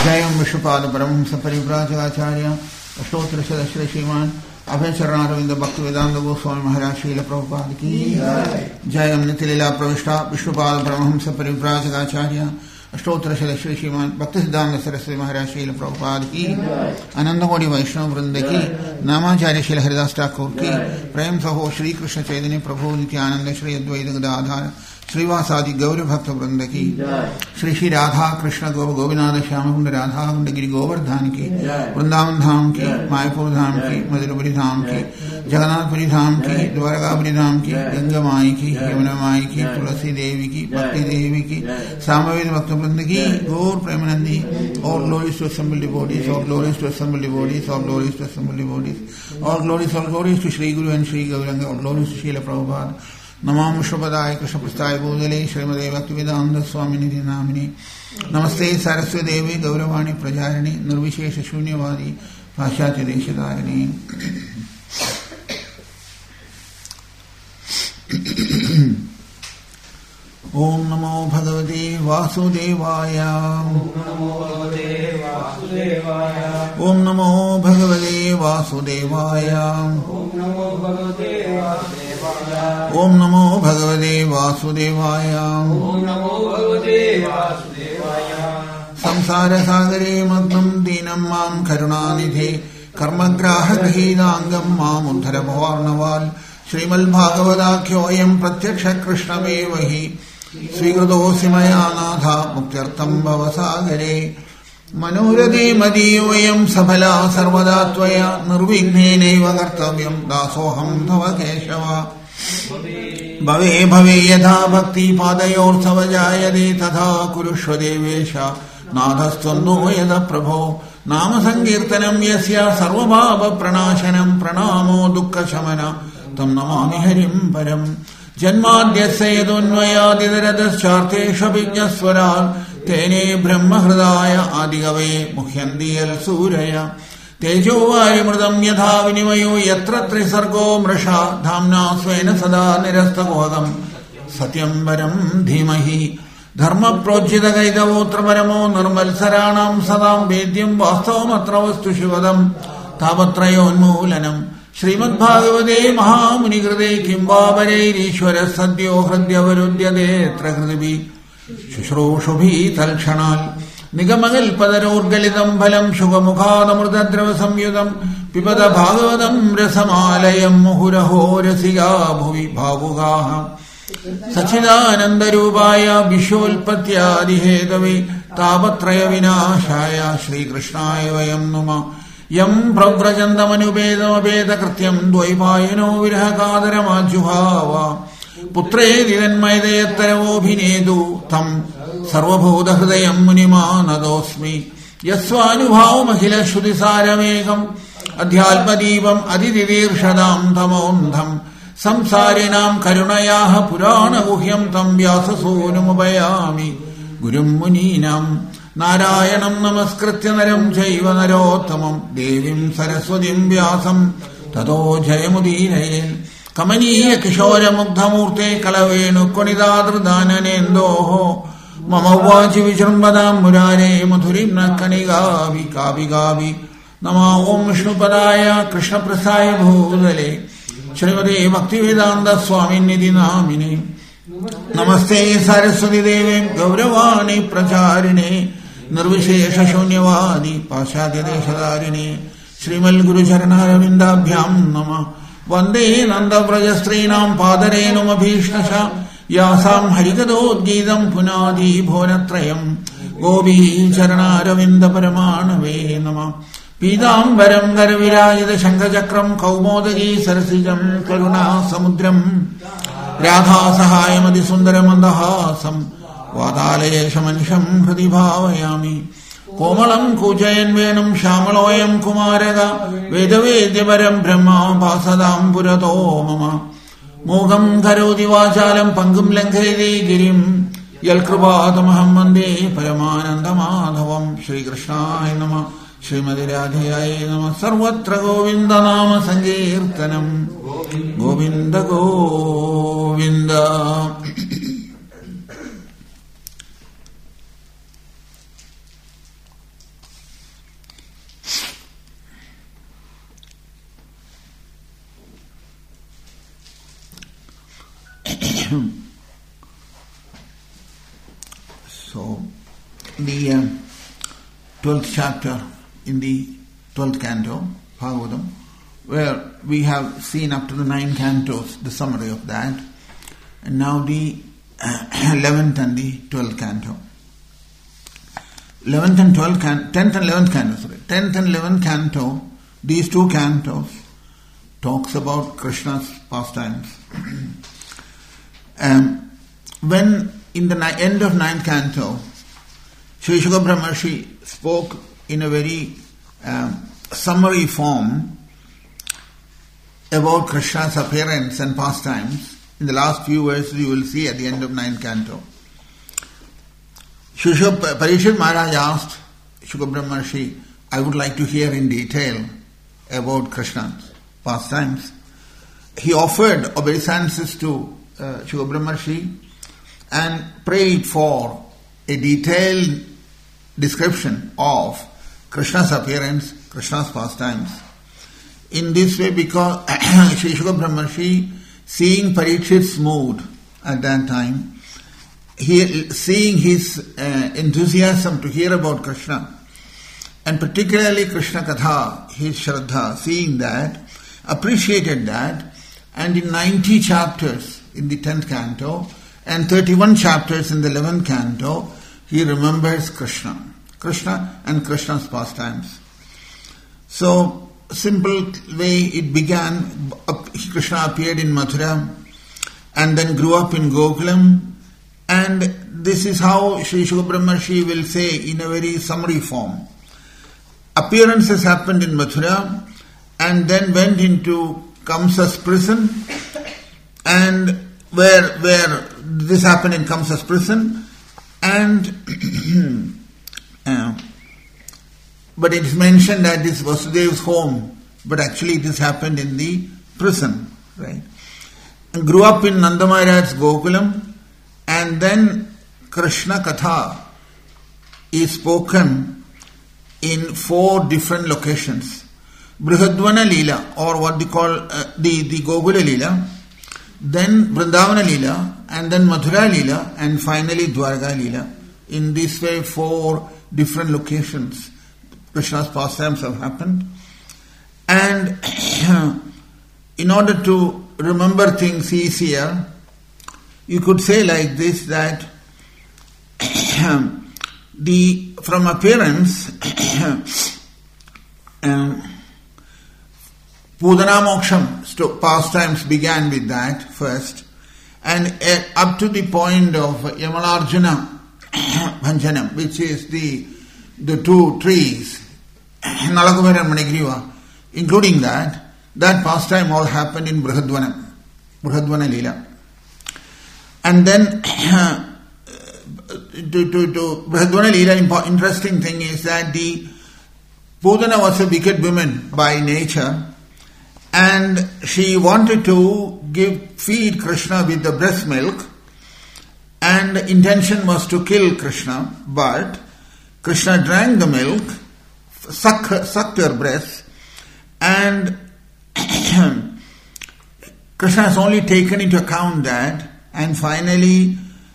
जयं विश्वपाद परमहंस परिव्राजकाचार्य अष्टोत्तर सदस्य श्रीमान अभय चरणारविंद भक्त वेदांत गोस्वामी महाराज श्रील प्रभुपाद की जयं नित्यलीला प्रविष्टा विश्वपाद परमहंस परिव्राजकाचार्य अष्टोत्तर सदस्य श्रीमान भक्त सिद्धांत सरस्वती महाराज श्रील प्रभुपाद की आनंदकोटि वैष्णव वृंद की नामाचार्य श्री हरिदास ठाकुर की प्रेम सहो श्री कृष्ण चैतन्य प्रभु नित्यानंद श्री अद्वैत गदाधर श्रीवासादि गौर भक्त वृंद की श्री श्री राधा कृष्ण गोविनाथ श्याम कुंड राधा कुंड गिरी गोवर्धन की वृंदावन धाम की मायापुर धाम की मधुरपुरी धाम की जगन्नाथपुरी धाम की द्वारकापुरी धाम की गंगा माई की यमुना माई की तुलसी देवी की भक्ति देवी की सामवेद भक्त वृंद की Gaura Premanandi all glories to assembled devotees all glories to assembled devotees all glories to assembled devotees all glories to Shri Guru and Shri Gaurang और ग्लोरीज टू श्रील प्रभुपाद नमो विश्वपदाय कृष्ण प्रस्ताय भूतले श्रीमदे भक्तिवेदांत स्वामी निधि नामिने नमस्ते सरस्वती देवी गौरवाणी प्रचारिणी निर्विशेष शून्यवादी पाश्चात्य देशधारिणी ओम नमो भगवते वासुदेवाय ओम नमो भगवते वासुदेवाय ओम नमो भगवते वासुदेवाय संसार सागरे मग्नं दीनं मां करुणानिधे कर्मग्राहगृहीतांगं माम् उद्धर भवार्णवाल श्रीमद्भागवताख्योऽयं प्रत्यक्ष कृष्णमेव हि स्वीकृतोऽसि मया नाथ मुक्त्यर्थं भवसागरे मनोरथे मदीयोऽयं सफला सर्वदा त्वया निर्विघ्नेनैव कर्तव्यं दासोऽहं तव केशव भवे भवे यथा भक्तिपादयोर्तव जायते तथा कुरुष्व देवेश नाथस्त्वन्नो यद प्रभो नाम संकीर्तनं यस्य सर्वभावप्रणाशनं प्रणामो दुःखशमन तं नमामि हरिं परम् जन्माद्यस्य यदोऽन्वयादितरतश्चार्थेष्वभिज्ञस्वरात् तेने ब्रह्महृदाय आदिकवये मुह्यन्ति यत्सूरय तेजोवायुमृतं यथा विनिमयो यत्र त्रिसर्गो मृषा धाम्ना स्वेन सदा निरस्तकुहकं सत्यं परं धीमहि धर्मप्रोज्झितकैतवोऽत्र परमो निर्मत्सराणां सदां वेद्यं वास्तवमत्र वस्तु शिवदं तापत्रयोन्मूलनम् श्रीमद्भागवते महामुनिकृते किं वा वरैरीश्वरः सद्यो हृद्यवरुध्यतेऽत्र हृदिभिः शुश्रूषुभिः तल्क्षणात् निगमकल्पतरोर्गलितं फलं शुकमुखादमृतद्रवसंयुतं पिबत भागवतं रसमालयं मुहुरहो रसिका भुवि भावुकाः सच्चिदानन्दरूपाय विश्वोत्पत्त्यादिहेतवे तापत्रयविनाशाय श्रीकृष्णाय वयं नुमः यं प्रव्रजन्तमनुपेदमपेदकृत्यं द्वैपायनो विरहकादरमाजुहाव पुत्रेति तन्मयतयत्तरवोऽभिनेदु तं सर्वभूतहृदयं मुनिमानतोऽस्मि यस्वानुभावमखिलश्रुतिसारमेकम् अध्यात्मदीपम् अतिदिदीर्षदां तमोऽन्धम् संसारिणां करुणयाः पुराणगुह्यं तं व्याससूनुमुपयामि गुरुं मुनीनाम् नारायणं नमस्कृत्य नरं चैव नरोत्तमं देवीं सरस्वतीं व्यासं ततो जयमुदीरयेत् कमनीय किशोरमुग्धमूर्ते कलवेणुक्वणितादृदाननेन्दोः मम वाचि विजृम्भतां मुरारे मधुरीं न कणिगावि कावि गावि नमः ॐ विष्णुपदाय कृष्णप्रसाय भूतले श्रीमते भक्तिवेदान्त स्वामिनिधि नामिने नमस्ते सरस्वती देवे गौरवाणी प्रचारिणे निर्विशेष शून्यवादी पाश्चात्य देशधारिणे श्रीमद्गुरुचरणारविन्दाभ्यां नमः वन्दे नन्दव्रजस्त्रीणां पादरेणुमभीष्णश यासां हरिकथोद्गीतं पुनादी भुवनत्रयं गोपीः चरणारविन्दपरमाणवे नमः पीताम्बरं गरविराजित शङ्खचक्रं कौमोदगी सरसिजं करुणासमुद्रं राधासहायमतिसुन्दरमन्दहासं वातालयेशमनिशं हृदि भावयामि कोमलं कूजयन् वेणुं श्यामलोऽयं कुमारः वेदवेद्यपरं ब्रह्म भासदां पुरतो मम मोघं करोति वाचालं पङ्गुं लङ्घयति गिरिं यत्कृपातमहं वन्दे परमानन्दमाधवं श्रीकृष्णाय नमः श्रीमति राधिकायै नमः सर्वत्र गोविन्दनाम संकीर्तनं Govind Govind So, the 12th chapter in the 12th canto, Bhagavatam, where we have seen up to the 9 cantos, the summary of that, and now the 11th and the 12th canto. 10th and 11th canto, 10th and 11th canto, these 2 cantos talks about Krishna's pastimes. When in the end of 9th canto, Sri Shuka Brahmarshi spoke in a very summary form about Krishna's appearance and pastimes. In the last few verses you will see at the end of 9th canto. Parikshit Maharaj asked Shuka Brahmarshi, I would like to hear in detail about Krishna's pastimes. He offered obeisances to Shuka Brahmarshi and prayed for a detailed description of Krishna's appearance, Krishna's pastimes. In this way, because Sri Shuka Brahmarshi, seeing Parikshit's mood at that time, seeing his enthusiasm to hear about Krishna, and particularly Krishna Katha, his Shraddha, seeing that, appreciated that, and in 90 chapters in the 10th canto and 31 chapters in the 11th canto, he remembers Krishna and Krishna's pastimes. So, simple way it began, Krishna appeared in Mathura and then grew up in Gokulam, and this is how Sri Shuka Brahmarshi will say in a very summary form. Appearances happened in Mathura and then went into Kamsa's prison, and where this happened in Kamsa's prison, and but it is mentioned that this was Vasudev's home, but actually this happened in the prison, right? And grew up in Nanda Maharaj's Gokulam, and then Krishna Katha is spoken in 4 different locations. Brihadvana Leela, or what they call the Gokula Leela, then Vrindavana Leela, and then Mathura Leela, and finally Dwarka Leela. In this way, 4 different locations Krishna's pastimes have happened. And in order to remember things easier, you could say like this, that from appearance, Pudana Moksham pastimes began with that first, and up to the point of Yamalarjuna Bhanjanam, which is the 2 trees, Nalakumar and Manigriva, including that pastime all happened in Brihadvana Leela. And then to Brihadvana Leela, interesting thing is that the Pudana was a wicked woman by nature, and she wanted to feed Krishna with the breast milk, and the intention was to kill Krishna, but Krishna drank the milk, sucked her breast, and Krishna has only taken into account that, and finally,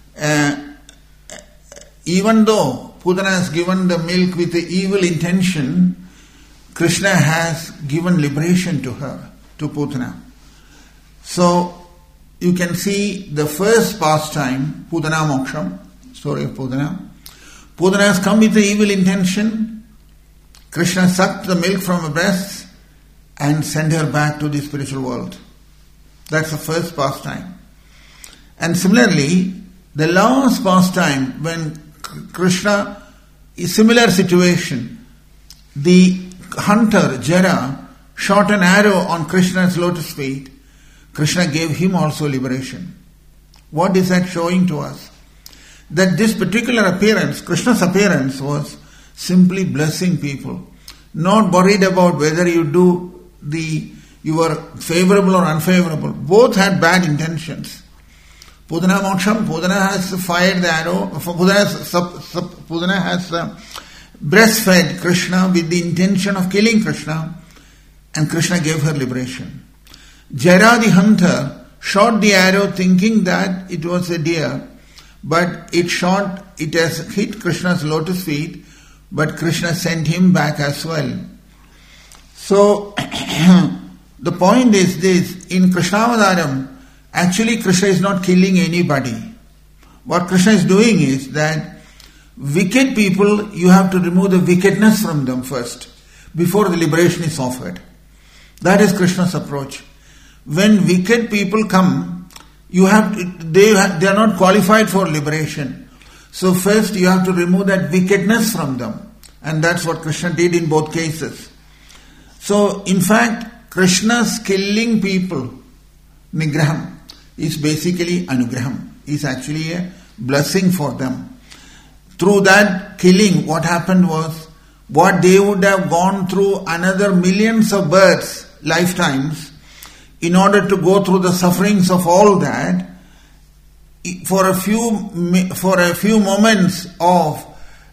even though Pudana has given the milk with the evil intention, Krishna has given liberation to her, to Pudana. So, you can see the first pastime, Pudana Moksham, story of Pudana. Pudana has come with the evil intention. Krishna sucked the milk from her breast and sent her back to the spiritual world. That's the first pastime. And similarly, the last pastime, when Krishna, a similar situation, the hunter, Jara, shot an arrow on Krishna's lotus feet, Krishna gave him also liberation. What is that showing to us? That this particular appearance, Krishna's appearance, was simply blessing people, not worried about whether you were favorable or unfavorable. Both had bad intentions. Pudana Moksham, Pudana has fired the arrow, Pudana has breastfed Krishna with the intention of killing Krishna, and Krishna gave her liberation. Jara the hunter shot the arrow thinking that it was a deer, but it has hit Krishna's lotus feet, but Krishna sent him back as well. So, the point is this, in Krishnavadaram, actually Krishna is not killing anybody. What Krishna is doing is that wicked people, you have to remove the wickedness from them first, before the liberation is offered. That is Krishna's approach. When wicked people come, they are not qualified for liberation. So first you have to remove that wickedness from them. And that's what Krishna did in both cases. So in fact, Krishna's killing people, Nigraham, is basically Anugraham. Is actually a blessing for them. Through that killing, what happened was, what they would have gone through another millions of births, lifetimes, in order to go through the sufferings of all that, for a few moments of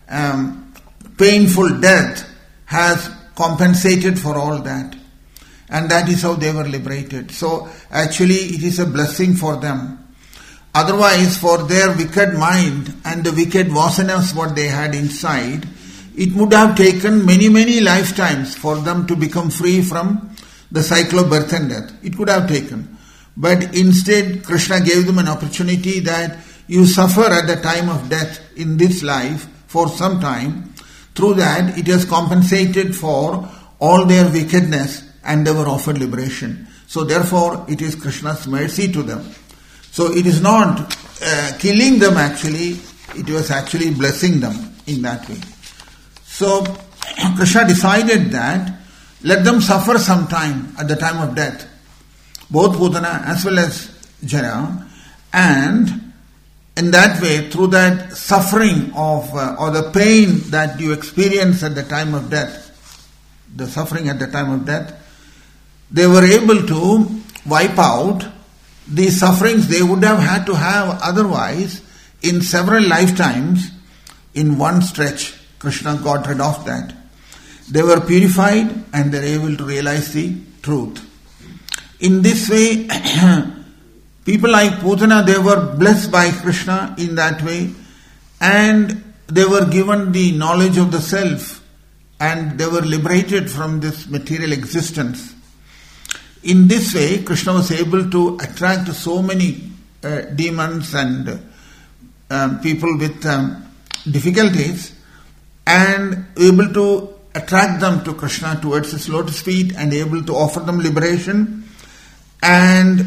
painful death has compensated for all that. And that is how they were liberated. So actually it is a blessing for them. Otherwise, for their wicked mind and the wicked vasanas what they had inside, it would have taken many, many lifetimes for them to become free from the cycle of birth and death. It could have taken. But instead, Krishna gave them an opportunity that you suffer at the time of death in this life for some time. Through that, it has compensated for all their wickedness and they were offered liberation. So therefore, it is Krishna's mercy to them. So it is not killing them actually, it was actually blessing them in that way. So Krishna decided that let them suffer some time at the time of death, both Putana as well as Jara, and in that way, through that suffering of or the pain that you experience at the time of death, the suffering at the time of death, they were able to wipe out the sufferings they would have had to have otherwise in several lifetimes in one stretch. Krishna got rid of that. They were purified and they were able to realize the truth. In this way, people like Putana, they were blessed by Krishna in that way, and they were given the knowledge of the self, and they were liberated from this material existence. In this way, Krishna was able to attract so many demons and people with difficulties, and able to attract them to Krishna towards his lotus feet and able to offer them liberation. And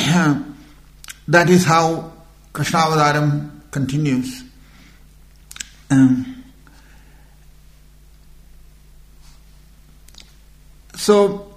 that is how Krishnavadaram continues. So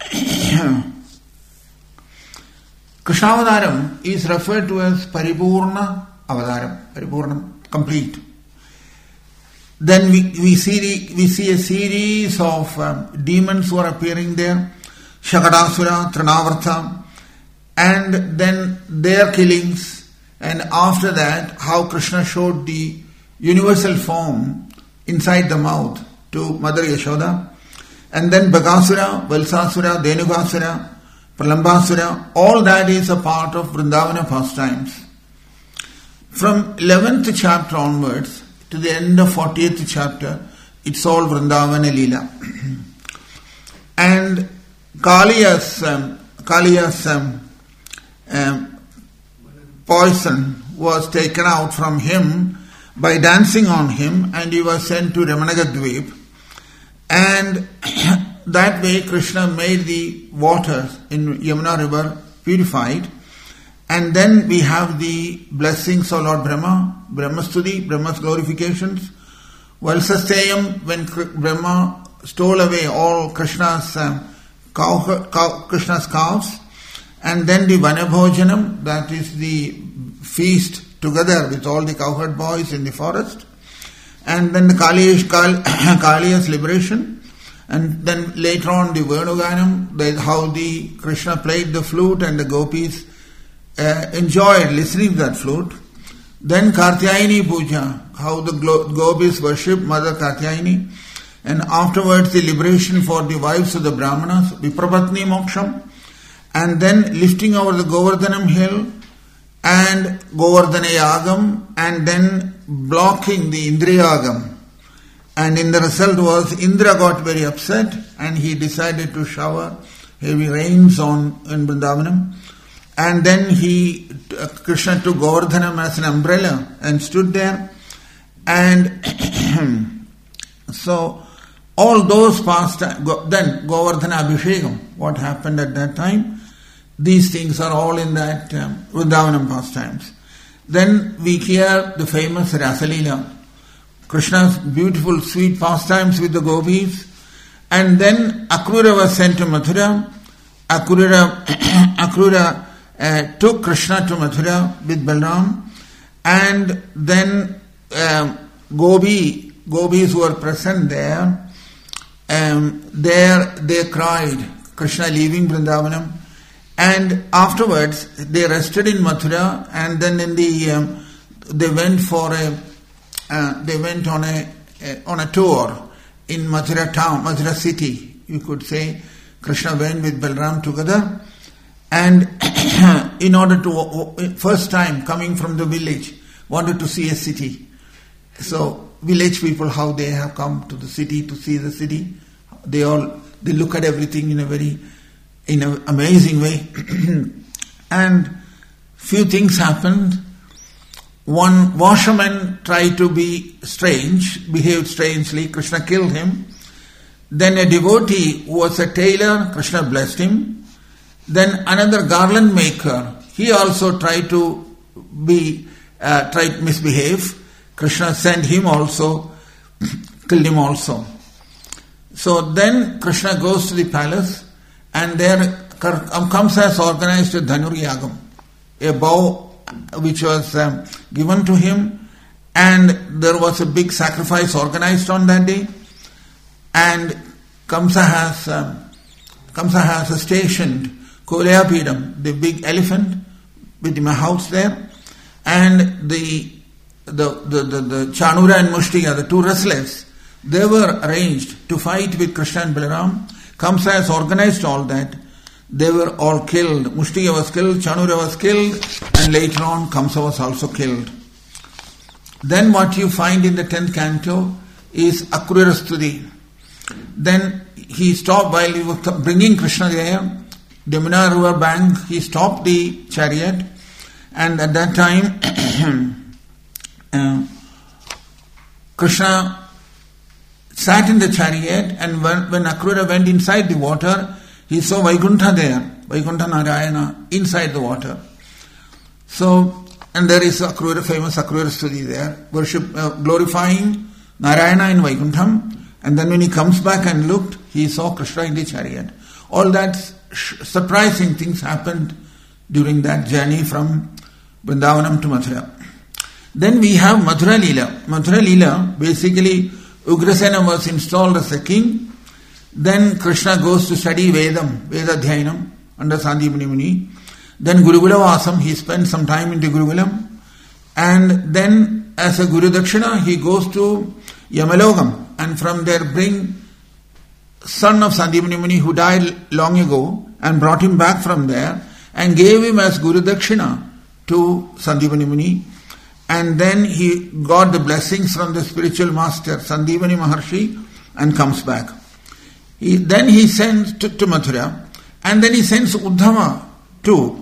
Krishnavadaram is referred to as Paripurna Avadaram, Paripurna, complete. Then we see a series of demons who are appearing there, Shakadasura, Trinavartha, and then their killings, and after that how Krishna showed the universal form inside the mouth to Mother Yashoda, and then Bhagasura, Valsasura, Denugasura, Pralambasura, all that is a part of Vrindavana pastimes. From 11th chapter onwards to the end of 40th chapter, it's all Vrindavana Leela. And Kaliya's poison was taken out from him by dancing on him, and he was sent to Ramanagadvip. And that way Krishna made the water in Yamuna river purified. And then we have the blessings of Lord Brahma, Brahmastuti, Brahma's glorifications. Valsasteyam, when Brahma stole away all Krishna's cows. And then the Vanabhojanam, that is the feast together with all the cowherd boys in the forest. And then the Kaliya's liberation. And then later on the Venuganam, how the Krishna played the flute and the gopis enjoyed listening to that flute. Then Kartyayani Puja, how the gopis worship Mother Kartyayani. And afterwards the liberation for the wives of the Brahmanas, Viprapatni Moksham. and then lifting over the Govardhanam hill and Govardhana Yagam, and then blocking the Indriyagam. And in the result was Indra got very upset and he decided to shower heavy rains in Vrindavanam. And then Krishna took Govardhanam as an umbrella and stood there. And so all those pastimes, then Govardhana Abhishekam, what happened at that time, these things are all in that Vrindavanam pastimes. Then we hear the famous Rasalila, Krishna's beautiful sweet pastimes with the gopis. And then Akrura was sent to Mathura. Akrura took Krishna to Mathura with Balram. And then gopis who were present there, they cried, Krishna leaving Vrindavanam. And afterwards, they rested in Mathura, and then they went on a tour in Mathura town, Mathura city. You could say Krishna went with Balram together, and in order to first time coming from the village, wanted to see a city. So village people, how they have come to the city to see the city, they look at everything in an amazing way. And few things happened. One washerman tried to be strange, behaved strangely, Krishna killed him. Then a devotee who was a tailor, Krishna blessed him. Then another garland maker, he also tried to misbehave. Krishna sent him also, killed him also. So then Krishna goes to the palace, and there Kamsa has organized a Dhanur Yagam, a bow which was given to him, and there was a big sacrifice organized on that day. And Kamsa has stationed Kolayapidam, the big elephant, with him a house there, and the Chanura and Mushtiya, the two wrestlers, they were arranged to fight with Krishna and Balaram. Kamsa has organized all that. They were all killed. Mushtiya was killed, Chanura was killed, and later on Kamsa was also killed. Then what you find in the 10th canto is Akrura Stuti. Then he stopped while he was bringing Krishna there, Yamuna river bank, he stopped the chariot, and at that time Krishna sat in the chariot, and when Akrura went inside the water, he saw Vaikuntha there, Vaikuntha Narayana, inside the water. So, and there is Akrura, famous Akrura Stuti there, glorifying Narayana in Vaikuntham, and then when he comes back and looked, he saw Krishna in the chariot. All that surprising things happened during that journey from Vrindavanam to Mathura. Then we have Mathura Leela. Mathura Leela, basically Ugrasena was installed as a king. Then Krishna goes to study Veda Dhyanam under Sandipani Muni. Then Gurukula Vasam, he spends some time in the Gurukulam. And then as a Guru Dakshina, he goes to Yamalogam, and from there bring son of Sandipani Muni who died long ago, and brought him back from there and gave him as Guru Dakshina to Sandipani Muni. And then he got the blessings from the spiritual master Sandipani Maharshi and comes back. Then he sends to Mathura, and then he sends Uddhava to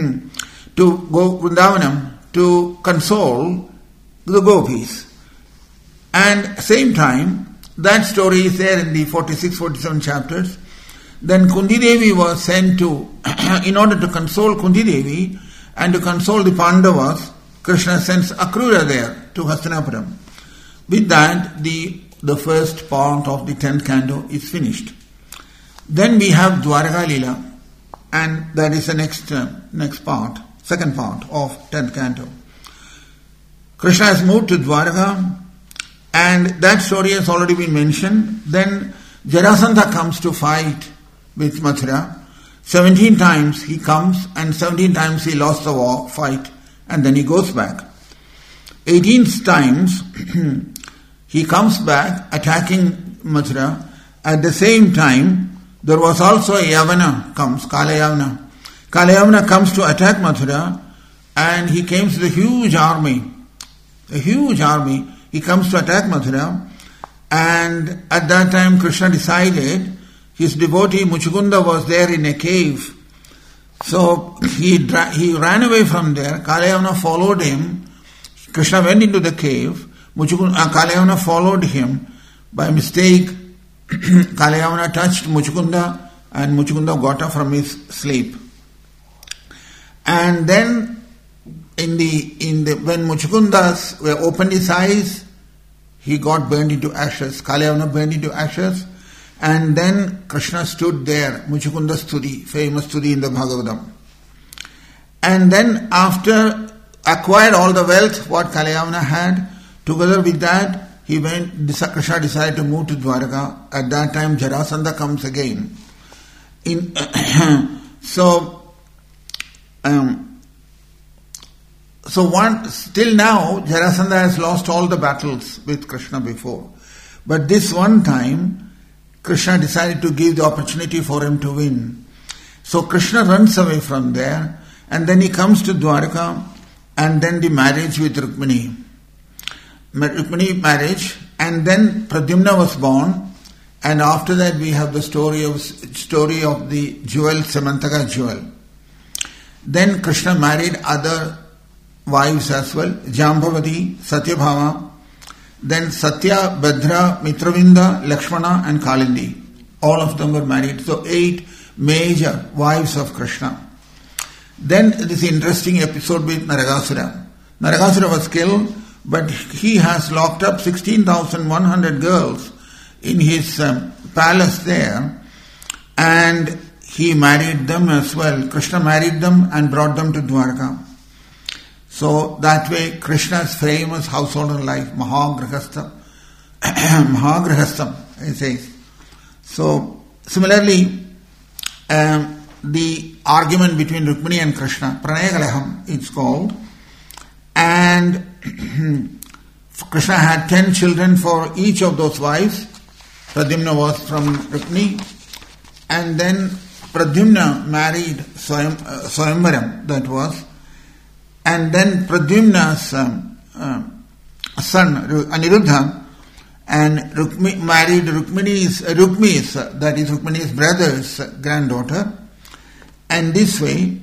go Vrindavanam to console the gopis. And same time, that story is there in the 46-47 chapters. Then Kundi Devi was sent to, in order to console Kundi Devi and to console the Pandavas, Krishna sends Akrura there to Hastinapuram. With that, the first part of the 10th canto is finished. Then we have Dwaraka Leela, and that is the next part, second part of 10th canto. Krishna has moved to Dwaraka, and that story has already been mentioned. Then Jarasandha comes to fight with Mathura. 17 times he comes, and 17 times he lost the fight, and then he goes back. 18 times he comes back attacking Mathura. At the same time, there was also a Yavana comes, Kala Yavana. Kalayavana comes to attack Mathura, and he comes with a huge army. He comes to attack Mathura, and at that time Krishna decided, his devotee Muchukunda was there in a cave. So he ran away from there. Kalayavana followed him. Krishna went into the cave. Kalayavana followed him. By mistake, Kalayavana touched Muchukunda, and Muchukunda got up from his sleep. And then, when Muchukunda opened his eyes, he got burned into ashes. Kalayavana burned into ashes, and then Krishna stood there. Muchukunda Stuti, famous Stuti in the Bhagavatam. And then, after acquired all the wealth what Kalayavana had, together with that, Krishna decided to move to Dwaraka. At that time, Jarasandha comes again. Till now, Jarasandha has lost all the battles with Krishna before. But this one time, Krishna decided to give the opportunity for him to win. So Krishna runs away from there, and then he comes to Dwaraka, and then the marriage with Rukmini. Rukmini marriage, and then Pradyumna was born, and after that we have the story of the jewel, Samantaka jewel. Then Krishna married other wives as well, Jambavati, Satyabhama, then Satya, Bhadra, Mitravinda, Lakshmana and Kalindi. All of them were married. So 8 major wives of Krishna. Then this interesting episode with Naragasura. Naragasura was killed, but he has locked up 16,100 girls in his palace there, and he married them as well. Krishna married them and brought them to Dwaraka. So that way Krishna's famous householder life, Mahagrahastha, it says. So similarly, the argument between Rukmini and Krishna, Pranayakalaham it's called, and Krishna had 10 children for each of those wives. Pradyumna was from Rukmini, and then Pradyumna married Swayamvaram, that was, and then Pradyumna's son Aniruddha, and Rukmi married Rukmini's brother's granddaughter, and this way,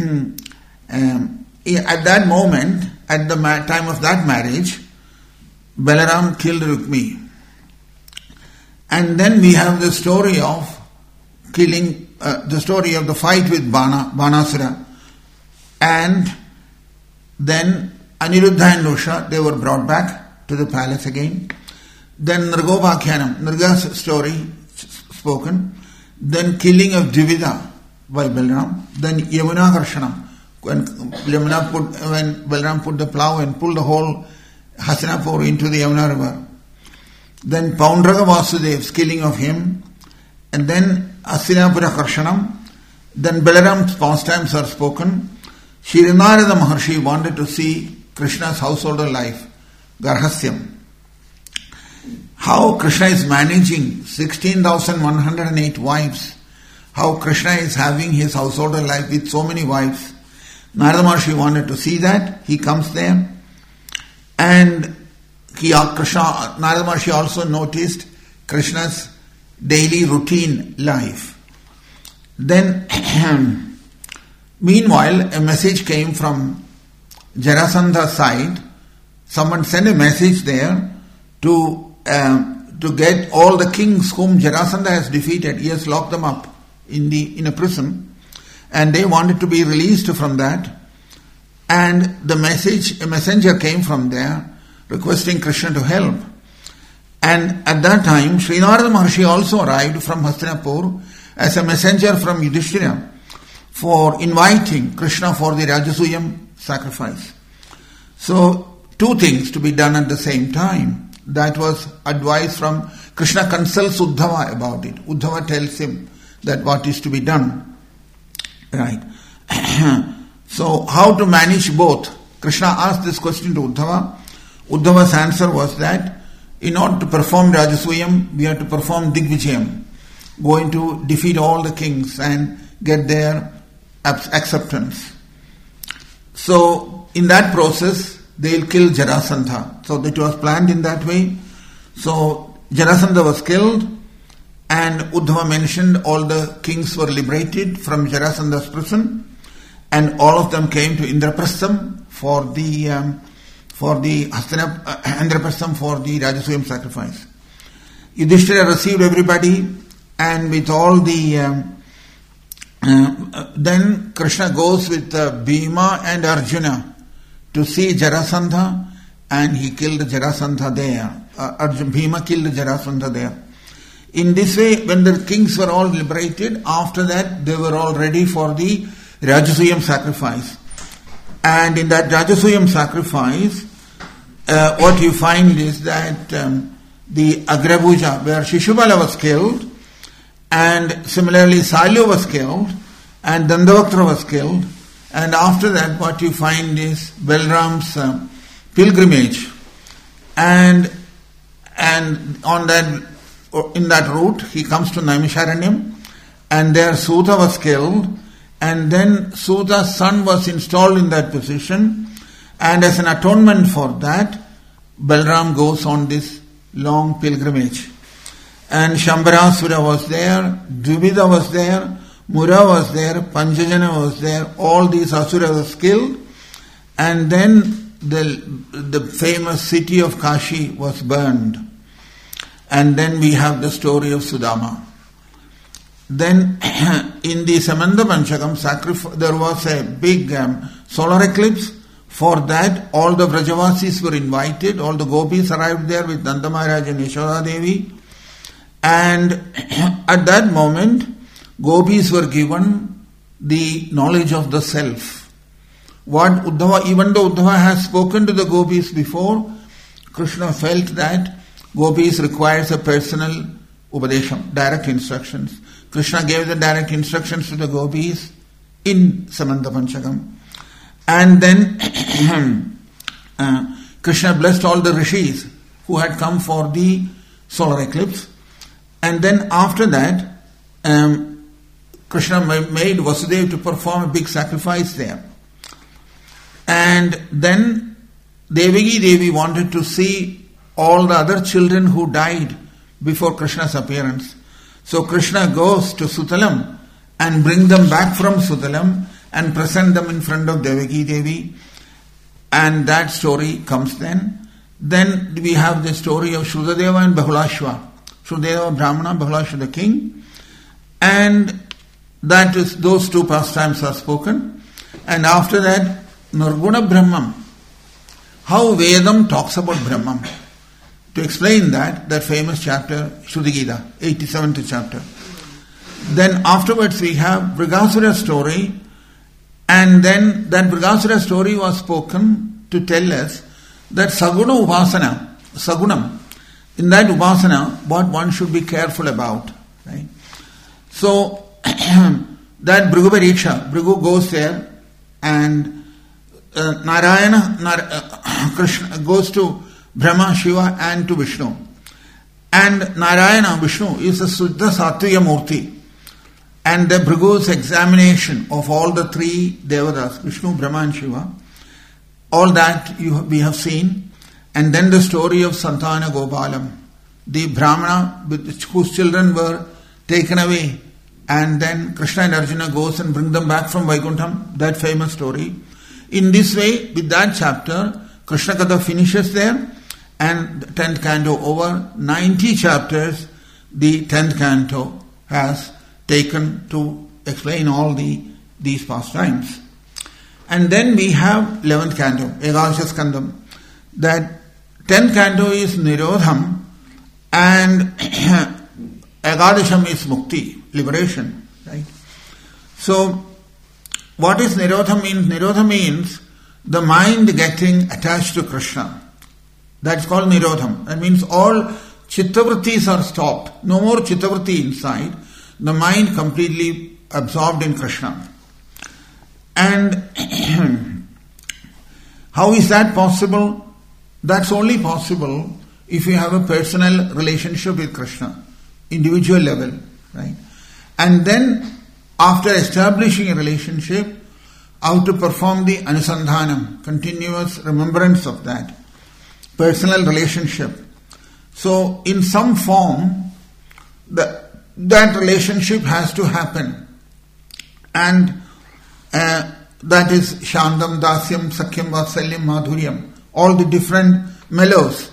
at that moment, at the time of that marriage, Balaram killed Rukmi. And then we have the story of killing, the story of the fight with Banasura. And then Aniruddha and Nusha, they were brought back to the palace again. Then Nrgobhakyanam, Nrga's story spoken. Then killing of Dvivida by Balaram. Then Yamuna Karshanam, when Balaram put the plough and pulled the whole Hastinapur into the Yamuna river. Then Paundraga Vasudev's killing of him, and then Hastinapura Karshanam. Then Balaram's pastimes are spoken. Shirinarada Maharshi wanted to see Krishna's householder life, Garhasyam. How Krishna is managing 16,108 wives. How Krishna is having his householder life with so many wives. Narada Maharshi wanted to see that. He comes there. And Narada Maharshi also noticed Krishna's daily routine life. Then, meanwhile, a message came from Jarasandha's side. Someone sent a message there to get all the kings whom Jarasandha has defeated. He has locked them up in a prison, and they wanted to be released from that. And a messenger came from there requesting Krishna to help. And at that time, Srinarada Maharshi also arrived from Hastinapur as a messenger from Yudhishthira for inviting Krishna for the Rajasuyam sacrifice. So, 2 things to be done at the same time. That was advice from Krishna consults Uddhava about it. Uddhava tells him that what is to be done. Right. So, how to manage both? Krishna asked this question to Uddhava. Uddhava's answer was that in order to perform Rajasuyam, we have to perform Digvijayam, going to defeat all the kings and get there acceptance. So, in that process, they'll kill Jarasandha. So, it was planned in that way. So, Jarasandha was killed, and Uddhava mentioned all the kings were liberated from Jarasandha's prison, and all of them came to Indraprastham for the Indraprastham for the Rajasuyam sacrifice. Yudhishthira received everybody, and with all the then Krishna goes with Bhima and Arjuna to see Jarasandha, and he killed Jarasandha there. Bhima killed Jarasandha there. In this way, when the kings were all liberated, after that they were all ready for the Rajasuyam sacrifice. And in that Rajasuyam sacrifice, what you find is that the Agrabhuja, where Shishupala was killed, and similarly Salya was killed, and Dandavaktra was killed, and after that what you find is Balram's pilgrimage, and on that, in that route he comes to Naimisharanyam, and there Sudha was killed, and then Suta's son was installed in that position, and as an atonement for that, Balram goes on this long pilgrimage. And Shambharasura was there, Dvivida was there, Mura was there, Panchajana was there, all these asuras were killed, and then the famous city of Kashi was burned. And then we have the story of Sudama. Then in the Samanta Panchakam, there was a big solar eclipse. For that, all the Vrajavasis were invited, all the gopis arrived there with Nanda Maharaj and Yashoda Devi. And at that moment, gopis were given the knowledge of the self. What Uddhava, even though Uddhava has spoken to the gopis before, Krishna felt that gopis requires a personal upadesham, direct instructions. Krishna gave the direct instructions to the gopis in Samanta Panchakam. And then Krishna blessed all the rishis who had come for the solar eclipse. And then after that, Krishna made Vasudeva to perform a big sacrifice there. And then Devaki Devi wanted to see all the other children who died before Krishna's appearance. So Krishna goes to Sutalam and bring them back from Sutalam and present them in front of Devaki Devi. And that story comes then. Then we have the story of Shrudadeva and Bahulashva. Shrudadeva Brahmana, Bahulashva the king. And that is, those two pastimes are spoken. And after that, Nirguna Brahman. How Vedam talks about Brahman. To explain that famous chapter, Shruti Gita, 87th chapter. Then afterwards we have Vrigasura story. And then that Vrigasura story was spoken to tell us that Saguna Upasana, Sagunam, in that Upasana, what one should be careful about. Right? So, that Bhrigu Pariksha, Bhrigu goes there and Krishna goes to Brahma, Shiva and to Vishnu. And Narayana, Vishnu, is a Suddha Sattviya Murti. And the Bhrigu's examination of all the three Devatas, Vishnu, Brahma and Shiva, all that we have seen. And then the story of Santana Gopalam, the Brahmana whose children were taken away, and then Krishna and Arjuna goes and bring them back from Vaikuntham, that famous story. In this way, with that chapter, Krishna Katha finishes there, and the 10th canto over 90 chapters, the 10th canto has taken to explain all these pastimes. And then we have 11th canto, Ekadasha Skandam. That 10th canto is Nirodham, and Ekadasham is Mukti, liberation. Right? So, what is Nirodha means? Nirodha means the mind getting attached to Krishna. That's called Nirodham. That means all chittavrittis are stopped. No more chittavritti inside. The mind completely absorbed in Krishna. And how is that possible? That's only possible if you have a personal relationship with Krishna, individual level, right? And then after establishing a relationship, how to perform the anusandhanam, continuous remembrance of that personal relationship. So in some form, that relationship has to happen. And that is Shandam, Dasyam, Sakyam, Vatsalyam, Madhuryam, all the different mellows.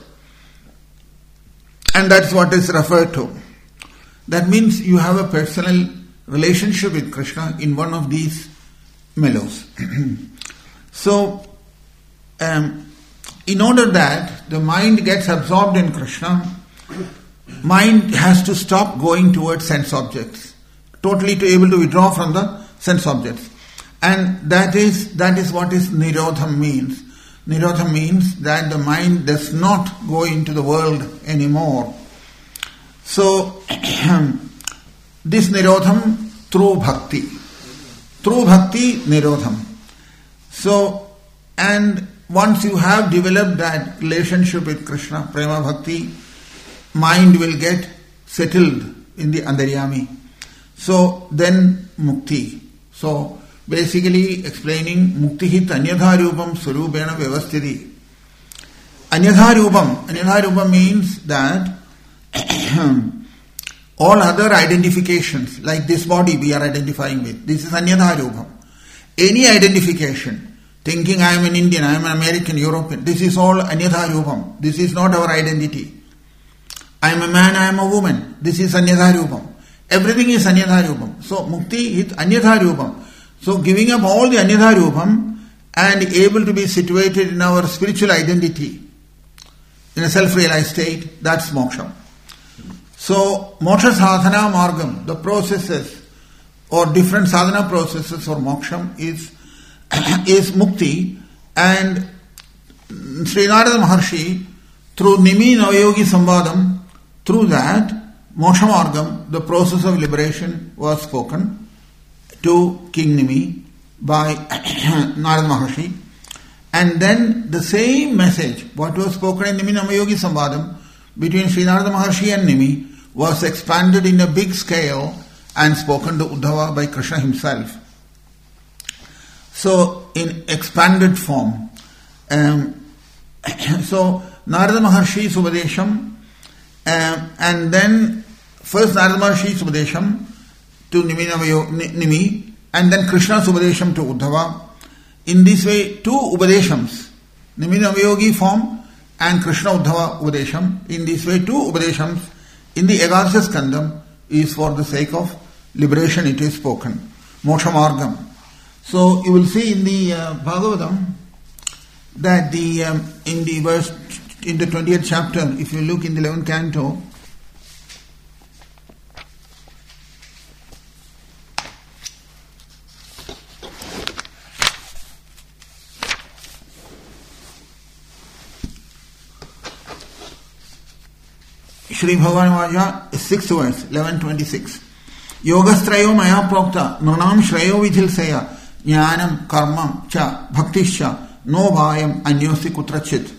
And that's what is referred to. That means you have a personal relationship with Krishna in one of these mellows. So, in order that the mind gets absorbed in Krishna, mind has to stop going towards sense objects, totally to able to withdraw from the sense objects. And that is what is Nirodham means. Nirodham means that the mind does not go into the world anymore. So, this Nirodham through bhakti. Through bhakti, Nirodham. So, and once you have developed that relationship with Krishna, Prema Bhakti, mind will get settled in the Antaryami. So, then Mukti. So, basically explaining Mukti Anyadha Rupam Surubena Vyavasthiti. Anyadha Rupam means that all other identifications, like this body we are identifying with, this is Anyadha Rupam. Any identification, thinking I am an Indian, I am an American, European, this is all Anyadha Rupam. This is not our identity. I am a man, I am a woman, this is Anyadha Rupam. Everything is Anyadha Rupam. So Mukti is Anyadha Rupam. So giving up all the Anyadha Rupam and able to be situated in our spiritual identity, in a self-realized state, that's moksha. So moksha sadhana margam, the processes or different sadhana processes for moksha is mukti, and Sri Narada Maharshi through Nimi Navayogi Samvadam, through that moksha margam, the process of liberation was spoken to King Nimi by Narada Maharshi. And then the same message, what was spoken in Nimi Navayogi Samvadam between Sri Narada Maharshi and Nimi, was expanded in a big scale and spoken to Uddhava by Krishna himself. So, in expanded form. So, Narada Maharshi's Upadesham, and then first Narada Maharshi's Upadesham to Nimi, and then Krishna's Upadesham to Uddhava. In this way, two Upadeshams, Nimi Navayogi form and Krishna Uddhava Upadesham. In this way, two Upadeshams in the Ekadasha Skandam is for the sake of liberation it is spoken. Moksha Margam. So you will see in the Bhagavatam that in the 20th chapter, if you look in the 11th canto, Shri Bhagavan Vaja, 6th verse, 11:26. Yogastrayo maya prokta nunam shrayo vidhilseya jnanam karmam cha bhaktischa no bhayam anyosi kutrachit.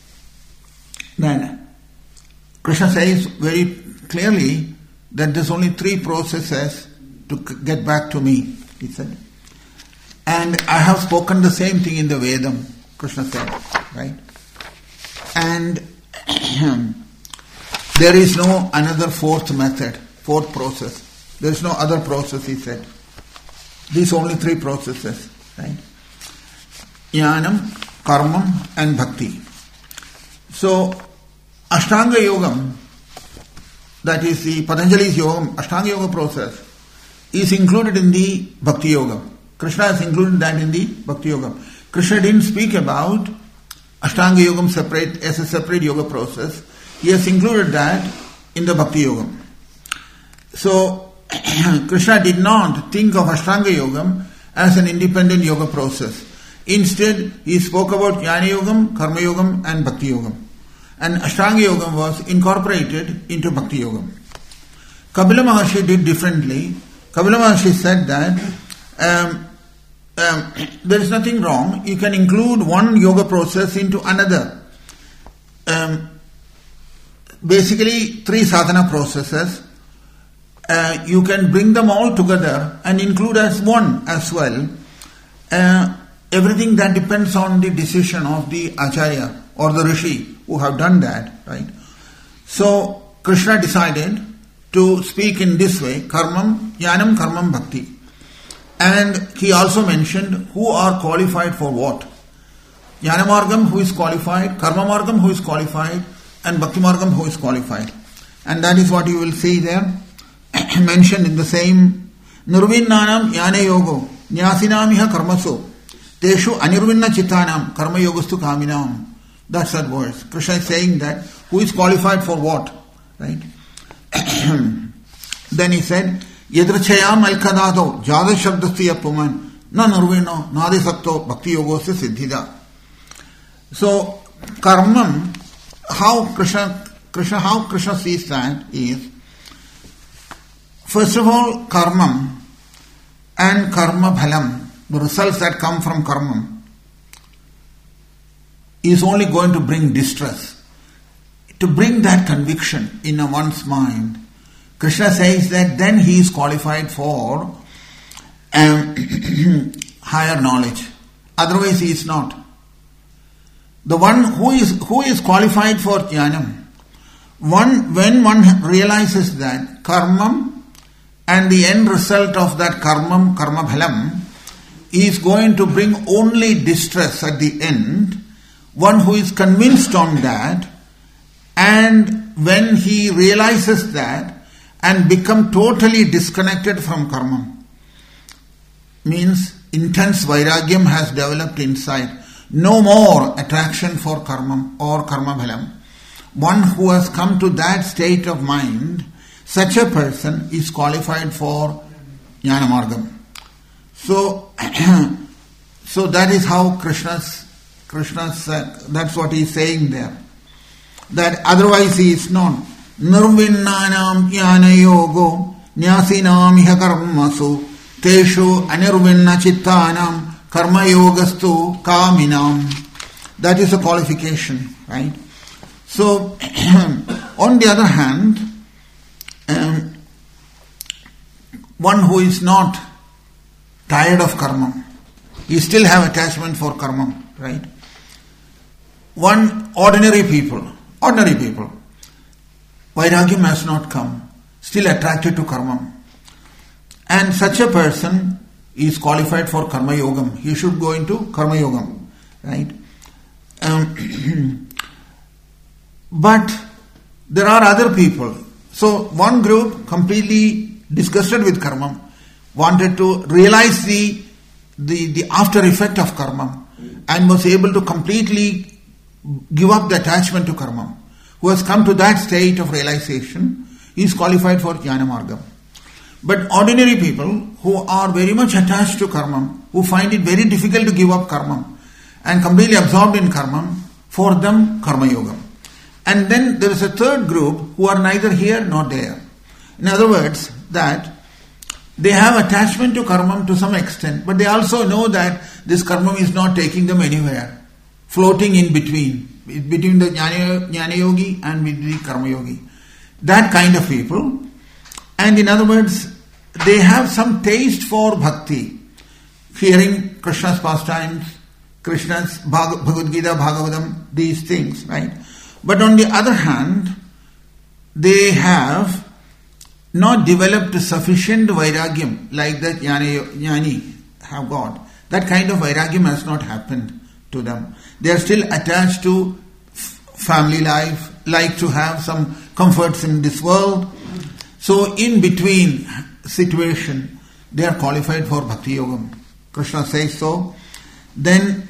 Then Krishna says very clearly that there's only three processes to get back to me, he said. And I have spoken the same thing in the Vedam, Krishna said, right? And there is no another fourth method, fourth process. There is no other process, he said. These only three processes, right? Jnanam, Karmam and Bhakti. So, Ashtanga Yogam, that is the Patanjali's Yogam, Ashtanga Yoga process, is included in the Bhakti Yoga. Krishna has included that in the Bhakti Yoga. Krishna didn't speak about Ashtanga Yogam as a separate yoga process. He has included that in the Bhakti Yoga. So, Krishna did not think of Ashtanga Yogam as an independent yoga process. Instead, he spoke about Jnana Yogam, Karma Yogam and Bhakti Yogam. And Ashtanga Yogam was incorporated into Bhakti Yogam. Kapila Maharshi did differently. Kapila Maharshi said that there is nothing wrong. You can include one yoga process into another. Basically, three sadhana processes. you can bring them all together and include as one as well. Everything that depends on the decision of the Acharya or the Rishi who have done that, right? So Krishna decided to speak in this way, karmam, jnanam, karmam, bhakti. And he also mentioned who are qualified for what. Jnana margam, who is qualified, karma margam, who is qualified, and bhakti margam, who is qualified. And that is what you will see there, mentioned in the same, nirvinnanam jnana yogo, nyasinamiha karmaso, teshu anirvinna chittanam, karma yogastu kaminam. That's that verse. Krishna is saying that, who is qualified for what, right? Then he said, Yadrachayam alkadado, jada shabdasti appuman, na nirvinno, nadi sakto, bhakti yogostu siddhida. So, karmam, how Krishna sees that is, first of all, karmam and karma bhalam, the results that come from karmam, is only going to bring distress. To bring that conviction in one's mind, Krishna says that then he is qualified for higher knowledge. Otherwise he is not. The one who is qualified for jnanam, when one realizes that karmam and the end result of that karma bhalam is going to bring only distress at the end, one who is convinced on that, and when he realizes that and become totally disconnected from karma, means intense vairagyam has developed inside. No more attraction for karma or karma bhalam. One who has come to that state of mind, such a person is qualified for jnana margam. So that is how Krishna's that's what he is saying there. That otherwise he is not. Nirvinnanam jnana yogo nyasinam iha karmasu teshu anirvinna chittanam karma yogastu kaminam. That is a qualification, right? So, on the other hand, one who is not tired of karma, he still have attachment for karma, right? One ordinary people, vairagyam has not come, still attracted to karma. And such a person is qualified for karma yogam. He should go into karma yogam, right? But there are other people. So one group completely disgusted with karma, wanted to realize the after effect of karma, and was able to completely give up the attachment to karma. Who has come to that state of realization, he is qualified for jnana margam. But ordinary people who are very much attached to karma, who find it very difficult to give up karma and completely absorbed in karma, for them karma yoga. And then there is a third group who are neither here nor there. In other words, that they have attachment to karma to some extent, but they also know that this karma is not taking them anywhere, floating in between the jnana yogi and with the karma yogi. That kind of people. And in other words, they have some taste for bhakti, hearing Krishna's pastimes, Krishna's Bhagavad Gita, Bhagavatam, these things, right? But on the other hand, they have not developed sufficient vairagyam like that jnani have got. That kind of vairagyam has not happened to them. They are still attached to family life, like to have some comforts in this world. So in between situation, they are qualified for bhakti yogam. Krishna says so. Then,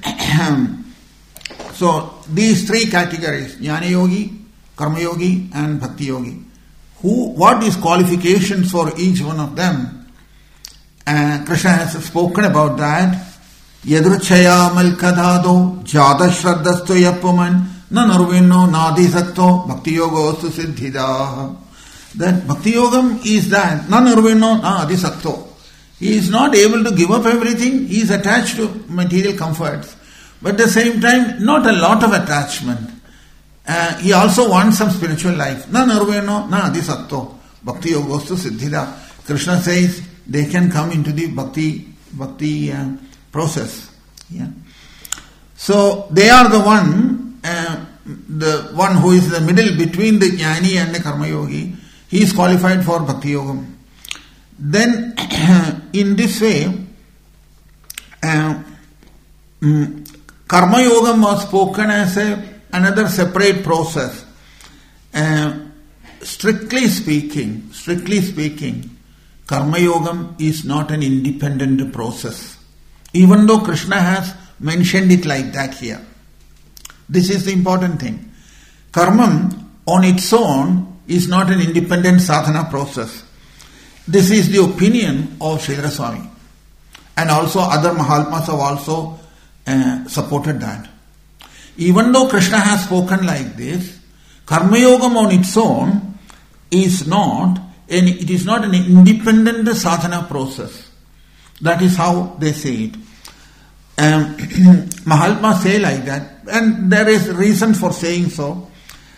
so these three categories, jnana yogi, karma yogi and bhakti yogi. What is qualifications for each one of them? Krishna has spoken about that. Yadruchaya malkadado jada shraddhasto yappaman na narvinno nadi sakto bhakti yogostu siddhida. That bhakti yogam is that na narvinno nadi sakto. He is not able to give up everything. He is attached to material comforts. But at the same time, not a lot of attachment. He also wants some spiritual life. Na narveno na adisatto. Bhakti yogostu siddhida. Krishna says they can come into the bhakti process. Yeah. So they are the one who is the middle between the jnani and the karma yogi. He is qualified for bhakti yogam. Then in this way, karma yogam was spoken as another separate process. Strictly speaking, karma yogam is not an independent process. Even though Krishna has mentioned it like that here. This is the important thing. Karma on its own is not an independent sadhana process. This is the opinion of Sridhara Swami. And also other Mahatmas have also supported that. Even though Krishna has spoken like this, Karma Yogam on its own is not an independent sadhana process. That is how they say it. Mahatmas say like that, and there is reason for saying so.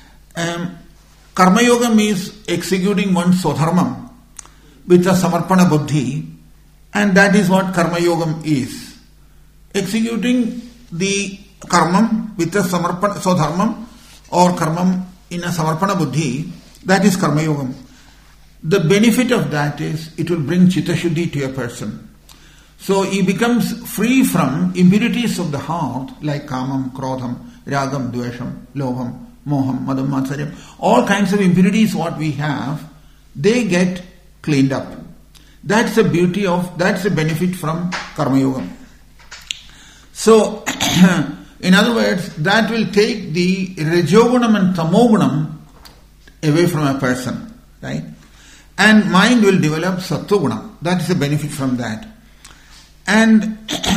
Karma Yogam is executing one's swadharmam with a samarpana buddhi, and that is what Karma Yogam is. Executing the karmam with a swadharmam or karmam in a samarpana buddhi, that is Karma Yogam. The benefit of that is it will bring chitta-shuddhi to a person. So he becomes free from impurities of the heart like kamam, krodham, ragam, dvesham, lobham, moham, madam, matsaryam. All kinds of impurities what we have, they get cleaned up. That's the benefit from Karma Yogam. So, in other words, that will take the Rajogunam and Tamogunam away from a person, right? And mind will develop Sattvagunam. That is the benefit from that. And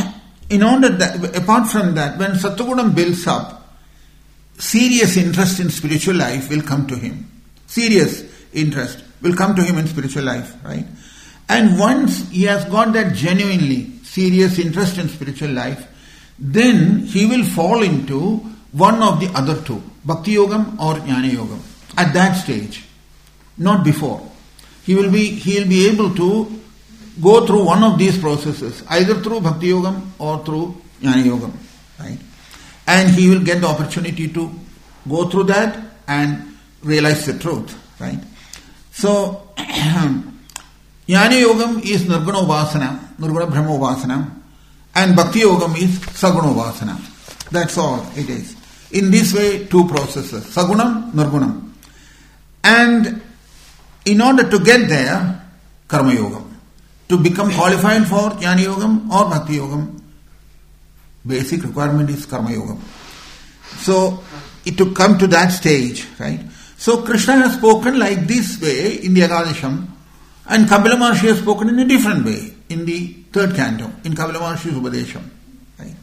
apart from that, when Sattvagunam builds up, serious interest in spiritual life will come to him. Serious interest will come to him in spiritual life, right? And once he has got that genuinely serious interest in spiritual life, then he will fall into one of the other two, Bhakti Yogam or Jnana Yogam. At that stage, not before. He will be able to go through one of these processes, either through Bhakti Yogam or through Jnana Yogam, right? And he will get the opportunity to go through that and realize the truth, right? So, Jnana Yogam is Nirguna Upasana, Nirguna Brahma Upasana, and Bhakti Yogam is Saguna Upasana. That's all it is. In this way, two processes, Sagunam, Nirgunam. And in order to get there, Karma Yogam. To become qualified for Jnana Yogam or Bhakti Yogam, basic requirement is Karma Yogam. So, to come to that stage, right? So, Krishna has spoken like this way in the Ekadasham, and Kapila Maharshi has spoken in a different way in the third canto, in Kapila Maharshi's Upadesham, right?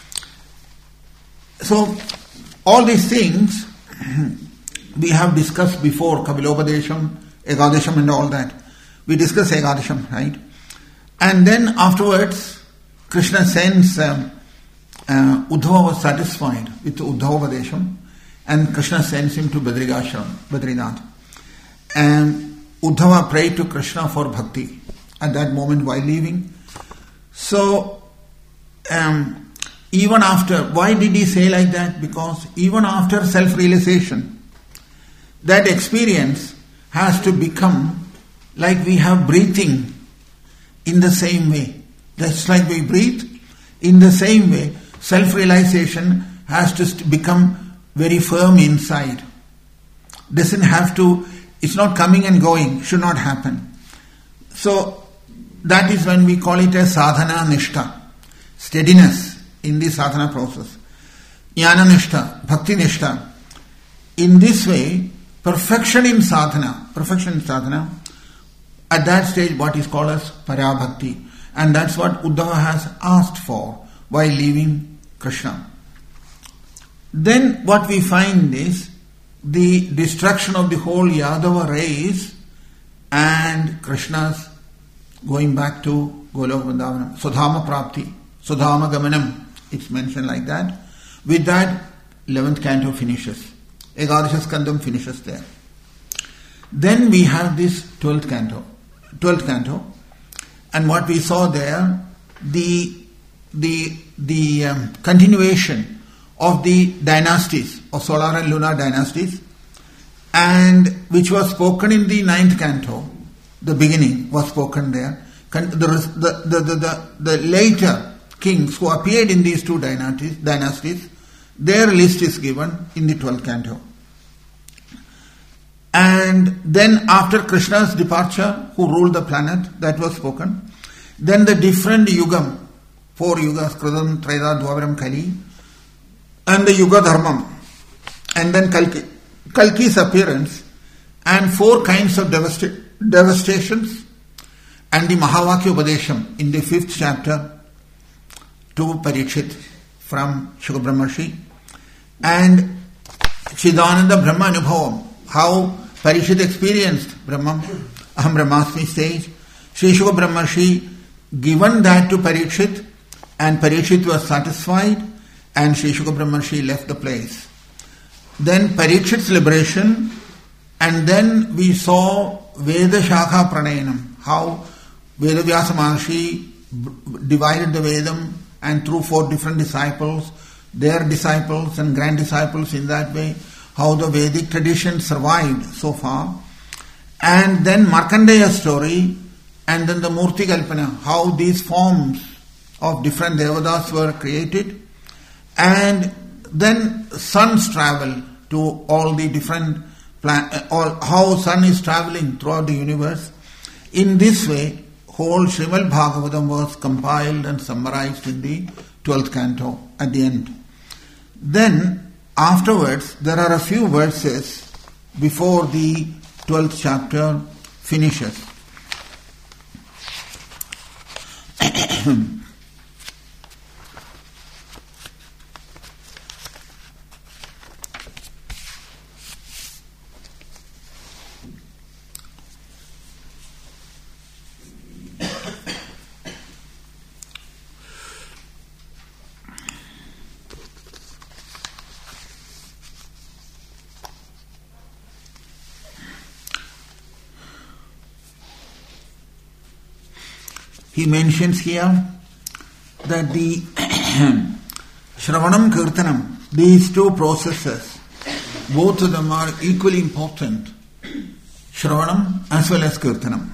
So, all these things we have discussed before, Kapilopadesham, Ekadasham and all that. We discussed Ekadasham, right? And then afterwards, Krishna sends Uddhava was satisfied with Uddhava-padesham, and Krishna sends him to Badrinath. And Uddhava prayed to Krishna for bhakti at that moment while leaving. So, even after, why did he say like that? Because even after self-realization, that experience has to become like we have breathing in the same way. Just like we breathe, in the same way, self-realization has to become very firm inside. Doesn't have to, it's not coming and going, should not happen. So, that is when we call it a sadhana nishta, steadiness in the sadhana process. Jnana nishta, bhakti nishta. In this way, perfection in sadhana, at that stage what is called as parabhakti. And that's what Uddhava has asked for while leaving Krishna. Then what we find is the destruction of the whole Yadava race and Krishna's going back to Goloka Vrindavanam. Sudhama Prapti, Sudhama Gamanam, it's mentioned like that. With that, 11th canto finishes. Ekadasha Skandam finishes there. Then we have this 12th canto, and what we saw there, the continuation of the dynasties, of solar and lunar dynasties, and which was spoken in the 9th canto. The beginning was spoken there. The later kings who appeared in these two dynasties, their list is given in the 12th canto. And then after Krishna's departure, who ruled the planet, that was spoken. Then the different yugam, 4 yugas, Krudam, Treta, Dwavaram, Kali, and the Yuga Dharmam, and then Kalki's appearance, and 4 kinds of devastations, and the Mahavakya Upadesham in the 5th chapter to Parikshit from Shukra Brahmarshi, and Chidananda Brahma Anubhavam, how Parikshit experienced Brahman, Aham Brahmasmi stage. Sri Shukra Brahmarshi given that to Parikshit, and Parikshit was satisfied, and Sri Shukra Brahmarshi left the place. Then Parikshit's liberation, and then we saw Veda Shakha Pranayanam, how Vedavyasa Maharshi divided the Vedam, and through 4 different disciples, their disciples and grand disciples in that way, how the Vedic tradition survived so far. And then Markandeya's story, and then the Murti Kalpana, how these forms of different Devadas were created, and then sun's travel to all the different how sun is travelling throughout the universe. In this way, whole Srimad Bhagavatam was compiled and summarized in the 12th canto at the end. Then, afterwards, there are a few verses before the 12th chapter finishes. He mentions here that the Shravanam Kirtanam, these two processes, both of them are equally important. Shravanam as well as Kirtanam.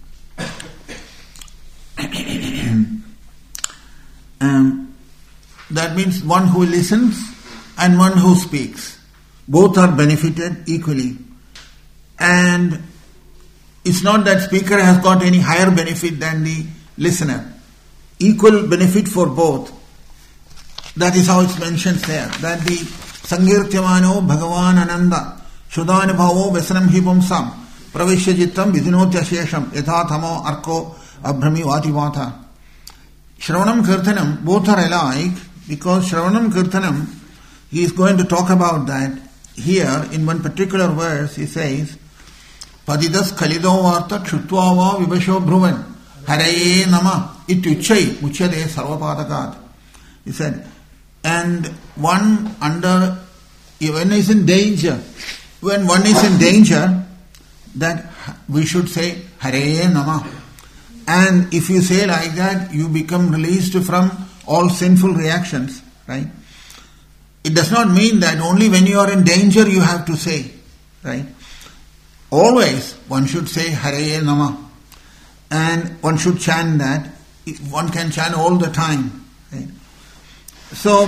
That means one who listens and one who speaks. Both are benefited equally. And it's not that speaker has got any higher benefit than the listener. Equal benefit for both. That is how it's mentioned there. That the Sangirtyamano Bhagavan Ananda Shudanibhavo Vesanam Hipumsam Pravishya Jittam Vidinotya Shesham Yathathamo Arko Abhrami Vativata. Shravanam Kirtanam, both are alike, because Shravanam Kirtanam, he is going to talk about that here in one particular verse. He says, Padidas Kalido Varta Kshutvava Vibasho Bhruvan Haraye Nama Ityuchai Muchade Sarvapadakat. He said, and one when is in danger, when one is in danger, that we should say Haraye Nama. And if you say like that, you become released from all sinful reactions, right? It does not mean that only when you are in danger you have to say, right? Always one should say Haraye Nama. And one should chant that. One can chant all the time, right? So,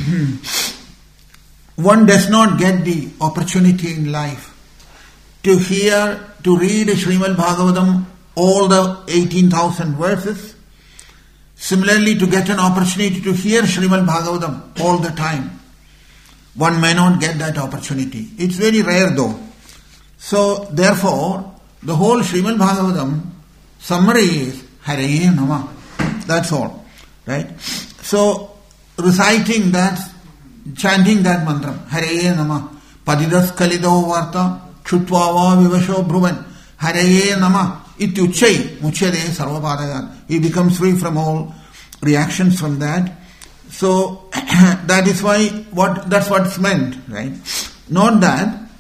one does not get the opportunity in life to read Srimad Bhagavatam, all the 18,000 verses. Similarly, to get an opportunity to hear Srimad Bhagavatam all the time. One may not get that opportunity. It's very rare though. So, therefore, the whole Srimad Bhagavatam summary is Haraye Nama. That's all. Right? So, reciting that, chanting that mantra, Haraye Nama. Padidas Kalido Varta Kshutvava Vivasho Bhruvan Haraye Nama Ityuchai Muchade Sarvapadagat. He becomes free from all reactions from that. So, that is why, that's what's meant, right? Not that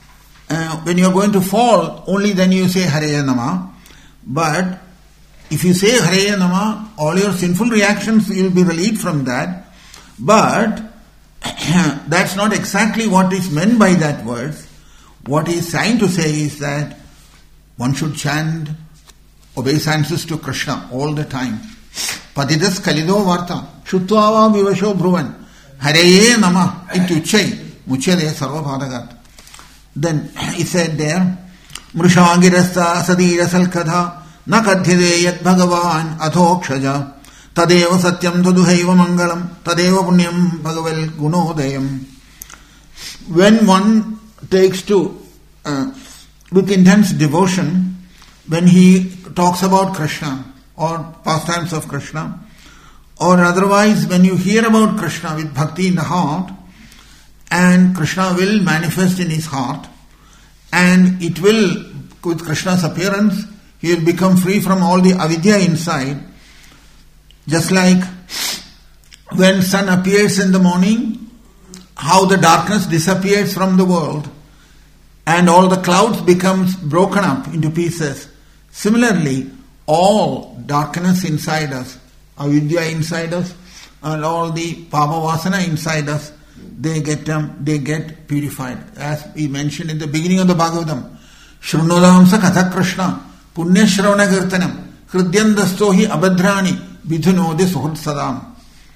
when you are going to fall, only then you say Hare Nama. But if you say Hare Nama, all your sinful reactions will be relieved from that. But that's not exactly what is meant by that verse. What he is trying to say is that one should chant obeisances to Krishna all the time. Patidas Kalido Varta Shutvava Vivasho Bruvan Hareye Nama Ityuchai Muchade Sarvapadagat. Then he said there, Mrushangirasta Sadirasal Kadha Nakadhyade Yat Bhagavan Athokshaja Tadeva Satyam Taduhaiva Mangalam Tadeva Punyam Bhagavel Gunodayam. When one takes to with intense devotion, when he talks about Krishna or pastimes of Krishna, or otherwise when you hear about Krishna with bhakti in the heart, and Krishna will manifest in his heart, and it will, with Krishna's appearance, he will become free from all the avidya inside. Just like when sun appears in the morning, how the darkness disappears from the world, and all the clouds becomes broken up into pieces. Similarly, all darkness inside us, avidya inside us, and all the papa vasana inside us, they get purified. As we mentioned in the beginning of the Bhagavatam, Shrunodamsa Katha Krishna, Punya Shravana Kirtanam, Hridyandastohi Abhadrani, Vidhunode Suhud Sadam.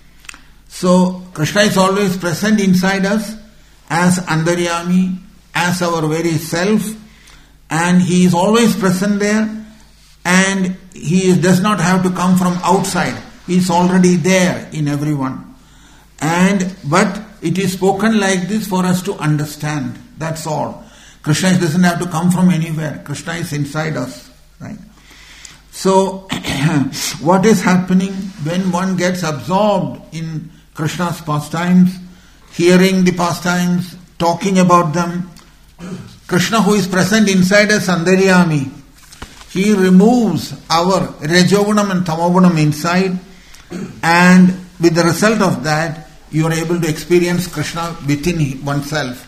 So, Krishna is always present inside us as Andaryami, as our very self, and he is always present there, and he does not have to come from outside. He is already there in everyone. But it is spoken like this for us to understand. That's all. Krishna doesn't have to come from anywhere. Krishna is inside us, right? So, what is happening when one gets absorbed in Krishna's pastimes, hearing the pastimes, talking about them? Krishna, who is present inside us, Andaryami, he removes our Rajogunam and Tamogunam inside, and with the result of that, you are able to experience Krishna within oneself.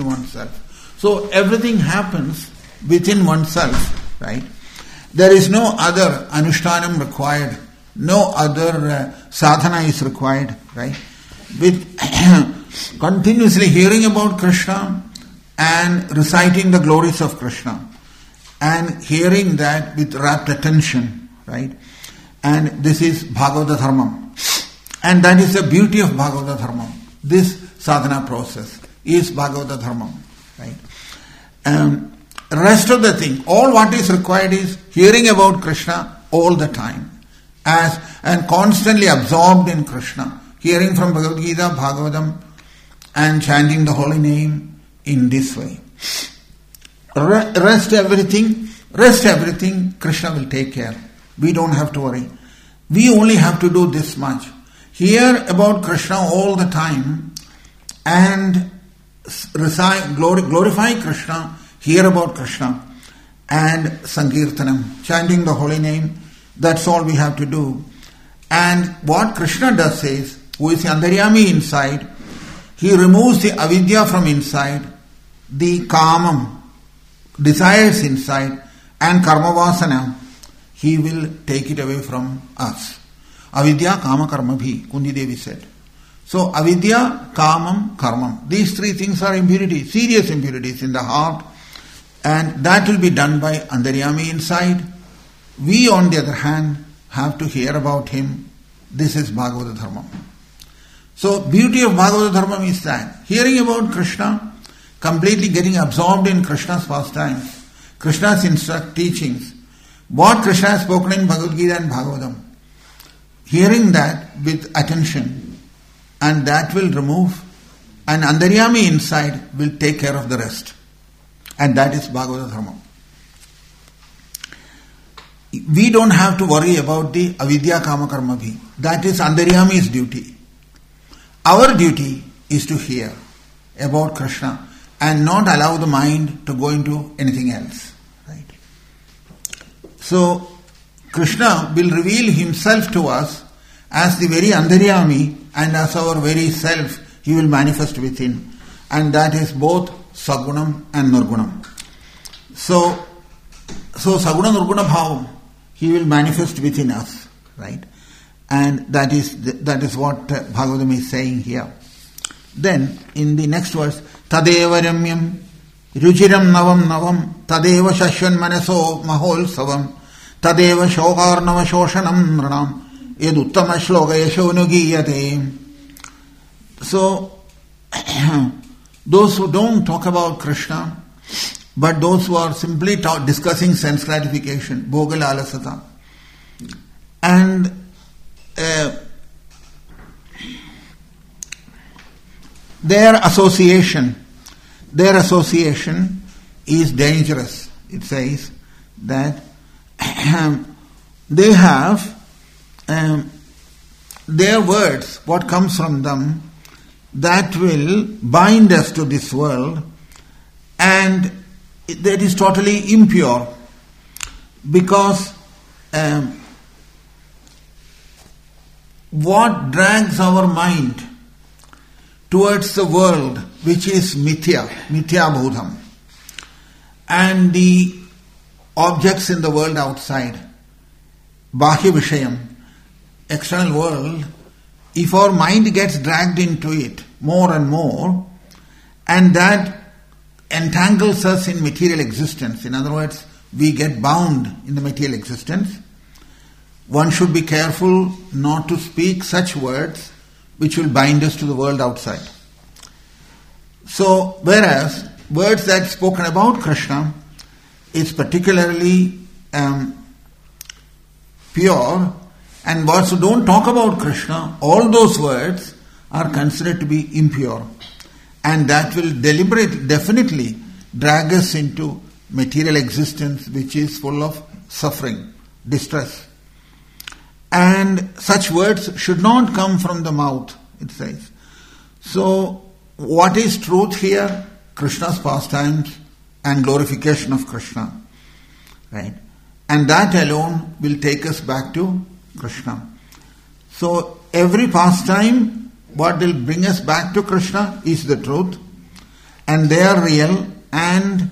So everything happens within oneself, right? There is no other anushtanam required, no other sadhana is required, right? With continuously hearing about Krishna and reciting the glories of Krishna and hearing that with rapt attention, right? And this is Bhagavata Dharmam. And that is the beauty of Bhagavata Dharmam. This sadhana process is Bhagavata Dharmam, right? Rest of the thing, all what is required is hearing about Krishna all the time, and constantly absorbed in Krishna, hearing from Bhagavad Gita, Bhagavatam, and chanting the holy name in this way. Rest everything, Krishna will take care. We don't have to worry. We only have to do this much. Hear about Krishna all the time and recite, glorify Krishna, hear about Krishna and Sankirtanam, chanting the holy name. That's all we have to do. And what Krishna does is, who is the Andaryami inside, he removes the avidya from inside, the kamam, desires inside, and karmavasana, he will take it away from us. Avidya, kama, karma bhi, Kundi Devi said. So, avidya, kamam, karmam. These three things are impurities, serious impurities in the heart, and that will be done by Andaryami inside. We, on the other hand, have to hear about him. This is Bhagavata Dharmam. So, beauty of Bhagavata Dharmam is that hearing about Krishna, completely getting absorbed in Krishna's pastimes, Krishna's teachings, what Krishna has spoken in Bhagavad Gita and Bhagavatam, hearing that with attention, and that will remove, and Andaryami inside will take care of the rest. And that is Bhagavata Dharmam. We don't have to worry about the avidya kama karma bhi. That is Andaryami's duty. Our duty is to hear about Krishna and not allow the mind to go into anything else. Right? So, Krishna will reveal himself to us as the very Andaryami and as our very self. He will manifest within. And that is both Sagunam and Nirgunam. So Saguna Nirguna Bhavam, he will manifest within us, right? And that is what Bhagavatam is saying here. Then, in the next verse, Tadeva Ramyam Ruchiram Navam Navam Tadeva Shashvan Manaso Mahol Savam Tadeva Shokarnava Shoshanam Nranam Yed Uttama Shloka Yashonugiyate. So, those who don't talk about Krishna, but those who are simply discussing sense gratification, Bhoga Lalasata, and their association is dangerous. It says that they have their words, what comes from them, that will bind us to this world, and that is totally impure, because what drags our mind towards the world, which is mithya bodham, and the objects in the world outside, bahya vishayam, external world, if our mind gets dragged into it more and more, and that entangles us in material existence, in other words, we get bound in the material existence, one should be careful not to speak such words which will bind us to the world outside. So, whereas words that spoken about Krishna is particularly pure, and words who don't talk about Krishna, all those words are considered to be impure, and that will definitely drag us into material existence which is full of suffering, distress. And such words should not come from the mouth, it says. So, what is truth here? Krishna's pastimes and glorification of Krishna, right? And that alone will take us back to Krishna. So, every pastime, what will bring us back to Krishna is the truth, and they are real, and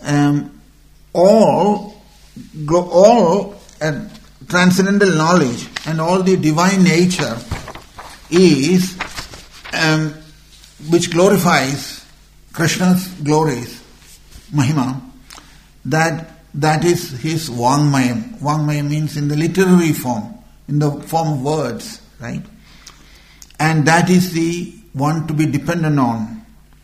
all transcendental knowledge and all the divine nature is which glorifies Krishna's glories, Mahima, that is his Vangmayam. Vangmayam means in the literary form, in the form of words, right? And that is the one to be dependent on.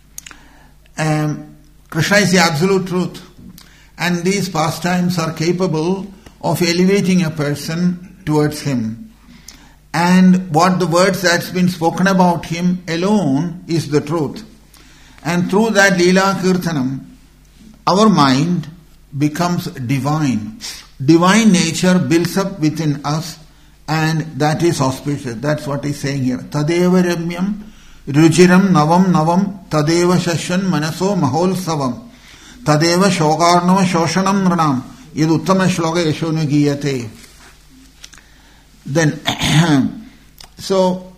Krishna is the absolute truth, and these pastimes are capable of elevating a person towards him. And what the words that's been spoken about him alone is the truth. And through that Leela Kirtanam, our mind becomes divine. Divine nature builds up within us, and that is auspicious. That's what he's saying here. Tadeva Ramyam Ruchiram Navam Navam Tadeva Shashvan Manaso Mahol Savam Tadeva Shokarnava Shoshanam Ranam Yed Uttama Shloka Yashonugiyate. Then, so,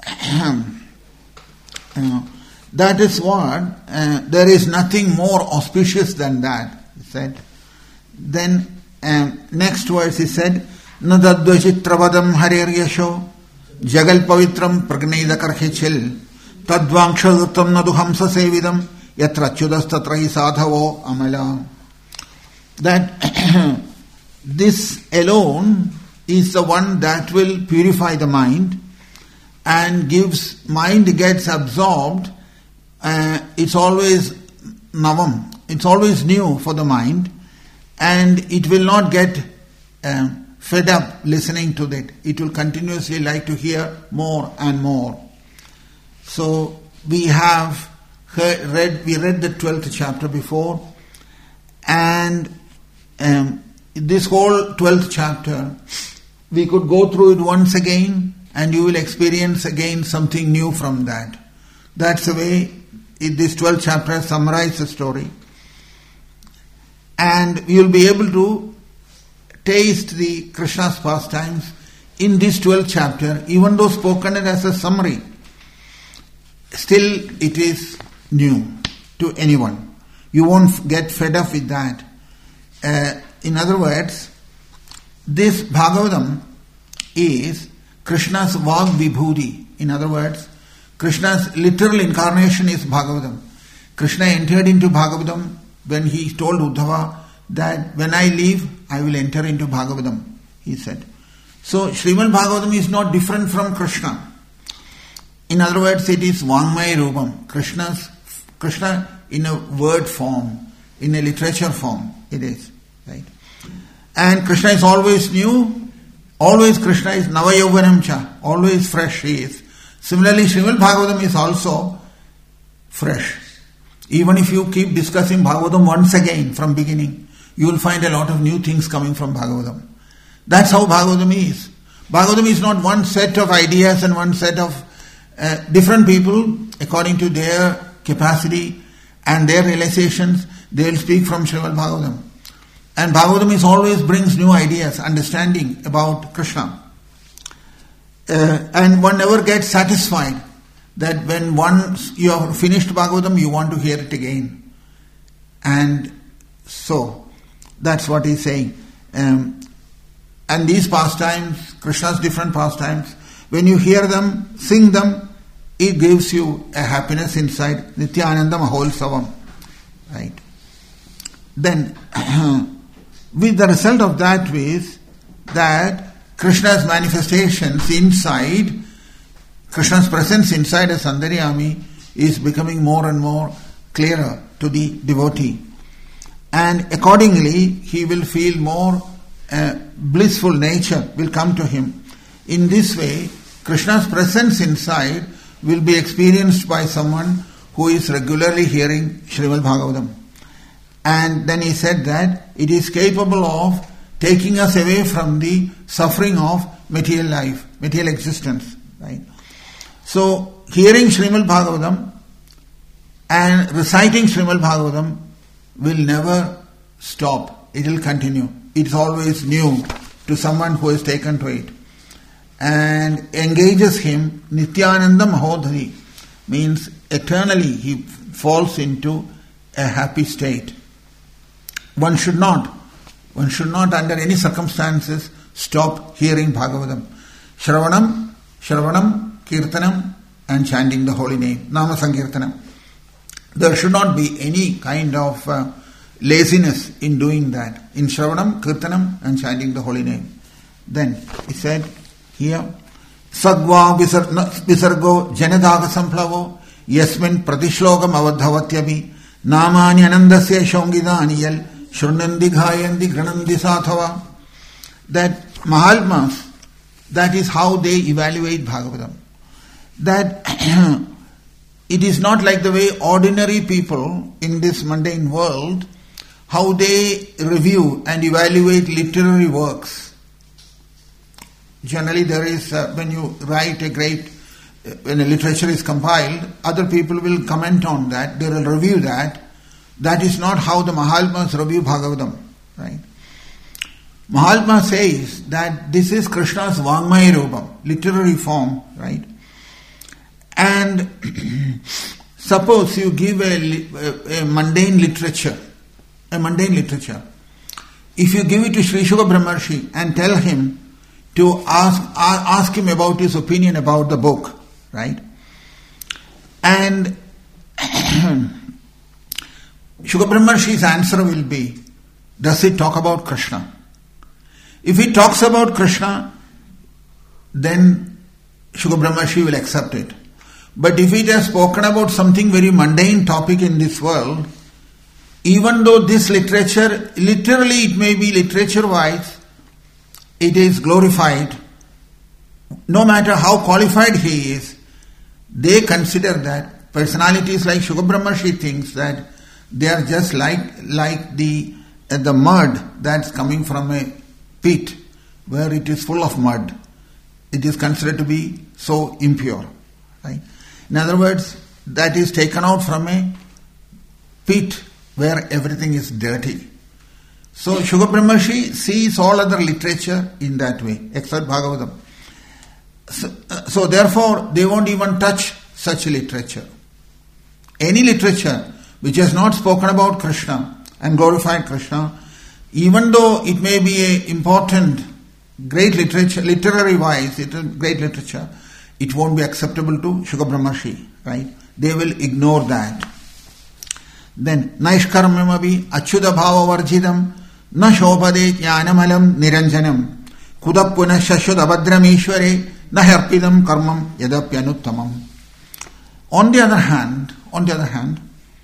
that is what, there is nothing more auspicious than that, he said. Then, next verse he said, Nadadvachitravadam harir yasho jagal pavitram pragneda karhichil tadvangshadutam naduhamsa sevidam yatra chudas tatrahi sadhavo amala. That this alone is the one that will purify the mind and mind gets absorbed. It's always navam, it's always new for the mind, and it will not get fed up listening to that. It will continuously like to hear more and more. So we read the 12th chapter before, and this whole 12th chapter, we could go through it once again, and you will experience again something new from that. That's the way this 12th chapter summarizes the story. And you will be able to taste the Krishna's pastimes in this 12th chapter, even though spoken as a summary. Still, it is new to anyone. You won't get fed up with that. In other words, this Bhagavatam is Krishna's Vag Vibhuti. In other words, Krishna's literal incarnation is Bhagavatam. Krishna entered into Bhagavatam when he told Uddhava that when I leave, I will enter into Bhagavatam, he said. So, Srimad Bhagavatam is not different from Krishna. In other words, it is Vangmaya Rupam. Krishna in a word form, in a literature form, it is. Right? And Krishna is always new, always Krishna is Navayauvanam cha, always fresh he is. Similarly, Srimad Bhagavatam is also fresh. Even if you keep discussing Bhagavatam once again from beginning, you will find a lot of new things coming from Bhagavatam. That's how Bhagavatam is. Bhagavatam is not one set of ideas and one set of different people according to their capacity and their realizations. They will speak from Srimad Bhagavatam. And Bhagavatam is always brings new ideas, understanding about Krishna. And one never gets satisfied that when once you have finished Bhagavatam, you want to hear it again. And so, that's what he's saying. And these pastimes, Krishna's different pastimes, when you hear them, sing them, it gives you a happiness inside. Nityananda Maholsavam. Right? Then, with the result of that is that Krishna's manifestations inside, Krishna's presence inside a Sandaryami is becoming more and more clearer to the devotee. And accordingly, he will feel more blissful nature will come to him. In this way, Krishna's presence inside will be experienced by someone who is regularly hearing Srimad Bhagavatam. And then he said that it is capable of taking us away from the suffering of material life, material existence. Right? So, hearing Srimad Bhagavatam and reciting Srimad Bhagavatam will never stop. It will continue. It's always new to someone who is taken to it. And engages him, Nityananda Mahodhari, means eternally he falls into a happy state. One should not under any circumstances stop hearing Bhagavatam. Shravanam, Kirtanam, and chanting the holy name, Nama Sankirtanam. There should not be any kind of laziness in doing that. In Shravanam, Kirtanam, and chanting the holy name. Then he said here, Sagva Visargo Janadaga Samplavo Yasmin Pratishlokam Avadhavatyabi Namani Anandasya Shongidaniyal Shurnandi Ghayandi Granandi Sathava. That Mahalmas, that is how they evaluate Bhagavatam. That it is not like the way ordinary people in this mundane world, how they review and evaluate literary works. Generally there is, when you write when a literature is compiled, other people will comment on that, they will review that. That is not how the Mahalmas review Bhagavatam. Right? Mahalma says that this is Krishna's Vangmaya Rupam, literary form, right? And suppose you give a mundane literature, if you give it to Sri Shuka Brahmarshi and tell him to ask him about his opinion about the book, right? And Shuka Brahmarshi's answer will be, does it talk about Krishna? If it talks about Krishna, then Shuka Brahmarshi will accept it. But if it has spoken about something very mundane topic in this world, even though this literature, literally it may be literature-wise, it is glorified, no matter how qualified he is, they consider that personalities like Shuka Brahmarshi thinks that they are just like the mud that's coming from a pit where it is full of mud. It is considered to be so impure. Right? In other words, that is taken out from a pit where everything is dirty. So Shuka Brahmarshi sees all other literature in that way, except Bhagavatam. So therefore, they won't even touch such literature. Any literature which has not spoken about Krishna and glorified Krishna, even though it may be a important, great literature, literary wise, it is great literature, it won't be acceptable to Shuka Brahmarshi, right? They will ignore that. Then, Naishkarmamabi Achyuta Bhava Varjidam Na Shobhade Jnanamalam Niranjanam Kudapuna Shashud Abhadram Ishware Na Harpidam Karmam Yadapyanuttamam. On the other hand,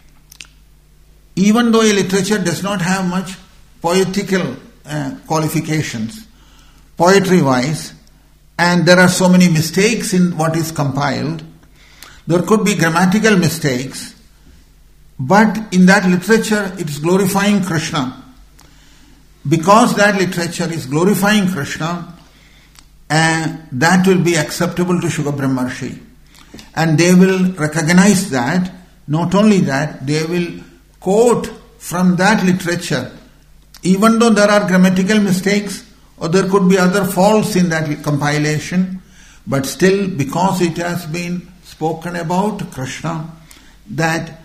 even though a literature does not have much poetical qualifications, poetry-wise, and there are so many mistakes in what is compiled, there could be grammatical mistakes, but in that literature it is glorifying Krishna. Because that literature is glorifying Krishna, that will be acceptable to Shuka Brahmarshi. And they will recognize that. Not only that, they will quote from that literature, even though there are grammatical mistakes or there could be other faults in that compilation, but still, because it has been spoken about Krishna, that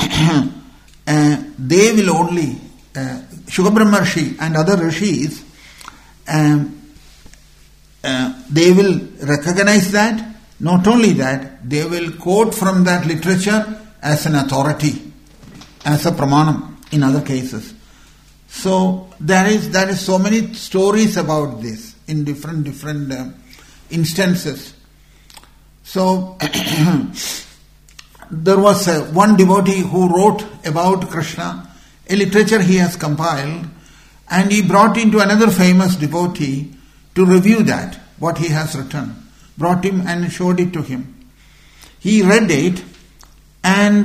they will only, Shuka Brahmarshi and other rishis, they will recognize that. Not only that, they will quote from that literature as an authority, as a pramanam in other cases. So there is so many stories about this in different instances. So there was one devotee who wrote about Krishna, a literature he has compiled, and he brought into another famous devotee to review that, what he has written. Brought him and showed it to him. He read it, and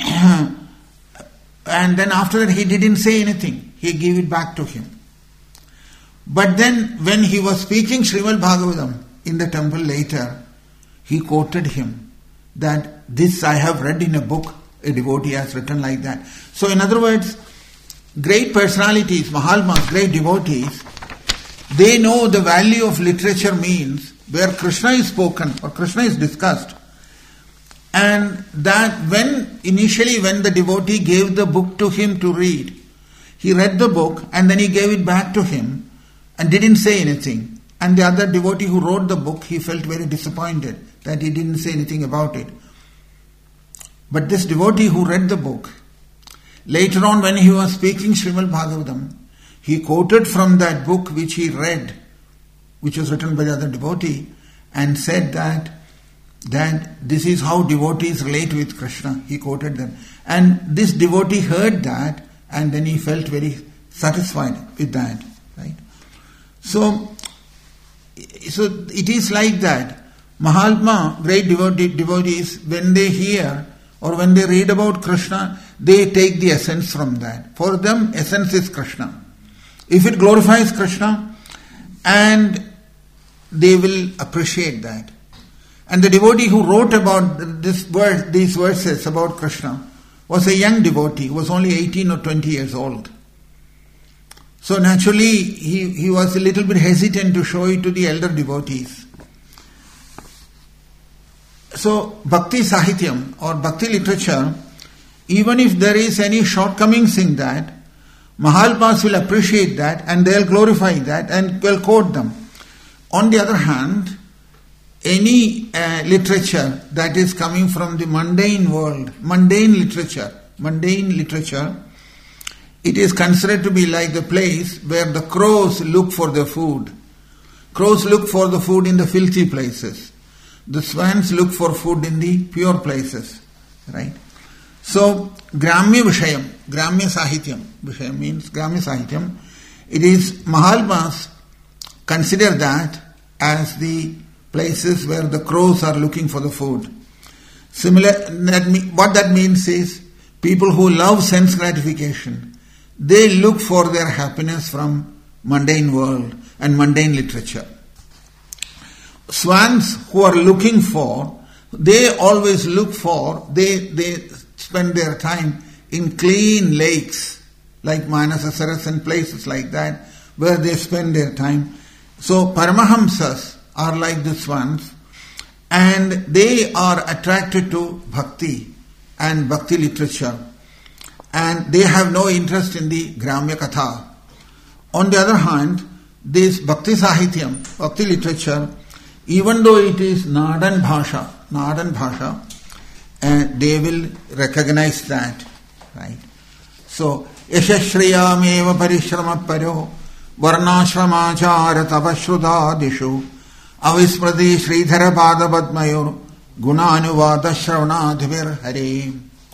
then after that he didn't say anything. He gave it back to him. But then when he was speaking Srimad Bhagavatam in the temple later, he quoted him that this I have read in a book, a devotee has written like that. So in other words, great personalities, Mahalmas, great devotees, they know the value of literature means where Krishna is spoken or Krishna is discussed. And that when the devotee gave the book to him to read, he read the book and then he gave it back to him and didn't say anything. And the other devotee who wrote the book, he felt very disappointed that he didn't say anything about it. But this devotee who read the book, later on when he was speaking Srimad Bhagavatam, he quoted from that book which he read, which was written by the other devotee, and said that this is how devotees relate with Krishna. He quoted them. And this devotee heard that, and then he felt very satisfied with that. Right? So it is like that. Mahalma, great devotees, when they hear or when they read about Krishna, they take the essence from that. For them, essence is Krishna. If it glorifies Krishna, and they will appreciate that. And the devotee who wrote about these verses about Krishna was a young devotee, was only 18 or 20 years old. So naturally, he was a little bit hesitant to show it to the elder devotees. So, Bhakti Sahityam or Bhakti literature, even if there is any shortcomings in that, Mahalpas will appreciate that and they'll glorify that and will quote them. On the other hand, any literature that is coming from the mundane world, mundane literature, it is considered to be like the place where the crows look for their food. Crows look for the food in the filthy places. The swans look for food in the pure places. Right? So, Gramya Vishayam, Gramya Sahityam, Vishayam means Gramya Sahityam, it is Mahalpas consider that as the places where the crows are looking for the food. What that means is, people who love sense gratification, they look for their happiness from mundane world and mundane literature. Swans who are looking for, they always look for, they spend their time in clean lakes like Manasasaras and places like that where they spend their time. So Paramahamsas are like the swans, and they are attracted to bhakti and bhakti literature, and they have no interest in the Gramya Katha. On the other hand, this Bhakti Sahityam, Bhakti literature, even though it is Nadan Bhasha, they will recognize that, right? So, Yashashriyameva Parishrama Paro Varnashramachara Tapashrutadishu Avisprati Sridhara Pada Padmayor Gunanuvada Shravanadhivir Hare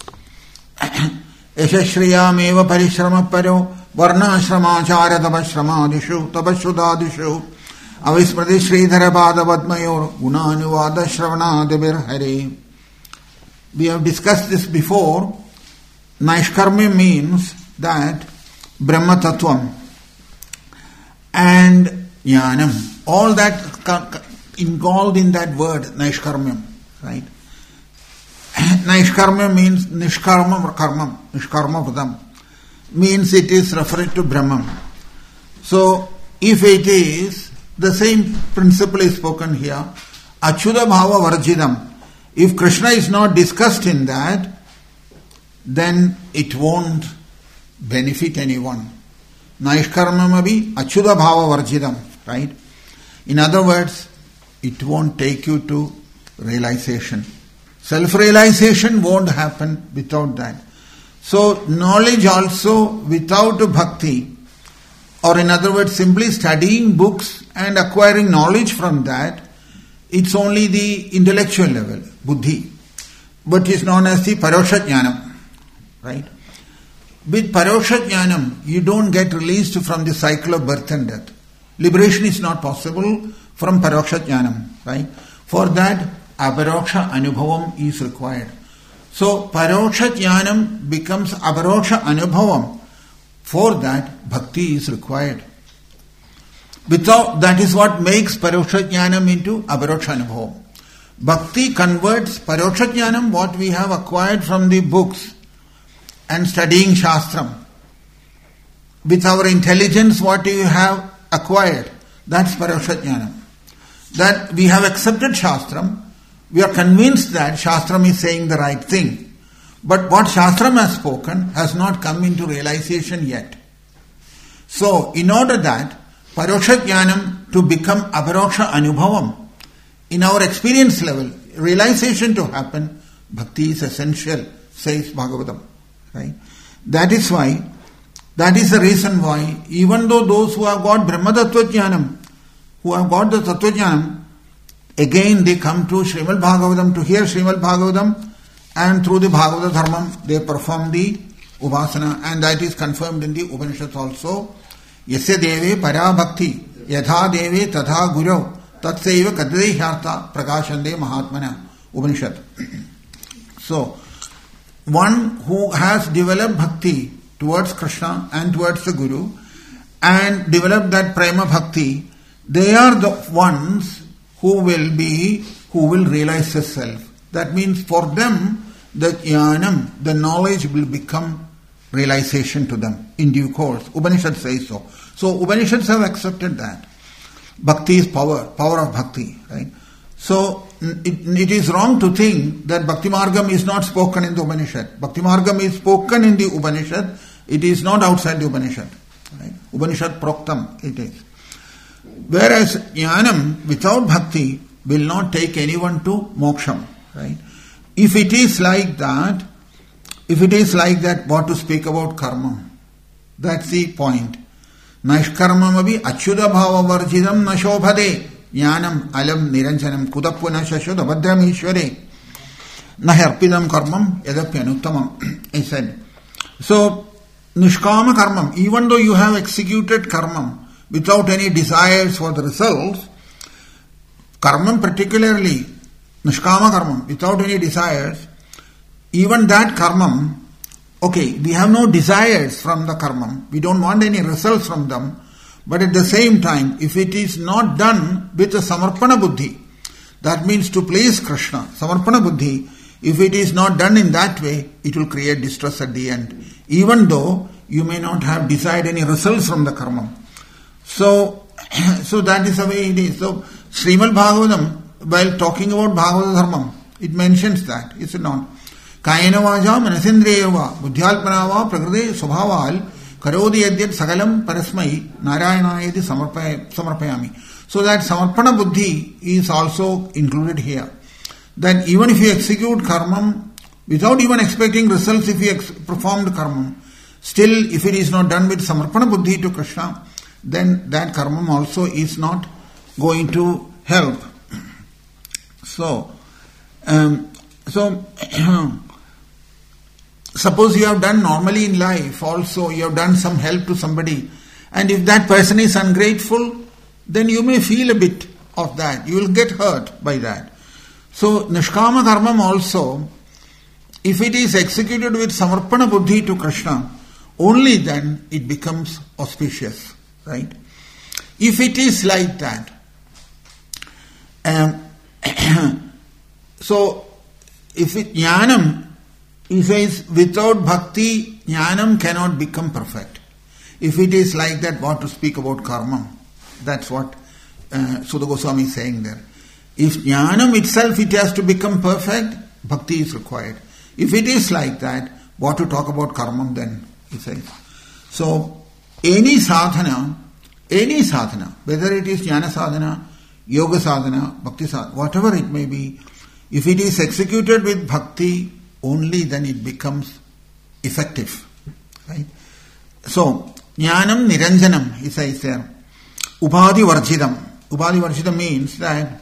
Yashashriyameva Parishrama Paro Varnashramachara Tapashrutadishu Avisprati Sridhara Pada Padmayor Gunanuvada Shravanadhivir Hare. We have discussed this before. Naishkarmya means that Brahma Tattvam and Jnanam, all that involved in that word Naishkarmya, right? Naishkarmya means Nishkarma Karma, Nishkarma Padam, means it is referred to Brahman. So, if it is, the same principle is spoken here, Achyuta Bhava Varjidam. If Krishna is not discussed in that, then it won't benefit anyone. Naishkarmamabi Achyuta Bhava Varjidam, right? In other words, it won't take you to realization. Self-realization won't happen without that. So, knowledge also without bhakti, or in other words, simply studying books and acquiring knowledge from that, it's only the intellectual level, buddhi, but is known as the Parosha Jnanam. Right? With Parosha Jnanam, you don't get released from the cycle of birth and death. Liberation is not possible from Parosha Jnanam. Right? For that, Aparoksha Anubhavam is required. So, Parosha Jnanam becomes Aparoksha Anubhavam. For that, Bhakti is required. Without, that is what makes Parosha Jnanam into Aparoksha Anubhavam. Bhakti converts Parosha Jnanam, what we have acquired from the books, and studying Shastram. With our intelligence, what you have acquired, that's Parosha Jnanam. That we have accepted Shastram, we are convinced that Shastram is saying the right thing. But what Shastram has spoken has not come into realization yet. So, in order that Parosha Jnanam to become Aparoksha Anubhavam, in our experience level, realization to happen, Bhakti is essential, says Bhagavatam. Right? That is the reason why, even though those who have got Brahma Tattva Jnanam, who have got the Tattva Jnanam, again they come to Srimad Bhagavatam to hear Srimad Bhagavatam, and through the Bhagavata Dharmam they perform the Upasana, and that is confirmed in the Upanishads also. Yasya deve para bhakti, yatha deve tatha guru, tatsaiva kadade hyartha prakashande mahatmana. Upanishad. So, one who has developed bhakti towards Krishna and towards the Guru and developed that prema bhakti, they are the ones who will realize the self. That means for them, the jnanam, the knowledge will become realization to them in due course. Upanishad says so. So Upanishads have accepted that. Bhakti is power of bhakti, right? So it is wrong to think that Bhakti Margam is not spoken in the Upanishad. Bhakti Margam is spoken in the Upanishad. It is not outside the Upanishad. Right? Upanishad Proktam it is. Whereas Jnanam without Bhakti will not take anyone to moksham. Right? If it is like that, what to speak about karma? That's the point. Naishkarmamabi achyuta bhava varjidam na shobhade jnanam alam niranjanam kudapuna shashudha bhadram ishware na harpidam karmam yadapyanuttamam. He said. So, nishkama karmam, even though you have executed karmam without any desires for the results, karmam particularly, nishkama karmam, without any desires, even that karmam, okay, we have no desires from the karmam, we don't want any results from them, but at the same time, if it is not done with a samarpana buddhi, that means to please Krishna, samarpana buddhi, if it is not done in that way, it will create distress at the end, even though you may not have desired any results from the karmam. So that is the way it is. So, Srimad Bhagavatam, while talking about Bhagavata Dharmam, it mentions that, is it not? Kayena vaja manasindriyava buddhyalpanava prakriti subhaval Karodi yadyat sagalam parasmai Narayanayati samarpayami. So that samarpana buddhi is also included here. That even if you execute karmam without even expecting results, if you performed karmam, still if it is not done with samarpana buddhi to Krishna, then that karmam also is not going to help. So suppose you have done normally in life also, you have done some help to somebody, and if that person is ungrateful, then you may feel a bit of that. You will get hurt by that. So Nishkama Karmam also, if it is executed with Samarpana Buddhi to Krishna, only then it becomes auspicious. Right? If it is like that, so if it Jnanam, he says without bhakti, Jnanam cannot become perfect. If it is like that, what to speak about karma? That's what Sudha Goswami is saying there. If Jnanam itself, it has to become perfect, bhakti is required. If it is like that, what to talk about karma then, he says. So, any sadhana, whether it is jnana sadhana, yoga sadhana, bhakti sadhana, whatever it may be, if it is executed with bhakti, only then it becomes effective. Right? So, jnanam niranjanam, he says there. Ubhadi varjidam. Ubhadi varjidam means that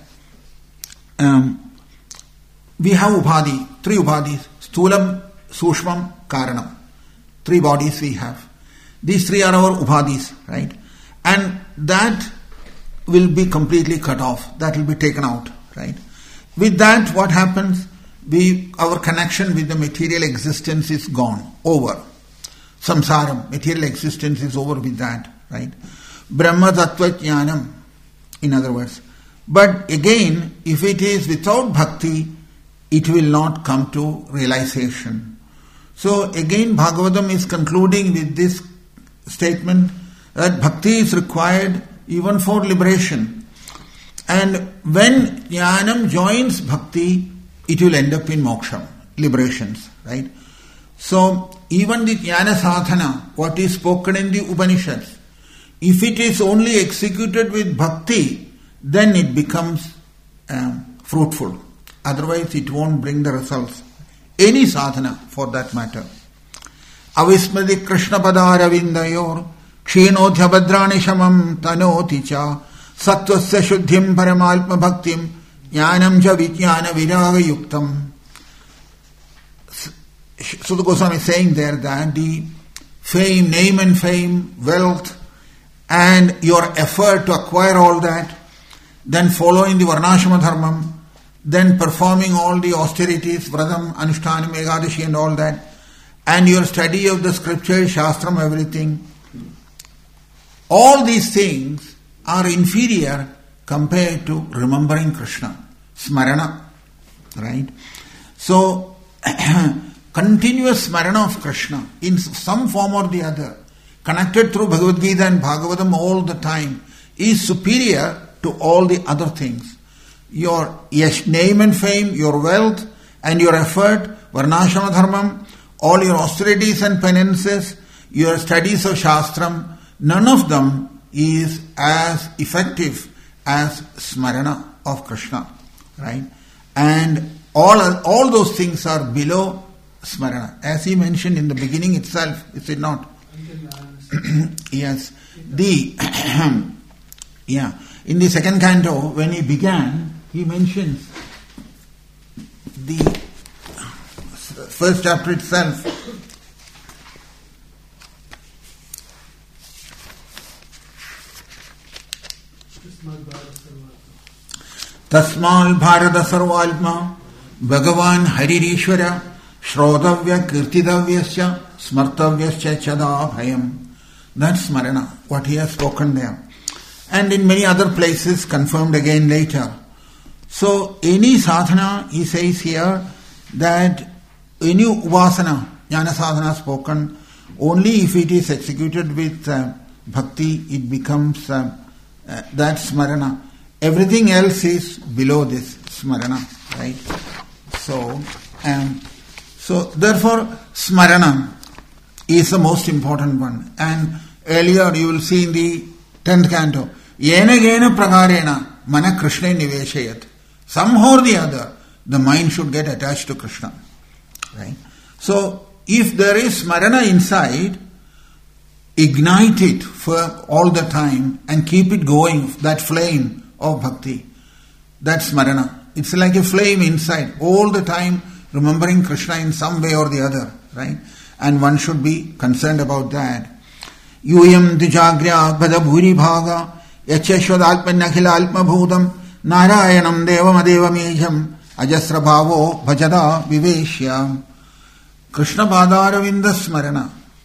we have ubhadi, 3 ubhadis, sthulam, sushmam, karanam. 3 bodies we have. These 3 are our ubhadis, right? And that will be completely cut off. That will be taken out, right? With that, what happens? Our connection with the material existence is gone, over. Samsaram, material existence is over with that, right? Brahma Tattva Jnanam, in other words. But again, if it is without bhakti, it will not come to realization. So again, Bhagavatam is concluding with this statement that bhakti is required even for liberation. And when jnanam joins bhakti, it will end up in moksha, liberations, right? So even the jnana sadhana, what is spoken in the Upanishads, if it is only executed with bhakti, then it becomes fruitful. Otherwise it won't bring the results. Any sadhana for that matter. Avismadi Krishna Padaravindayor Kshinodhya Bhadrani Shamam Tanoti Cha Sattvasya Shuddhim Paramalpa Bhaktim Jnanam Ja Vijnana Viraga Yuktam. Sudha Goswami is saying there that the fame, name and fame, wealth, and your effort to acquire all that, then following the Varnashrama Dharmam, then performing all the austerities, Vradam, Anushtanam, Ekadashi and all that, and your study of the scriptures, Shastram, everything, all these things are inferior compared to remembering Krishna, Smarana, right? So, continuous Smarana of Krishna in some form or the other, connected through Bhagavad Gita and Bhagavatam all the time, is superior to all the other things. Your name and fame, your wealth and your effort, Varnashrama Dharmam, all your austerities and penances, your studies of Shastram, none of them is as effective as Smarana of Krishna, right? And all those things are below Smarana. As he mentioned in the beginning itself, is it not? Yes. In the second canto, when he began, he mentions the first chapter itself. Tasmal Bharata Sarvalma Bhagavan Haririshwara Shrodavya Kirtidavyasya Smartavyasya Chada Bhayam. That's Smarana, what he has spoken there. And in many other places confirmed again later. So any sadhana, he says here, that any upasana, jnana sadhana spoken, only if it is executed with bhakti, it becomes that smarana. Everything else is below this smarana, right? So therefore, smarana is the most important one. And earlier you will see in the 10th canto, Yena Yena Pragarena Mana Krishna Niveshayat. Somehow or the other, the mind should get attached to Krishna. Right? So, if there is smarana inside, ignite it for all the time and keep it going, that flame of bhakti. That's smarana. It's like a flame inside, all the time remembering Krishna in some way or the other, right? And one should be concerned about that. Yuyam dijagriya bhada bhuri bhaga yacheshwadalpanakhila alpabhudam narayanam devam adevamejam ajasra bhavo bhajada viveshya. Krishna Padaravinda Smarana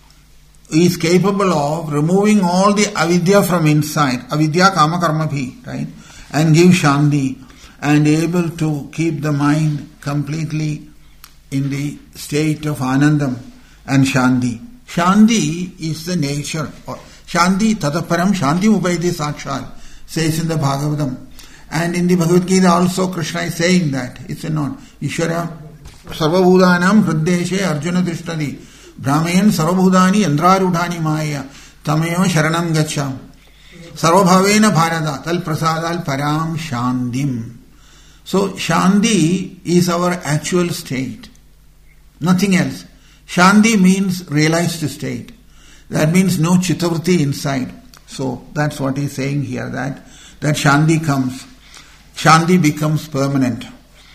is capable of removing all the avidya from inside, avidya kama karma bhi, right? And give shanti, and able to keep the mind completely in the state of anandam and shanti. Shanti is the nature. Shanti tataparam shanti upaiti sakshal, says in the Bhagavatam. And in the Bhagavad Gita also Krishna is saying that. It's a not. Ishvara Sarvabhudanam Hriddeshe Arjuna Tishtadi Brahmayan Sarvabhudani Yandrarudhani Maya Tameva Sharanam Gacham Sarvabhavena Bharada Tal Prasadal Param Shandim. So Shanti is our actual state. Nothing else. Shanti means realized state. That means no chittavritti inside. So that's what he's saying here, that Shanti comes. Shanti becomes permanent.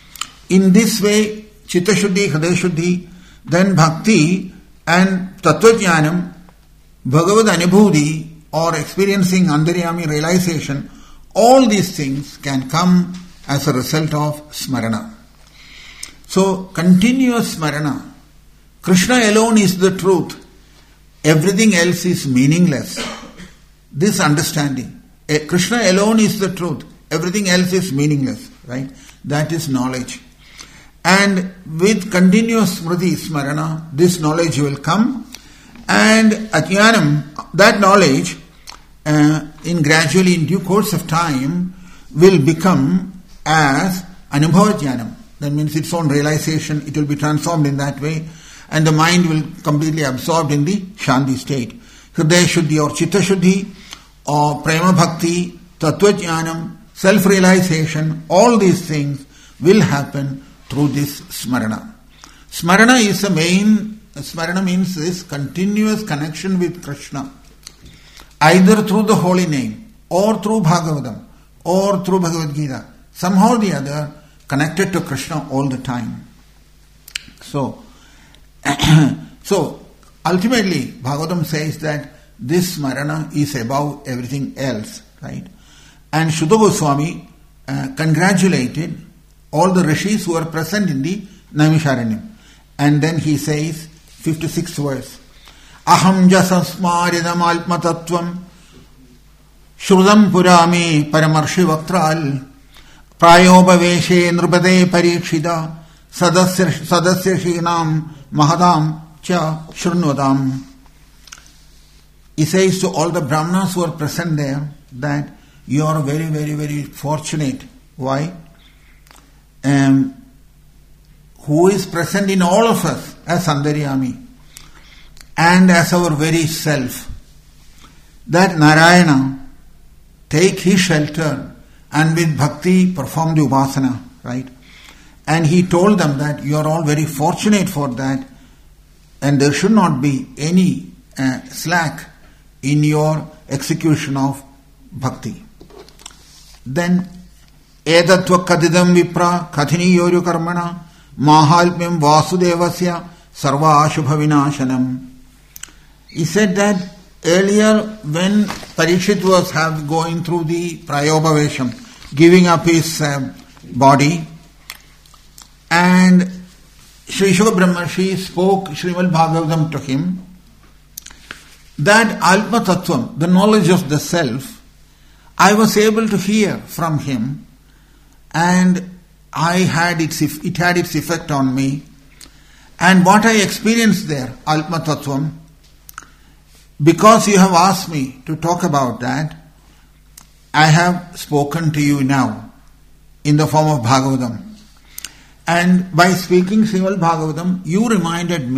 In this way, Chitta Shuddhi, Hridaya Shuddhi, then Bhakti and Tattva Jnanam, Bhagavad Anubhuti, or experiencing Antaryami realization, all these things can come as a result of Smarana. So, continuous Smarana. Krishna alone is the truth. Everything else is meaningless. This understanding. Krishna alone is the truth. Everything else is meaningless. Right? That is knowledge. And with continuous smriti, smarana, this knowledge will come, and ajnanam, that knowledge, gradually in due course of time, will become as anubhava jnanam. That means its own realization, it will be transformed in that way, and the mind will completely absorbed in the shanti state. Hridaya Shuddhi or Chitta Shuddhi, or Prema Bhakti, Tattva Jnanam, self-realization, all these things will happen through this smarana. Smarana is the main, smarana means this continuous connection with Krishna, either through the holy name, or through Bhagavatam, or through Bhagavad Gita, somehow or the other, connected to Krishna all the time. So ultimately, Bhagavatam says that this smarana is above everything else, right? And Shuddha Goswami congratulated all the rishis who are present in the Naimisharanyam. And then he says, 56th verse, Aham jasasmaridam alpmatattvam Shrudam purami paramarshi vaktral Prayobhaveshe nrupade parikshita Sadasya shinam mahadam cha shrunvadam. He says to all the brahmanas who are present there that you are very, very, very fortunate. Why? Who is present in all of us as Antaryami and as our very self. That Narayana take his shelter and with bhakti perform the upasana, right? And he told them that you are all very fortunate for that, and there should not be any slack in your execution of bhakti. Then Edatva kadidam vipra kathini yoru karmana mahalpyam vasudevasya sarva ashubha vinashanam. He said that earlier when Parikshit was going through the prayobhavesham, giving up his body, and Sri Shuka Brahmarshi spoke Srimad Bhagavatam to him, that Alpa Tattvam, the knowledge of the self, I was able to hear from him, and it had its effect on me. And what I experienced there, Alpa Tattvam, because you have asked me to talk about that, I have spoken to you now in the form of Bhagavatam. And by speaking Srimad Bhagavatam, you reminded me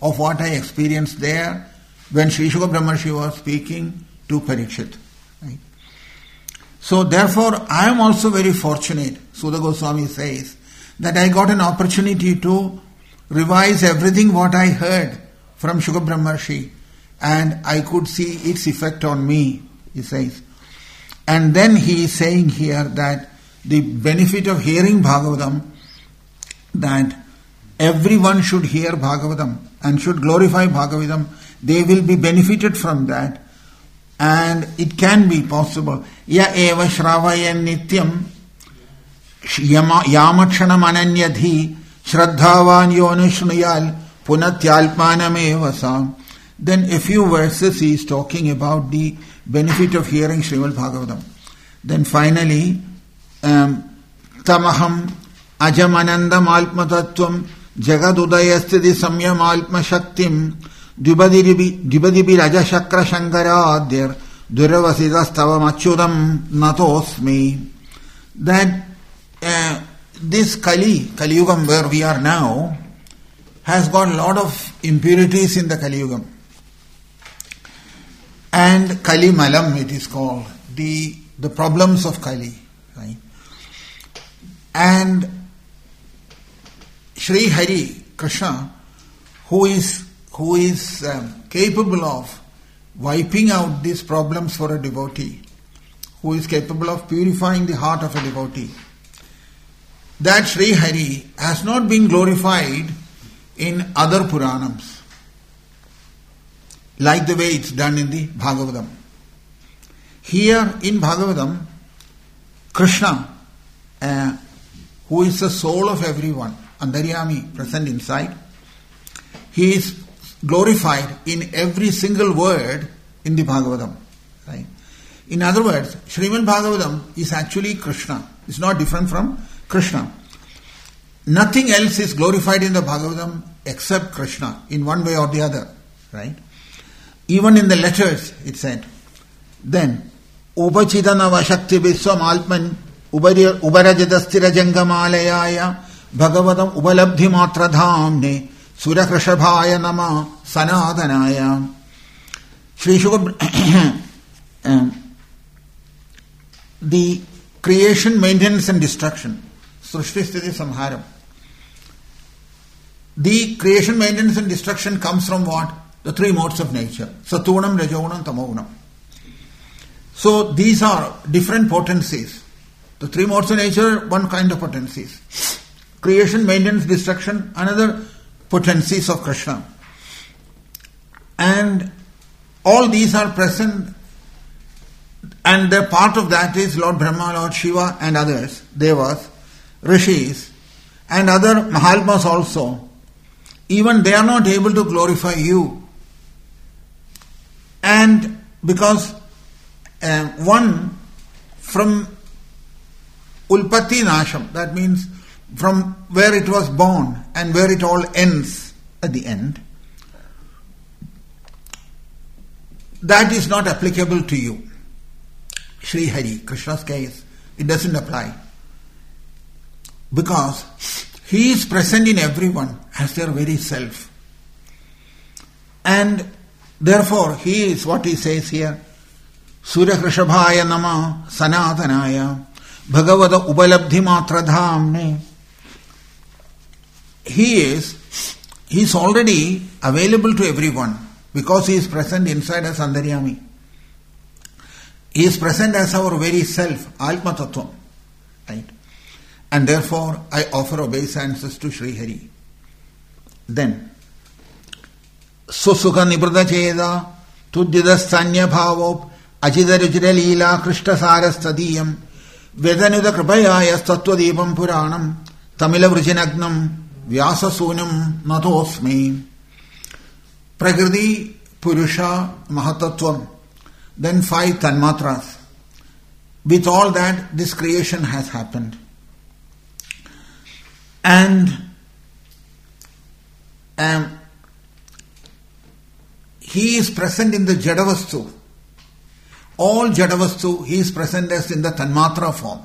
of what I experienced there when Sri Shuka Brahmarshi was speaking to Parikshit. Right? So therefore, I am also very fortunate, Sudha Goswami says, that I got an opportunity to revise everything what I heard from Shuka Brahmarshi, and I could see its effect on me, he says. And then he is saying here that the benefit of hearing Bhagavatam, that everyone should hear Bhagavatam and should glorify Bhagavatam. They will be benefited from that, and it can be possible. Ya eva shravayan nityam yamakshanam ananyadhi shraddhavan yonushnuyal punatyalpanam evasam. Then a few verses he is talking about the benefit of hearing Srimad Bhagavatam. Then finally, tamaham ajamanandam alpmatattvam jagadudayastidi samyam alpmashaktim dvibadibi rajashakra shankaradyar duravasidastavam achyudam natosmi. That this Kali Yugam where we are now has got a lot of impurities in the Kali Yugam. And Kali Malam it is called, the problems of Kali. Right? And Sri Hari Krishna, who is capable of wiping out these problems for a devotee, who is capable of purifying the heart of a devotee, that Sri Hari has not been glorified in other Puranams, like the way it's done in the Bhagavatam. Here in Bhagavatam, Krishna, who is the soul of everyone, Antaryami, present inside, he is glorified in every single word in the Bhagavatam. Right? In other words, Srimad Bhagavatam is actually Krishna. It's not different from Krishna. Nothing else is glorified in the Bhagavatam except Krishna, in one way or the other. Right? Even in the letters, it said, then, Upachidana Vashakti Viswam Alpman Ubarajadastira Jangamalayaya Bhagavatam Ubalabdhi Matra Dhamne Surakrishabhaya Nama Sanatanaya. Sri Shuka, the creation, maintenance and destruction, Srishti Sthiti Samharam. The creation, maintenance and destruction comes from what? The three modes of nature. Sattvanam, Rajagunam, Tamogunam. So these are different potencies. The three modes of nature, one kind of potencies. Creation, maintenance, destruction, another potencies of Krishna. And all these are present, and the part of that is Lord Brahma, Lord Shiva and others, Devas, Rishis and other Mahalmas also. Even they are not able to glorify you. And because one from Ulpati Nasham, that means from where it was born and where it all ends at the end, that is not applicable to you. Sri Hari, Krishna's case, it doesn't apply. Because he is present in everyone as their very self. And therefore, he is what he says here, Surya Krishabhaya Nama Sanatanaya Bhagavata Ubalabdhi Matra Dhamne. He is already available to everyone because he is present inside as Antaryami. He is present as our very self, Atma Tattvam. Right? And therefore, I offer obeisances to Sri Hari. Then, Susukha Nibrada Cheda Tuddhidastanya Bhavop Achidarujira Leela Krishna Sarastadiyam Vedanuda Kripayaya Tattvadeepam Puranam Tamila Vrijanagnam Vyasa Sunam Natosmi. Prakriti, Purusha, Mahatattvam. Then 5 Tanmatras. With all that, this creation has happened. And he is present in the Jadavastu. All Jadavastu, he is present as in the Tanmatra form.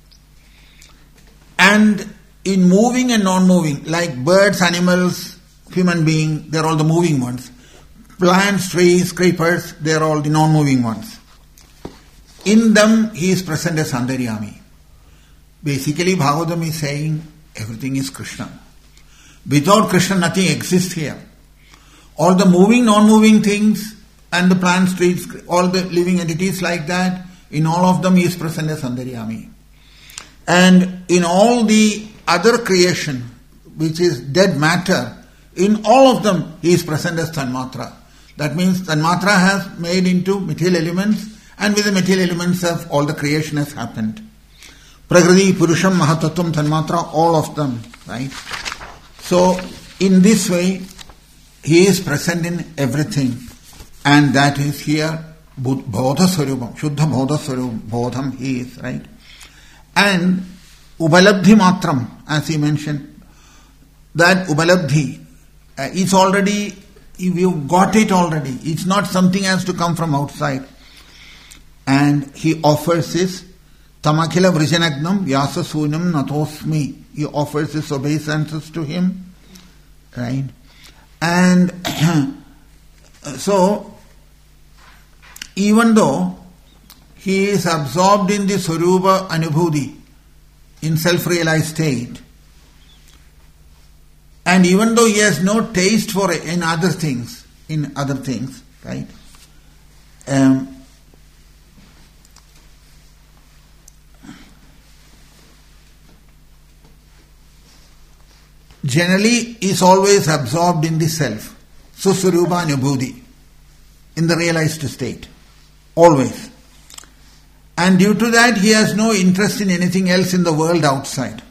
And in moving and non-moving, like birds, animals, human being, they are all the moving ones. Plants, trees, creepers, they are all the non-moving ones. In them, he is present as Antaryami. Basically, Bhagavatam is saying everything is Krishna. Without Krishna, nothing exists here. All the moving, non-moving things and the plants, trees, all the living entities like that, in all of them he is present as Antaryami. And in all the other creation, which is dead matter, in all of them he is present as Tanmatra. That means Tanmatra has made into material elements, and with the material elements of all the creation has happened. Prakriti, Purusham, Mahatattvam, Tanmatra, all of them, right? So, in this way, he is present in everything. And that is here, Bodha Swarupam, Shuddha Bodha Swarupam, Bodham he is, right? And Ubalabdhi Matram, as he mentioned, that Ubalabdhi is already, you've got it already. It's not something has to come from outside. And he offers his Tamakila Vrijanagnam Vyasa Sunam Natosmi. He offers his obeisances to him. Right? And so, even though he is absorbed in the Swarupa Anubhuti, in self-realized state, and even though he has no taste for it in other things, right? Generally is always absorbed in the self. Suswarupa Anubhuti, in the realized state. Always. And due to that, he has no interest in anything else in the world outside.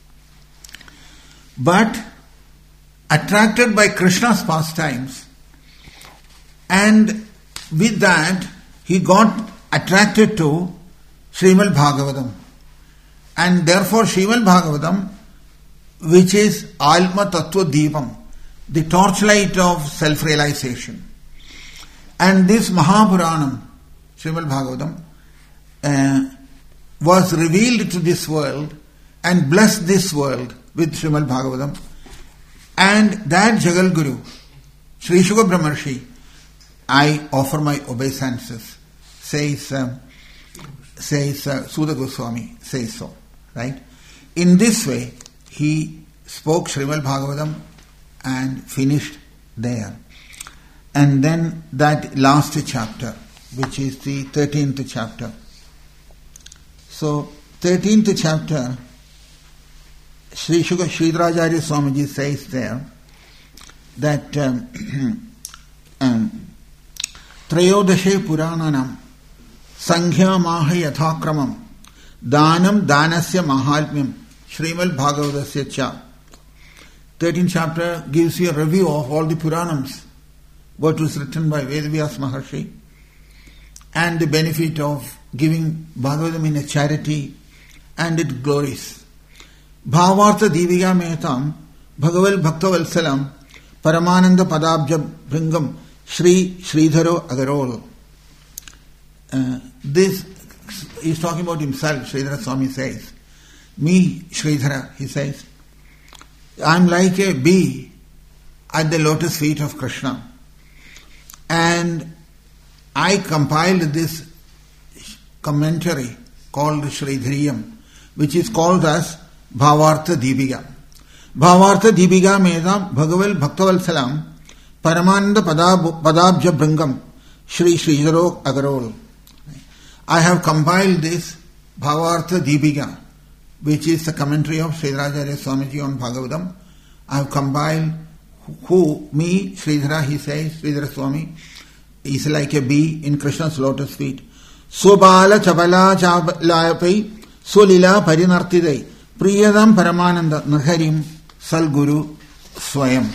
But, attracted by Krishna's pastimes, and with that, he got attracted to Srimad Bhagavatam. And therefore, Srimad Bhagavatam, which is Alma Tattva Deepam, the torchlight of self-realization. And this Mahapuranam, Srimad Bhagavatam, was revealed to this world and blessed this world with Srimad Bhagavatam. And that Jagal Guru, Sri Shuka Brahmarshi, I offer my obeisances, says Sudha Goswami, says so. Right? In this way, he spoke Srimad Bhagavatam and finished there. And then that last chapter, which is the 13th chapter. So, 13th chapter, Sri Sridharacharya Swamiji says there that Trayodashe Purananam Sankhya Maha Yathakramam Danam Danasya Mahalmyam Srimad Bhagavatasya Cha. 13th chapter gives you a review of all the Puranams, what was written by Vedavyas Maharshi, and the benefit of giving Bhagavatam in a charity and its glories. Bhavartha Diviga Metam Bhagaval Bhaktavalsalam Paramananda Padabja Bringam Sri Sridharo Agarol. This is talking about himself. Sridhara Swami says, me, Sridhara, he says, I am like a bee at the lotus feet of Krishna. And I compiled this commentary called Sridhariyam, which is called as Bhavartha Deepika. Bhavartha Deepika Meda Bhagaval Bhaktavalsalam Paramananda Padabja Bringam Sri Sridharo Agarol. I have compiled this Bhavartha Deepika, which is the commentary of Sridharacharya Swamiji on Bhagavatam. I have compiled me, Sridhara, he says, Sridhara Swami, is like a bee in Krishna's lotus feet. Subala Chabala Chabalayapai Sulila Parinartidai Priyadam Paramananda Nirharim Salguru Swayam.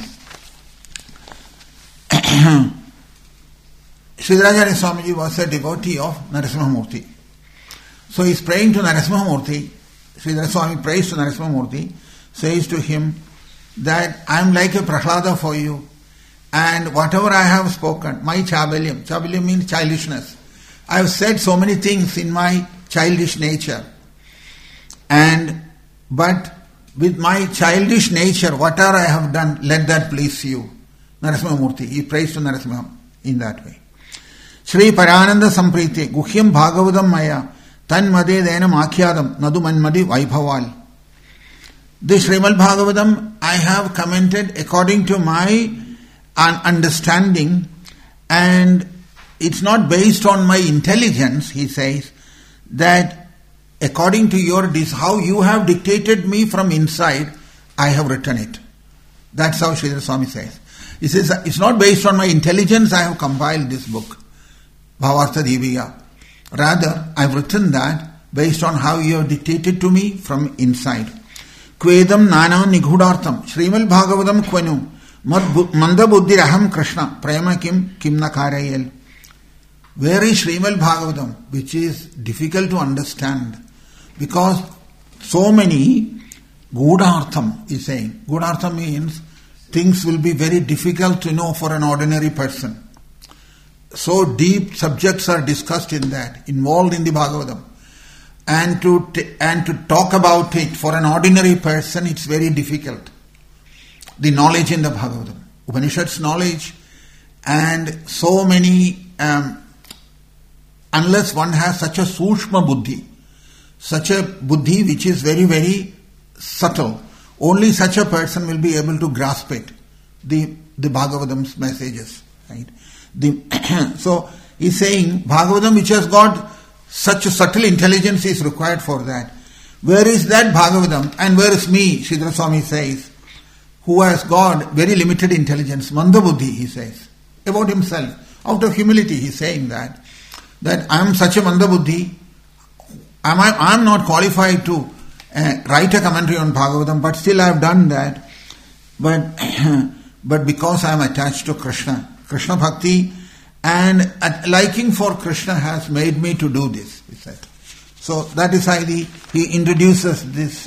Sridharacharya Swamiji was a devotee of Narasimha Murthy. So he is praying to Narasimha Murthy. Sridhara Swami prays to Narasimha Murthy, says to him that I am like a Prahlada for you, and whatever I have spoken, my Chabalyam means childishness. I have said so many things in my childish nature, but with my childish nature, whatever I have done, let that please you. Narasimhamurti, he prays to Narasimha in that way. Shri Parananda Sampriti, Guhyam Bhagavatam Maya, Tan Made Denam Akhyadam, Nadu Manmadi Vaibhaval. This Srimad Bhagavatam I have commented according to my understanding, and it's not based on my intelligence, he says, that according to how you have dictated me from inside, I have written it. That's how Sridhar Swami says. He says, it's not based on my intelligence I have compiled this book, Bhavartha Diviya. Rather, I have written that based on how you have dictated to me from inside. Kvedam nana nighudhartham, Srimad Bhagavatam kvanu, mandabuddhiraham Krishna, prema kim nakarayel. Where is Srimad Bhagavatam? Which is difficult to understand. Because so many gudhartham is saying. Gudhartham means things will be very difficult to know for an ordinary person. So deep subjects are discussed in that, involved in the Bhagavatam. And to talk about it for an ordinary person, it's very difficult. The knowledge in the Bhagavatam, Upanishad's knowledge, and so many, unless one has such a sushma buddhi, such a buddhi which is very, very subtle, only such a person will be able to grasp it, the Bhagavatam's messages. Right? So he's saying Bhagavatam which has got such a subtle intelligence is required for that. Where is that Bhagavatam and where is me? Sridhar Swami says, who has got very limited intelligence, Mandabuddhi, he says, about himself. Out of humility he is saying that I am such a Mandabuddhi, I am not qualified to write a commentary on Bhagavatam, but still I have done that. But because I am attached to Krishna Bhakti, and liking for Krishna has made me to do this, he said. So that is why he introduces this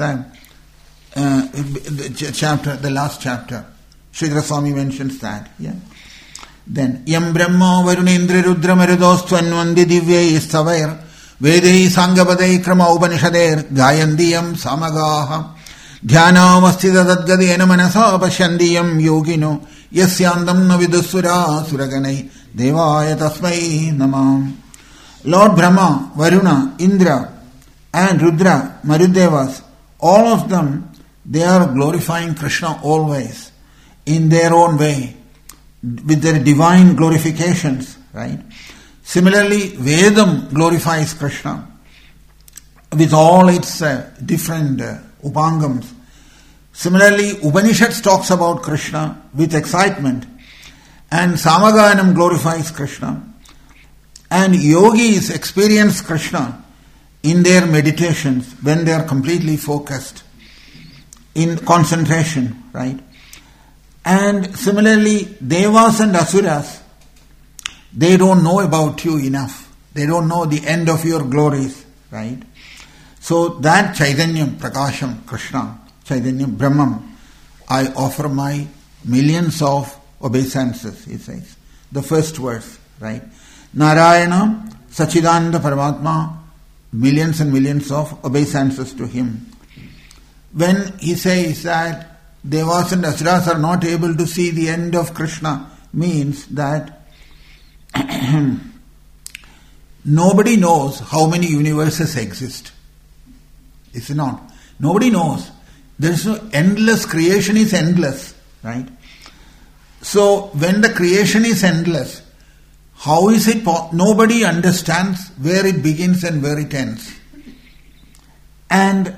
chapter, the last chapter. Sridhar Swami mentions that. Yeah. Then Yam Brahma Varunendra Rudra Marudostvanvandi Divyai Stavair Vedai Sangabadai Krama Upanishader Gayandiyam Samagaha Dhyanam Astida Dadgadena Manasa Pashandiyam Yogino Yasyandam Navidusura Suraganai Devaya Tasmai Namam. Lord Brahma, Varuna, Indra and Rudra, Marudevas, all of them, they are glorifying Krishna always in their own way, with their divine glorifications, right? Similarly, Vedam glorifies Krishna with all its different upangams. Similarly, Upanishads talks about Krishna with excitement, and Samaganam glorifies Krishna, and yogis experience Krishna in their meditations when they are completely focused in concentration, right? And similarly, Devas and Asuras, they don't know about you enough. They don't know the end of your glories, right? So that Chaitanyam, Prakasham, Krishna, Chaitanyam, Brahmam, I offer my millions of obeisances, he says. The first verse, right? Narayana, Sachidananda Paramatma, millions and millions of obeisances to him. When he says that Devas and Asuras are not able to see the end of Krishna, means that nobody knows how many universes exist. Is it not? Nobody knows. There is no endless, creation is endless, right? So when the creation is endless, how is it nobody understands where it begins and where it ends. And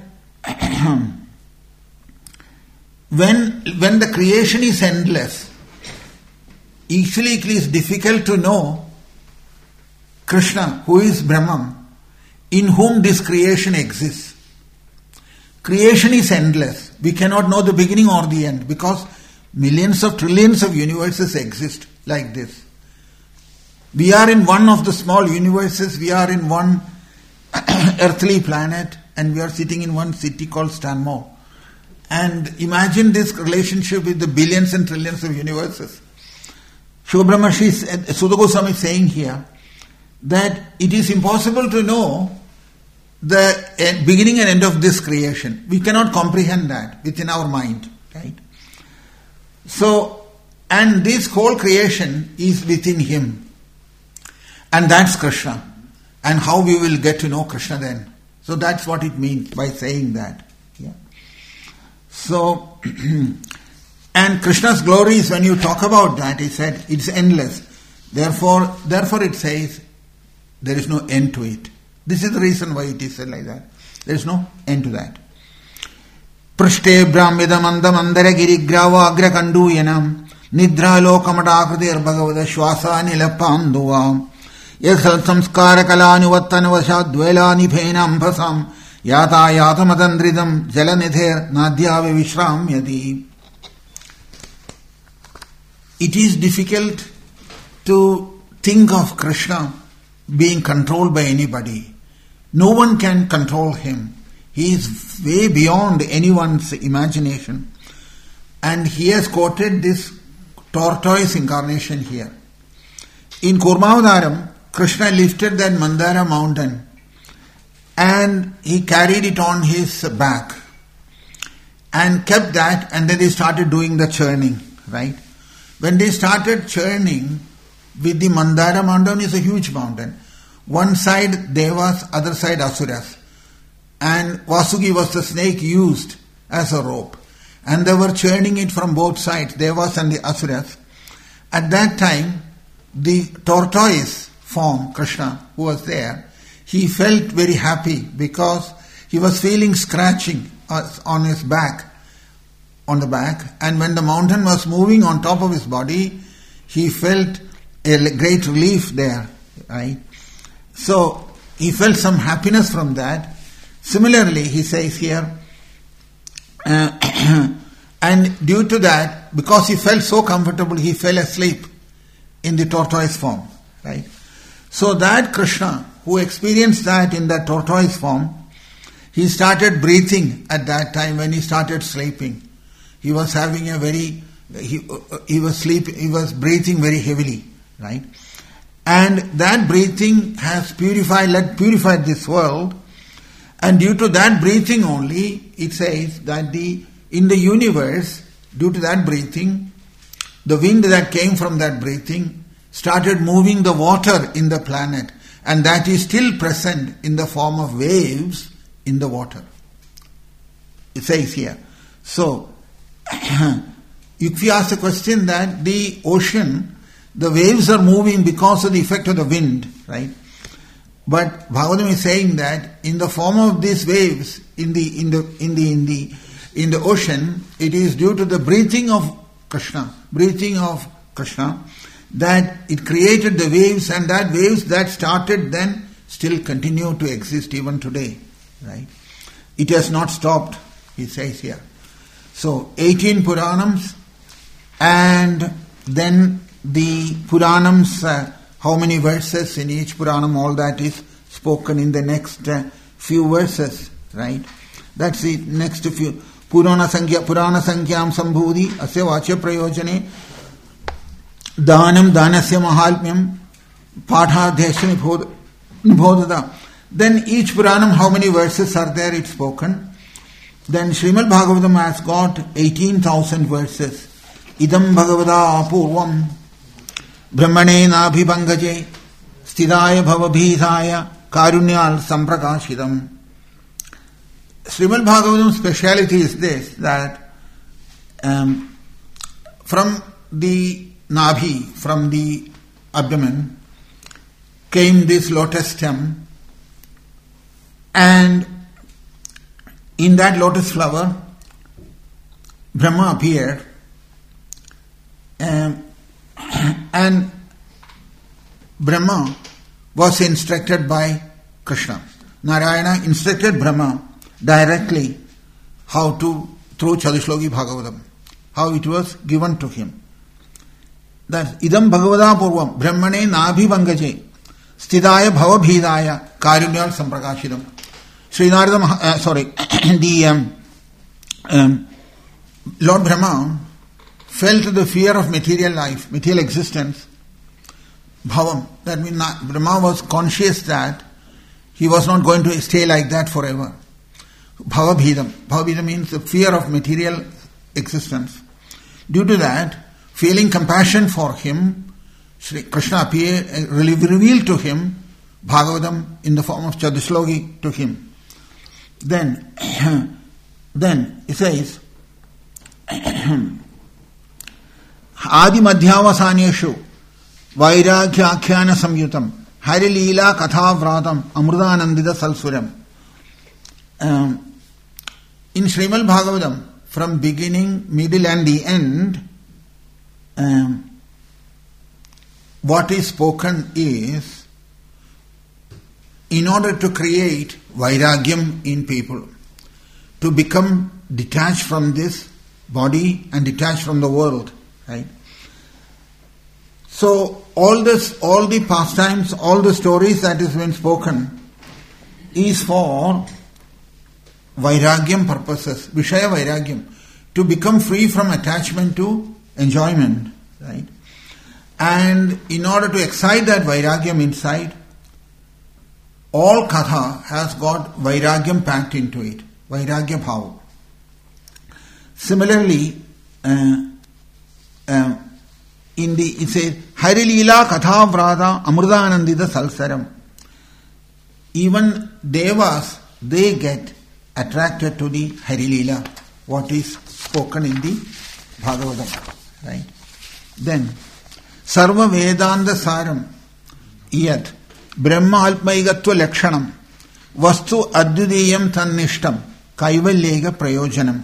when the creation is endless, actually it is difficult to know Krishna, who is Brahman, in whom this creation exists. Creation is endless. We cannot know the beginning or the end because millions of trillions of universes exist like this. We are in one of the small universes, we are in one earthly planet, and we are sitting in one city called Stanmore. And imagine this relationship with the billions and trillions of universes. Shubhramashi, Sudha Goswami is saying here that it is impossible to know the beginning and end of this creation. We cannot comprehend that within our mind, right? So, and this whole creation is within him. And that's Krishna. And how we will get to know Krishna then. So that's what it means by saying that. Yeah. So, and Krishna's glory is, when you talk about that, he said, it's endless. Therefore it says, there is no end to it. This is the reason why it is said like that. There is no end to that. Prishte brahmidam andamandara girigrava agra kanduyanam nidra lokamadakrtir bhagavada shwasa nilapanduvam yasal samskara kalanuvattanavasha dvelani phenam bhasam yata yatamadandridam jalanidher nadyave vishramyati. It is difficult to think of Krishna being controlled by anybody. No one can control him. He is way beyond anyone's imagination. And he has quoted this tortoise incarnation here. In Kurmavadaram, Krishna lifted that Mandara mountain and he carried it on his back and kept that, and then they started doing the churning, right? When they started churning with the Mandara mountain, is a huge mountain. One side Devas, other side Asuras. And Vasuki was the snake used as a rope. And they were churning it from both sides, Devas and the Asuras. At that time, the tortoise form, Krishna, who was there, he felt very happy because he was feeling scratching on his back, on the back. And when the mountain was moving on top of his body, he felt a great relief there, right? So he felt some happiness from that. Similarly, he says here, and due to that, because he felt so comfortable, he fell asleep in the tortoise form, right? So that Krishna, who experienced that in that tortoise form, he started breathing at that time when he started sleeping. He was having a very, he was breathing very heavily, right? And that breathing has purified this world. And due to that breathing only, it says that in the universe, due to that breathing, the wind that came from that breathing started moving the water in the planet. And that is still present in the form of waves in the water. It says here. So, if you ask the question that the ocean, the waves are moving because of the effect of the wind, right? But Bhagavatam is saying that in the form of these waves in the ocean, it is due to the breathing of Krishna, that it created the waves, and that waves that started then still continue to exist even today, right? It has not stopped, he says here. So 18 Puranams, and then the Puranams, how many verses in each Puranam, all that is spoken in the next few verses, right? That's the next few. Purana Sankhya Sambhudi Asya Vachya Prayojane Dhanam Dhanasya Mahalmyam Patha Desha Nibodhada. Then each Puranam, how many verses are there, it's spoken. Then Srimad Bhagavatam has got 18,000 verses. Idam Bhagavada Apurvam Brahmane Nabhibangaje Sthidaya Bhavabhidhaya Karunyal Samprakashidam. Srimad Bhagavatam's speciality is this, that from the Nabhi, from the abdomen, came this lotus stem, and in that lotus flower, Brahma appeared, and Brahma was instructed by Krishna. Narayana instructed Brahma directly how to, through Chatushloki Bhagavatam, how it was given to him. That idam bhagavada purvam brahmane nabhi bangaje sthidaya bhavabhidaya karunyal samprakashidam. Sri Narada, Lord Brahma felt the fear of material life, material existence, bhavam. That means Brahma was conscious that he was not going to stay like that forever. Bhavabhidam. Bhavabhidam means the fear of material existence. Due to that, feeling compassion for him, Shri Krishna revealed to him Bhagavatam in the form of Chatushloki to him. Then it says, Adi Madhyavasaneshu Vairagyakhyana Samyutam Hari Leela Katha Vratam Amrudanandida Salsuram. In Srimad Bhagavatam, from beginning, middle and the end, what is spoken is in order to create vairagyam in people, to become detached from this body and detached from the world, right? So all the pastimes, all the stories that has been spoken is for vairagyam purposes, Vishaya vairagyam, to become free from attachment to enjoyment, right? And in order to excite that vairagyam inside, all katha has got vairagyam packed into it, vairagya bhava. Similarly, it says, Hari Leela Katha Vrata Amrudanandida Salsaram. Even devas, they get attracted to the Hari Leela, what is spoken in the Bhagavatam. Right? Then, Sarva Vedanta Saram Yat Brahma Alpmaigatva Lakshanam Vastu Advidiyam Tannishtam Kaivallega Prayojanam.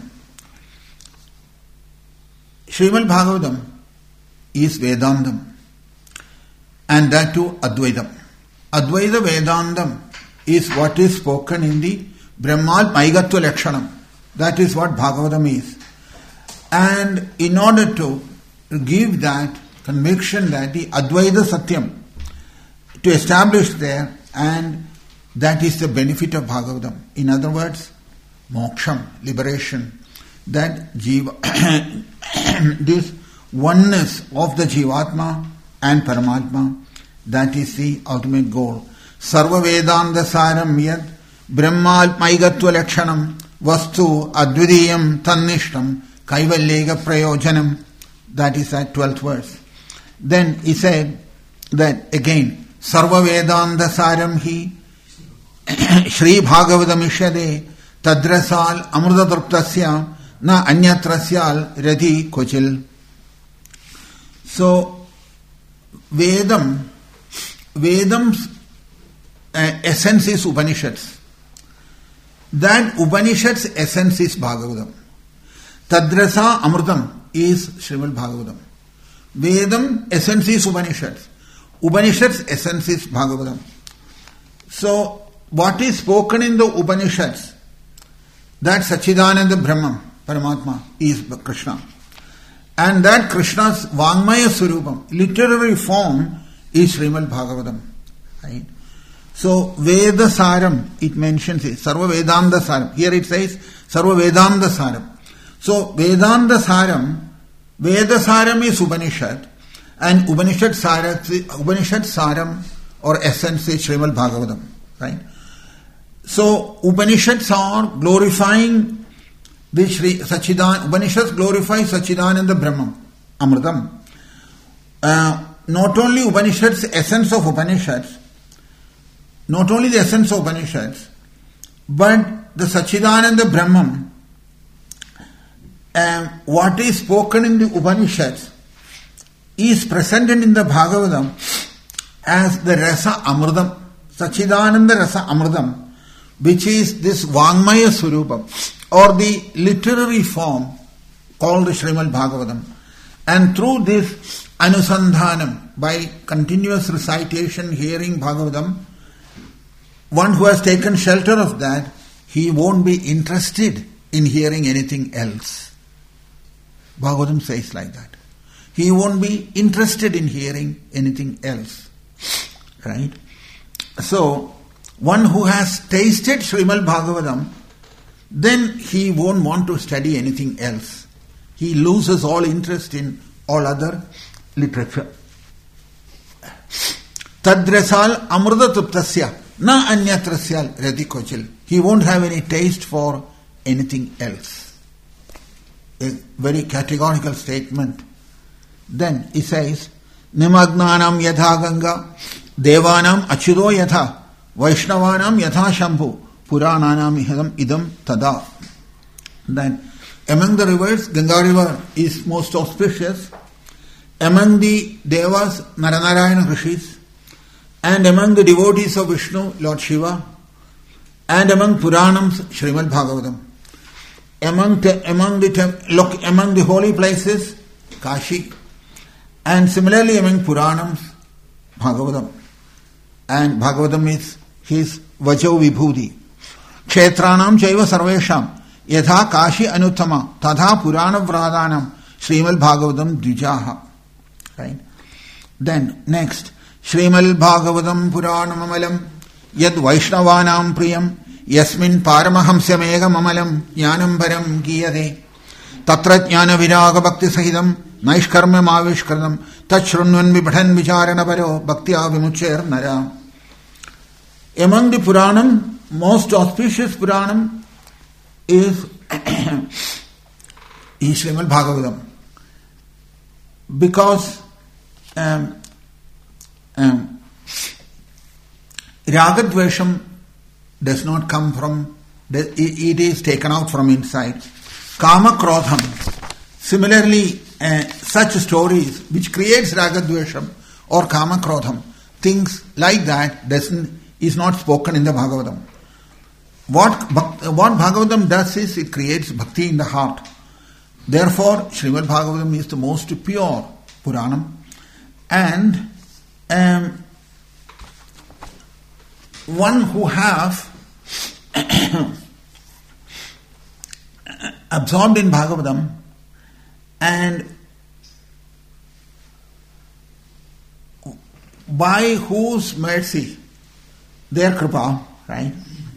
Srimad Bhagavatam is Vedantam, and that too Advaitam. Advaita Vedantam is what is spoken in the Brahma Maigatva Lakshanam. That is what Bhagavatam is. And in order to give that conviction that the Advaita Satyam, to establish there, and that is the benefit of Bhagavatam. In other words, moksham, liberation. That jiva, this oneness of the Jivatma and Paramatma, that is the ultimate goal. Sarva Vedanta Saram Yad Brahma Maigatva Lakshanam Vastu Advidiyam Tannishtam Kaivallega Prayojanam. That is that 12th verse. Then he said that again, Sarva Vedanta Saram Hi Shri Bhagavatam Ishade Tadrasal Amruta Druptasya Na Anyatrasyal Radhi Kochil. So, Vedam's essence is Upanishads. That Upanishads essence is Bhagavatam. Tadrasa Amrutam is Srimad Bhagavatam. Vedam essence is Upanishads. Upanishads essence is Bhagavatam. So, what is spoken in the Upanishads, that Sachidananda Brahman, Paramatma, is Krishna. And that Krishna's Vangmaya Surupam, literary form, is Srimad Bhagavatam. Right? So, Veda Saram, it mentions it, Sarva Vedanta Saram. Here it says, Sarva Vedanta Saram. So, Vedanta Saram, Veda Saram is Upanishad, and Upanishad Saram, or essence, is Srimad Bhagavatam. Right? So, Upanishads are glorifying the Shri Sachidan, Upanishads glorify Sachidananda Brahman, Amritam. Not only Upanishads, essence of Upanishads, not only the essence of Upanishads, but the Sachidananda Brahman, what is spoken in the Upanishads is presented in the Bhagavatam as the Rasa Amritam, Sachidananda Rasa Amritam, which is this Vangmaya Surupam, or the literary form called the Srimad Bhagavatam. And through this Anusandhanam, by continuous recitation, hearing Bhagavatam, one who has taken shelter of that, he won't be interested in hearing anything else. Bhagavatam says like that. He won't be interested in hearing anything else. Right? So, one who has tasted Srimad Bhagavatam, then he won't want to study anything else. He loses all interest in all other literature. Tadrasal Amruta Truptasya. Na anyatrasyal ratikochil. He won't have any taste for anything else. A very categorical statement. Then he says, Nimagnanam yatha Ganga, Devanam achudo yatha, Vaishnavanam yatha Shambhu, Purananam idam tada. Then among the rivers, Ganga river is most auspicious. Among the Devas, Naranarayana Rishis, and among the devotees of Vishnu, Lord Shiva, and among Puranams, Srimad Bhagavatam. Among the holy places, Kashi, and similarly among Puranams, Bhagavatam. And Bhagavatam is his Vajo Vibhudi. Kshetranam Chaiva Sarvesham, Yatha Kashi Anuttama, Tadha Purana Vradanam, Srimad Bhagavatam Dvijaha. Right? Then, next, Srimad Bhagavatam Puranam Amalam, Yad Vaishnavanam Priyam, Yasmin Paramahamsyamega Mamalam, Jnanam Param Giyade, Tatra Jnana Viraga Bhakti Sahidam, Naishkarma Mavishkradam, Tachrunvan Vibhatan Vicharana Paro, Bhaktya Vimucher Nara. Among the Puranam, most auspicious Puranam is Srimad Bhagavatam. Because Ragadvesham does not come from, it is taken out from inside. Kama Krodham. Similarly, such stories which creates Ragadvesham or Kama Krodham, things like that is not spoken in the Bhagavatam. What Bhagavatam does is it creates bhakti in the heart. Therefore, Srimad Bhagavatam is the most pure Puranam. And one who have absorbed in Bhagavatam and by whose mercy, their kripa, right,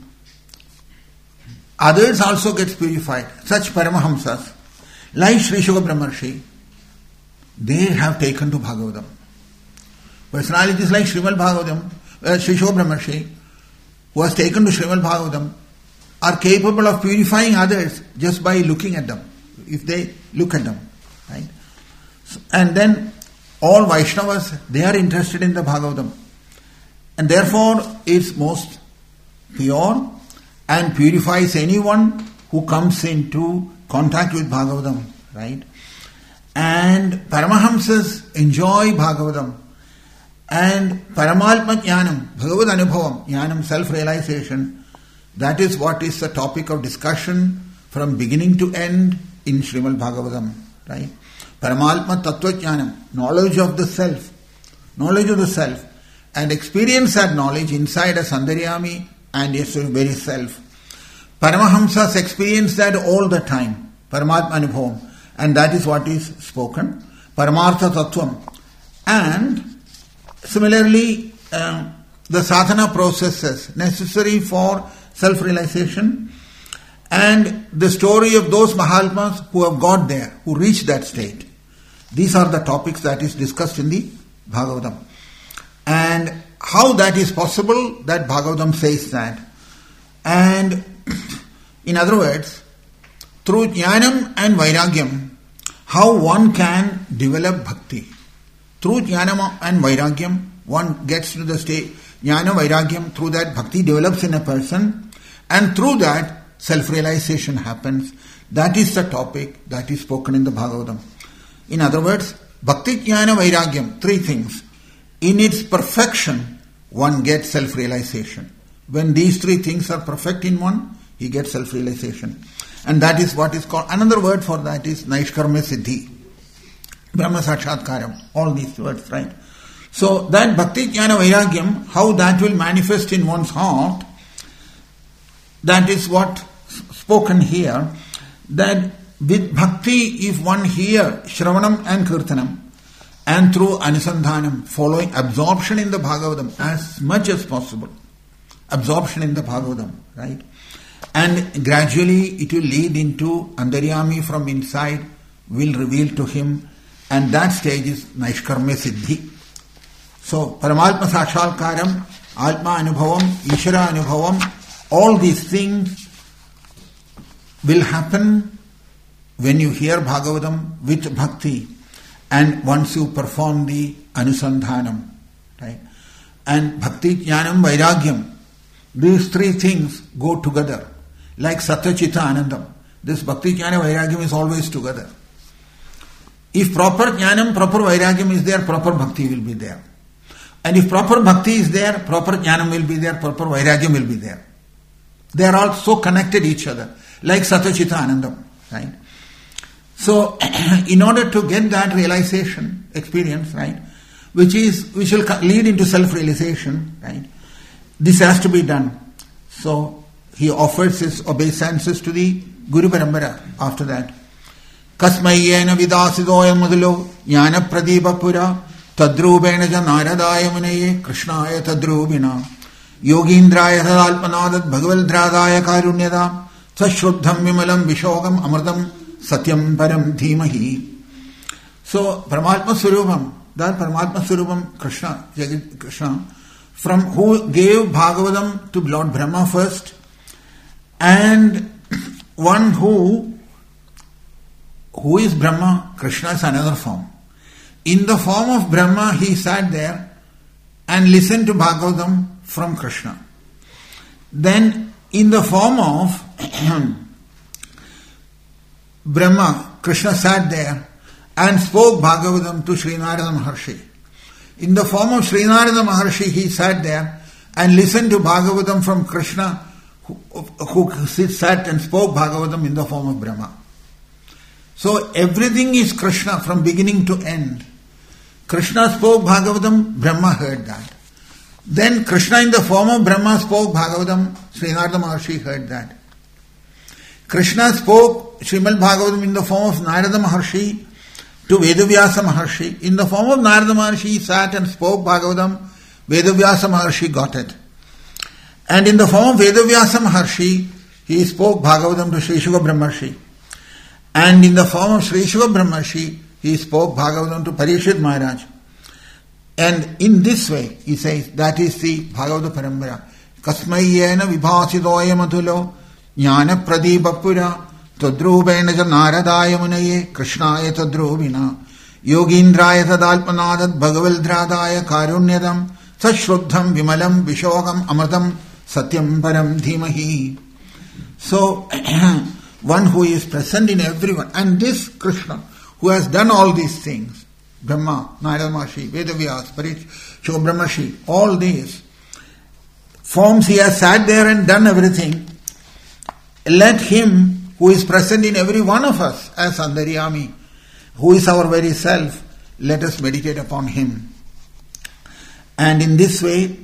others also get purified. Such Paramahamsas, like Sri Shuka Brahmarshi, they have taken to Bhagavatam. Personalities like Srimad Bhagavatam, Sri Shuka Brahmarshi, who has taken to Srimad Bhagavatam, are capable of purifying others just by looking at them, if they look at them. Right? And then all Vaishnavas, they are interested in the Bhagavatam. And therefore it's most pure and purifies anyone who comes into contact with Bhagavatam. Right? And Paramahamsas enjoy Bhagavatam. And Paramatma Jnanam, Bhagavad Anubhavam, Jnanam, self-realization, that is what is the topic of discussion from beginning to end in Srimad Bhagavatam. Right? Paramatma Tattva Jnanam, knowledge of the self, and experience that knowledge inside a Sandaryami and its very self. Paramahamsas experience that all the time, Paramatma Anubhavam, and that is what is spoken, Paramartha Tattvam. And similarly, the sadhana processes necessary for self-realization and the story of those Mahatmas who have got there, who reached that state. These are the topics that is discussed in the Bhagavatam. And how that is possible, that Bhagavatam says that. And in other words, through Jnanam and Vairagyam, how one can develop bhakti. Through Jnanam and Vairagyam, one gets to the state, Jnana Vairagyam, through that bhakti develops in a person, and through that self-realization happens. That is the topic that is spoken in the Bhagavatam. In other words, Bhakti Jnana Vairagyam, three things. In its perfection, one gets self-realization. When these three things are perfect in one, he gets self-realization. And that is what is called, another word for that is Naishkarma Siddhi, Brahma Sakshatkaram, all these words, right? So that Bhakti Jnana Vairagyam, how that will manifest in one's heart, that is what spoken here, that with bhakti, if one hear Shravanam and Kirtanam, and through Anusandhanam, following absorption in the Bhagavatam as much as possible, absorption in the Bhagavatam, right? And gradually it will lead into Andaryami from inside, will reveal to him, and that stage is Naishkarma Siddhi. So Paramatma Sakshatkaram Atma Anubhavam, Ishvara Anubhavam, all these things will happen when you hear Bhagavatam with bhakti and once you perform the Anusandhanam. Right? And Bhakti, Jnanam, Vairagyam, these three things go together. Like Sattva Chitta Anandam. This Bhakti, Jnana, Vairagyam is always together. If proper Jnanam, proper Vairagyam is there, proper Bhakti will be there. And if proper Bhakti is there, proper Jnanam will be there, proper Vairagyam will be there. They are all so connected each other. Like Sattva Chitta Anandam. Right? So, in order to get that realization, experience, right, which will lead into self-realization, right, this has to be done. So, he offers his obeisances to the Guru Parambara after that. Kasmayena vidasidoya mudalo jnana pradipa pura tadrubena ja naradaya munaye krishnaya tadrubina yogindraya tadalpanadat bhagavaldradaya karunyada sashruddham vimalam vishogam amritam satyam param dhimahi. So, Paramatma Swarupam, that Paramatma Swarupam Krishna, from who gave Bhagavatam to Lord Brahma first, and one who is Brahma, Krishna is another form. In the form of Brahma, he sat there and listened to Bhagavatam from Krishna. Then, in the form of Brahma, Krishna sat there and spoke Bhagavatam to Sri Narada Maharshi. In the form of Sri Narada Maharshi, he sat there and listened to Bhagavatam from Krishna, who sat and spoke Bhagavatam in the form of Brahma. So everything is Krishna from beginning to end. Krishna spoke Bhagavatam, Brahma heard that. Then Krishna in the form of Brahma spoke Bhagavatam, Sri Narada Maharshi heard that. Krishna spoke Srimad Bhagavatam in the form of Narada Maharshi to Vedavyasa Maharshi. In the form of Narada Maharshi, he sat and spoke Bhagavatam, Vedavyasa Maharshi got it. And in the form of Vedavyasa Maharshi, he spoke Bhagavatam to Sri Shuka Brahmarshi. And in the form of Sri Shuka Brahmarshi, he spoke Bhagavatam to Parishad Maharaj. And in this way, he says, that is the Bhagavata Parambara. Kasmayena vibhasidoya matulo jnana pradipapura tadrubena ja naradaya munaye krishnaya tadrubina yogindraya tadalpanadat bhagavaldradaya karunyadam sashruddham vimalam vishogam amritam satyam param dhimahi. So, one who is present in everyone, and this Krishna, who has done all these things, Brahma, Narada Maharshi, Vedavyas, Shuka Brahmarshi, all these forms, he has sat there and done everything. Let him who is present in every one of us as Antaryami, who is our very self, let us meditate upon him. And in this way,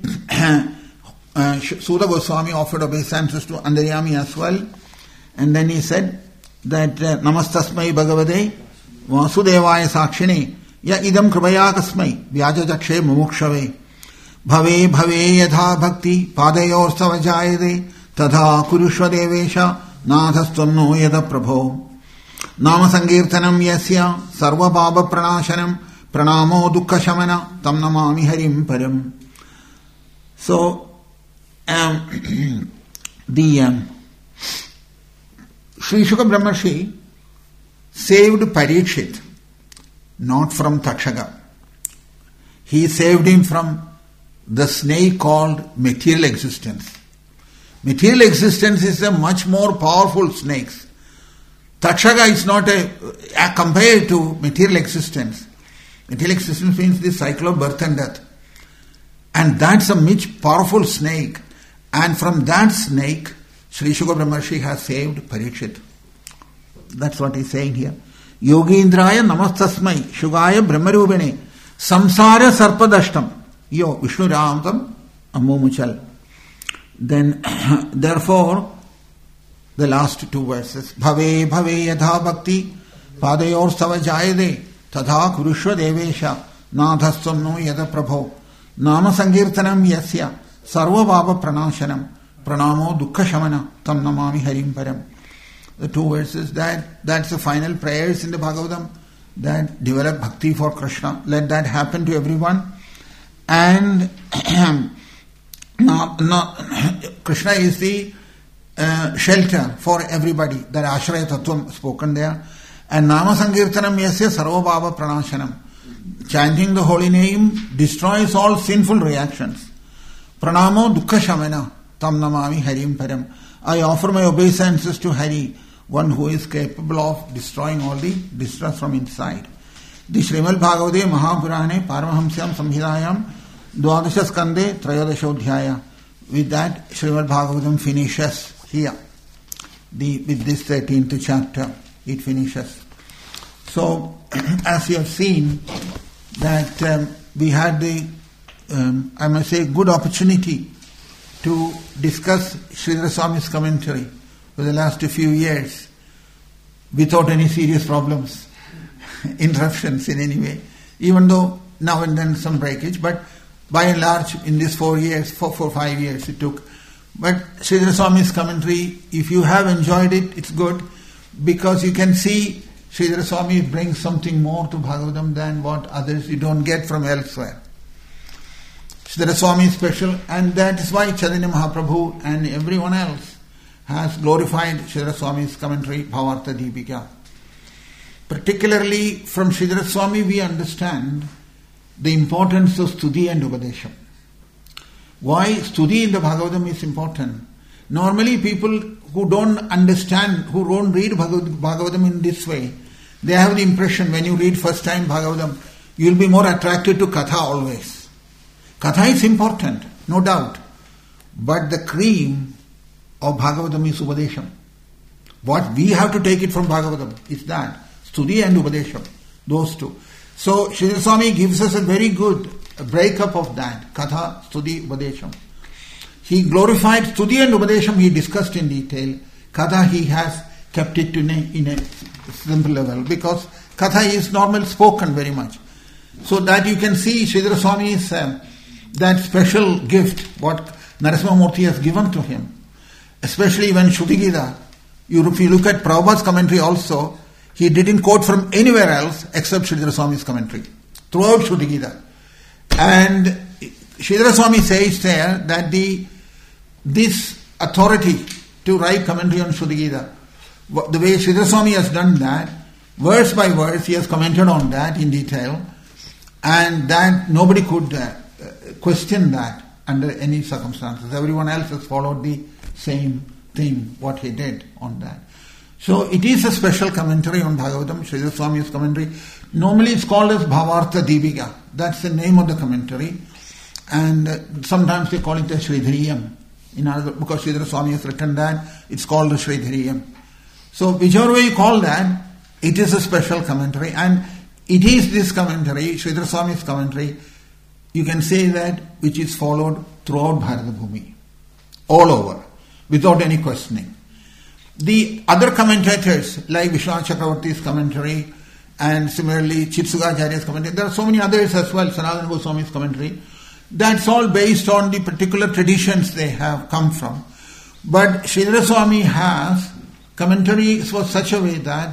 Suta Goswami offered obeisances to Antaryami as well. And then he said that Namastasmai Bhagavade Vasudevaya Sakshine Ya idam kripaya kasmai vyaja jakshe mumukshave bhave bhave yadha bhakti padayor savajayade tadha kurushva devesha nathastvanno yada prabho nama sankirtanam yasya sarva baba pranashanam pranamo dukkha shamana tam namami harim param. So the Sri Shuka Brahmarshi saved Parikshit not from Takshaka. He saved him from the snake called material existence. Material existence is a much more powerful snake. Takshaka is not compared to material existence. Material existence means the cycle of birth and death. And that's a much powerful snake. And from that snake, Sri Shuka Brahmarshi has saved Parikshit. That's what he's saying here. Yogindraya namastasmai shugaya brahmarubene samsara sarpadashtam yo Vishnu Ramtam amumuchal. Then, therefore, the last two verses. Bhave bhave yadha bhakti padayor savajayade tadha kurushva devesha nadhastamno yada prabho nama sankirtanam yasya sarva bhava pranashanam pranamo dukkha shamana tam namami harim param. The two verses, that's the final prayers in the Bhagavatam that develop bhakti for Krishna. Let that happen to everyone. And Krishna is the shelter for everybody. That Ashraya Tattvam spoken there. And Nama Sankirtanam Yasya Sarvabhava Pranashanam. Chanting the holy name destroys all sinful reactions. Pranamo Dukkha Shamana Tam Namami Harim Param. I offer my obeisances to Hari, one who is capable of destroying all the distress from inside. The Srimad Bhagavate Mahapurane Paramahamsyam Samhidayam Dwadasha Skande Trayodashodhyaya. With that, Srimad Bhagavatam finishes here. With this 13th chapter, it finishes. So, as you have seen, that we had the, I must say, good opportunity to discuss Sridhara Swami's commentary for the last few years without any serious problems, interruptions in any way, even though now and then some breakage, but by and large in these 4 years, 5 years it took. But Sridhara Swami's commentary, if you have enjoyed it, it's good, because you can see Sridhara Swami brings something more to Bhagavatam than what others you don't get from elsewhere. Sridhara Swami is special, and that is why Chaitanya Mahaprabhu and everyone else has glorified Sridhara Swami's commentary, Bhavartha Deepika. Particularly from Sridhara Swami we understand the importance of Stuti and Upadesham. Why Stuti in the Bhagavatam is important? Normally people who don't understand, who don't read Bhagavatam in this way, they have the impression when you read first time Bhagavatam, you will be more attracted to Katha always. Katha is important, no doubt. But the cream of Bhagavatam is Upadesham. What we have to take it from Bhagavatam is that, Stuti and Upadesham, those two. So Sridhara Swami gives us a very good breakup of that, Katha, Stuti, Upadesham. He glorified Stuti and Upadesham, he discussed in detail. Katha he has kept it in a simple level, because Katha is normal spoken very much. So that you can see Sridhara Swami's that special gift, what Narasimhamurti has given to him. Especially when Shruti Gita, if you look at Prabhupada's commentary also, he didn't quote from anywhere else except Sridhara Swami's commentary, throughout Shruti Gita. And Sridhara Swami says there that this authority to write commentary on Shruti Gita, the way Sridhara Swami has done that, verse by verse he has commented on that in detail, and that nobody could question that under any circumstances. Everyone else has followed the same thing, what he did on that. So it is a special commentary on Bhagavatam, Sridhara Swami's commentary. Normally it's called as Bhavartha Deepika. That's the name of the commentary. And sometimes they call it the Sridhariyam. Because Sridhara Swami has written that, it's called the Sridhariyam. So whichever way you call that, it is a special commentary. And it is this commentary, Sridhara Swami's commentary, you can say that, which is followed throughout Bharata Bhumi. All over. Without any questioning. The other commentators, like Vishwanath Chakravarti's commentary, and similarly Chitsugacharya's commentary, there are so many others as well, Sanatana Goswami's commentary, that's all based on the particular traditions they have come from. But Sridhara Swami has commentaries for such a way that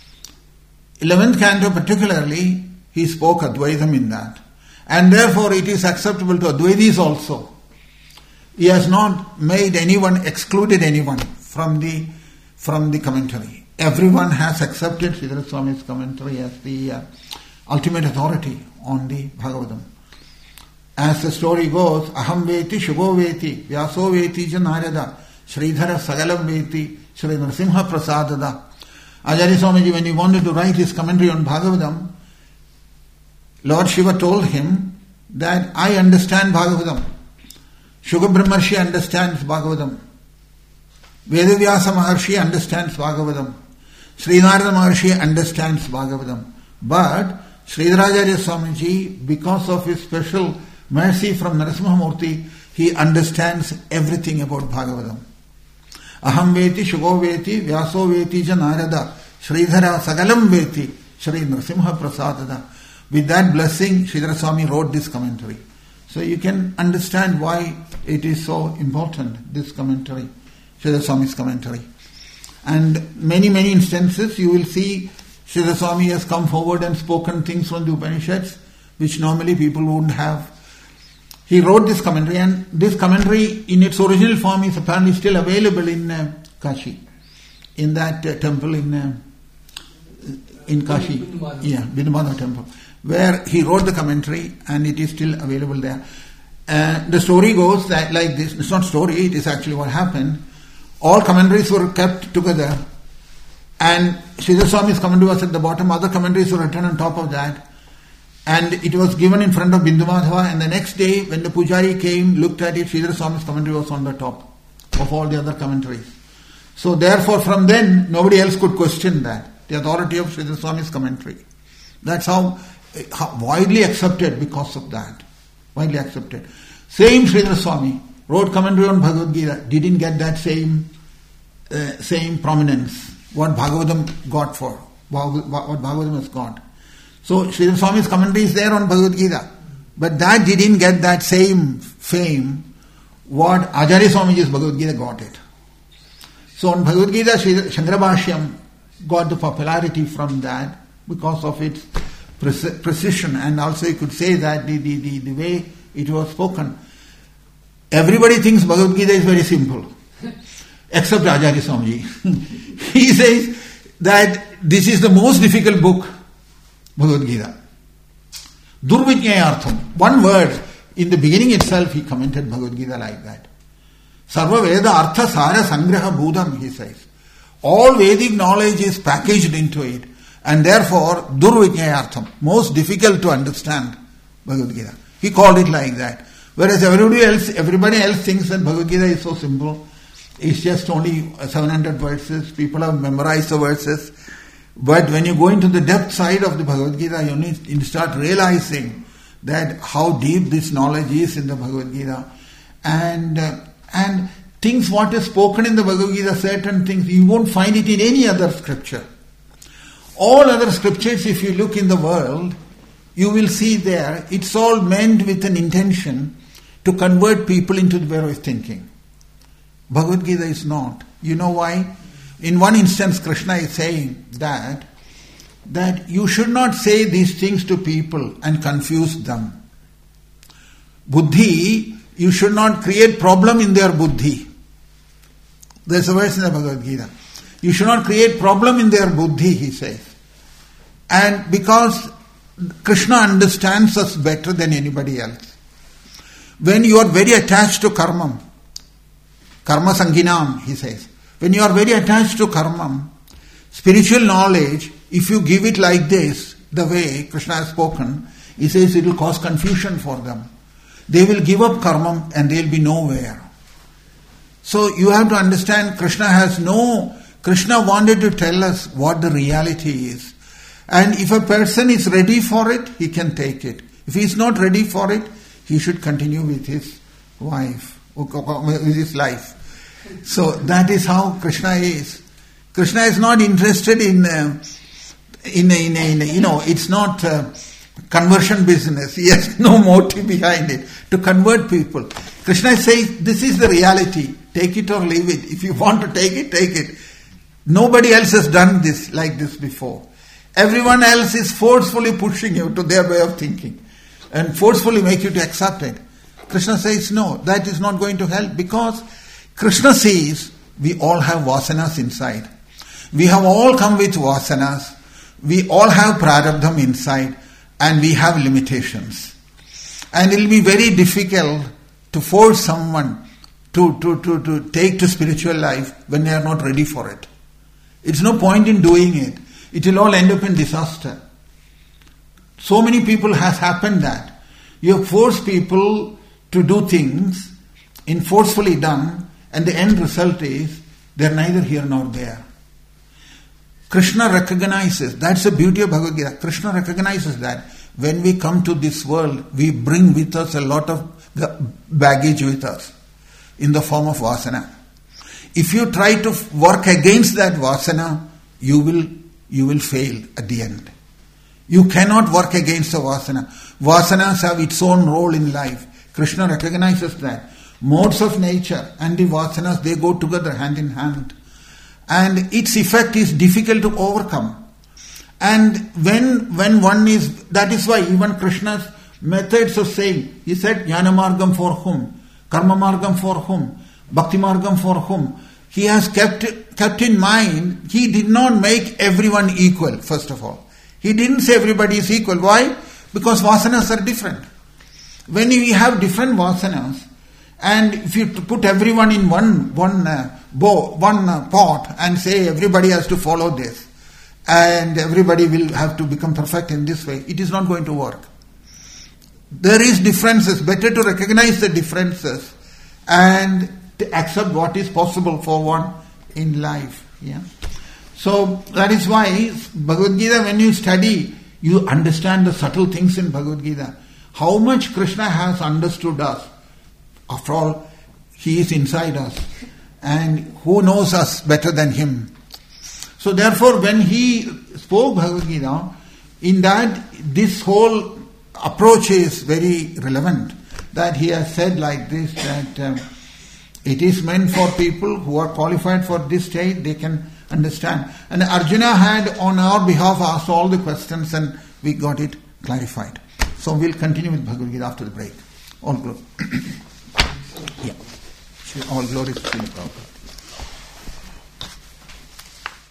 11th canto particularly, he spoke Advaitam in that. And therefore it is acceptable to Advaitis also. He has not made anyone, excluded anyone from the commentary. Everyone has accepted Sridhara Swami's commentary as the ultimate authority on the Bhagavatam. As the story goes, Aham Veti, Shubho Veti, Vyaso Veti ja Narada, Sridhara Sagalam Veti, Sri Narasimha Prasadada. Acharya Swamiji, when he wanted to write his commentary on Bhagavatam, Lord Shiva told him that I understand Bhagavatam. Shuka Brahmarshi understands Bhagavatam. Vedavyasa Maharshi understands Bhagavatam. Srinarada Maharshi understands Bhagavatam. But Sridharacharya Swamiji, because of his special mercy from Narasimhamurti, he understands everything about Bhagavatam. Aham Veti, Shubho Veti, Vyaso Veti ja Narada, Sridhara Sagalam Veti, Sri Narasimha Prasadada. With that blessing, Sridhara Swami wrote this commentary. So you can understand why it is so important, this commentary, Sridhara Swami's commentary. And many, many instances you will see Sridhara Swami has come forward and spoken things from the Upanishads which normally people wouldn't have he wrote this commentary, and this commentary in its original form is apparently still available in Kashi, in that temple in Kashi, Bindumadhava temple, where he wrote the commentary, and it is still available there. The story goes that like this. It's not story; it is actually what happened. All commentaries were kept together, and Sridhar Swami's commentary was at the bottom. Other commentaries were written on top of that. And it was given in front of Bindumadhava, and the next day when the Pujari came, looked at it, Sridhar Swami's commentary was on the top of all the other commentaries. So therefore from then, nobody else could question that, the authority of Sridhar Swami's commentary. That's how widely accepted because of that. Widely accepted. Same Sridhar Swami wrote commentary on Bhagavad Gita, didn't get that same prominence, what Bhagavatam got for, what Bhagavatam has got. So Sridhar Swami's commentary is there on Bhagavad Gita, but that didn't get that same fame what Acharya Swamiji's Bhagavad Gita got it. So on Bhagavad Gita, Shankara Bhashyam got the popularity from that because of its precision, and also you could say that the way it was spoken. Everybody thinks Bhagavad Gita is very simple, except Acharya Swamiji. He says that this is the most difficult book, Bhagavad Gita. Durvijnayartham. One word. In the beginning itself he commented Bhagavad Gita like that. Sarva Veda Artha Sara Sangraha Bhudam, he says. All Vedic knowledge is packaged into it, and therefore Durvijnayartham, most difficult to understand Bhagavad Gita. He called it like that. Whereas everybody else thinks that Bhagavad Gita is so simple. It's just only 700 verses. People have memorized the verses. But when you go into the depth side of the Bhagavad Gita, you need to start realizing that how deep this knowledge is in the Bhagavad Gita. And things what is spoken in the Bhagavad Gita, certain things, you won't find it in any other scripture. All other scriptures, if you look in the world, you will see there, it's all meant with an intention to convert people into the way of thinking. Bhagavad Gita is not. You know why? In one instance, Krishna is saying that you should not say these things to people and confuse them. Buddhi, you should not create problem in their buddhi. There's a verse in the Bhagavad Gita. You should not create problem in their buddhi, he says. And because Krishna understands us better than anybody else. When you are very attached to karma sanginam, he says. When you are very attached to karma, spiritual knowledge, if you give it like this, the way Krishna has spoken, he says it will cause confusion for them. They will give up karma and they will be nowhere. So you have to understand Krishna wanted to tell us what the reality is. And if a person is ready for it, he can take it. If he is not ready for it, he should continue with his life. So that is how Krishna is. Krishna is not interested in it's not conversion business. He has no motive behind it to convert people. Krishna says, this is the reality. Take it or leave it. If you want to take it, take it. Nobody else has done this like this before. Everyone else is forcefully pushing you to their way of thinking and forcefully make you to accept it. Krishna says, no, that is not going to help, because Krishna says we all have vasanas inside. We have all come with vasanas. We all have prarabdham inside, and we have limitations. And it will be very difficult to force someone to take to spiritual life when they are not ready for it. It's no point in doing it. It will all end up in disaster. So many people has happened that. You have forced people to do things in forcefully done, and the end result is they are neither here nor there. Krishna recognizes, that's the beauty of Bhagavad Gita. Krishna recognizes that when we come to this world, we bring with us a lot of baggage with us in the form of vasana. If you try to work against that vasana, you will fail at the end. You cannot work against the vasana. Vasanas have its own role in life. Krishna recognizes that. Modes of nature and the vasanas, they go together hand in hand. And its effect is difficult to overcome. And when one is, that is why even Krishna's methods of saying. He said, Jnana Margam for whom? Karma Margam for whom? Bhakti Margam for whom? He has kept in mind, he did not make everyone equal, first of all. He didn't say everybody is equal. Why? Because vasanas are different. When we have different vasanas, and if you put everyone in one pot and say everybody has to follow this, and everybody will have to become perfect in this way, it is not going to work. There is differences. Better to recognize the differences and to accept what is possible for one in life. Yeah. So that is why Bhagavad Gita, when you study, you understand the subtle things in Bhagavad Gita. How much Krishna has understood us. After all, he is inside us. And who knows us better than him? So therefore, when he spoke Bhagavad Gita, in that this whole approach is very relevant. That he has said like this, that it is meant for people who are qualified for this stage, they can understand. And Arjuna had on our behalf asked all the questions and we got it clarified. So we'll continue with Bhagavad Gita after the break. All glory. Yeah. All glory to Srila Prabhupada.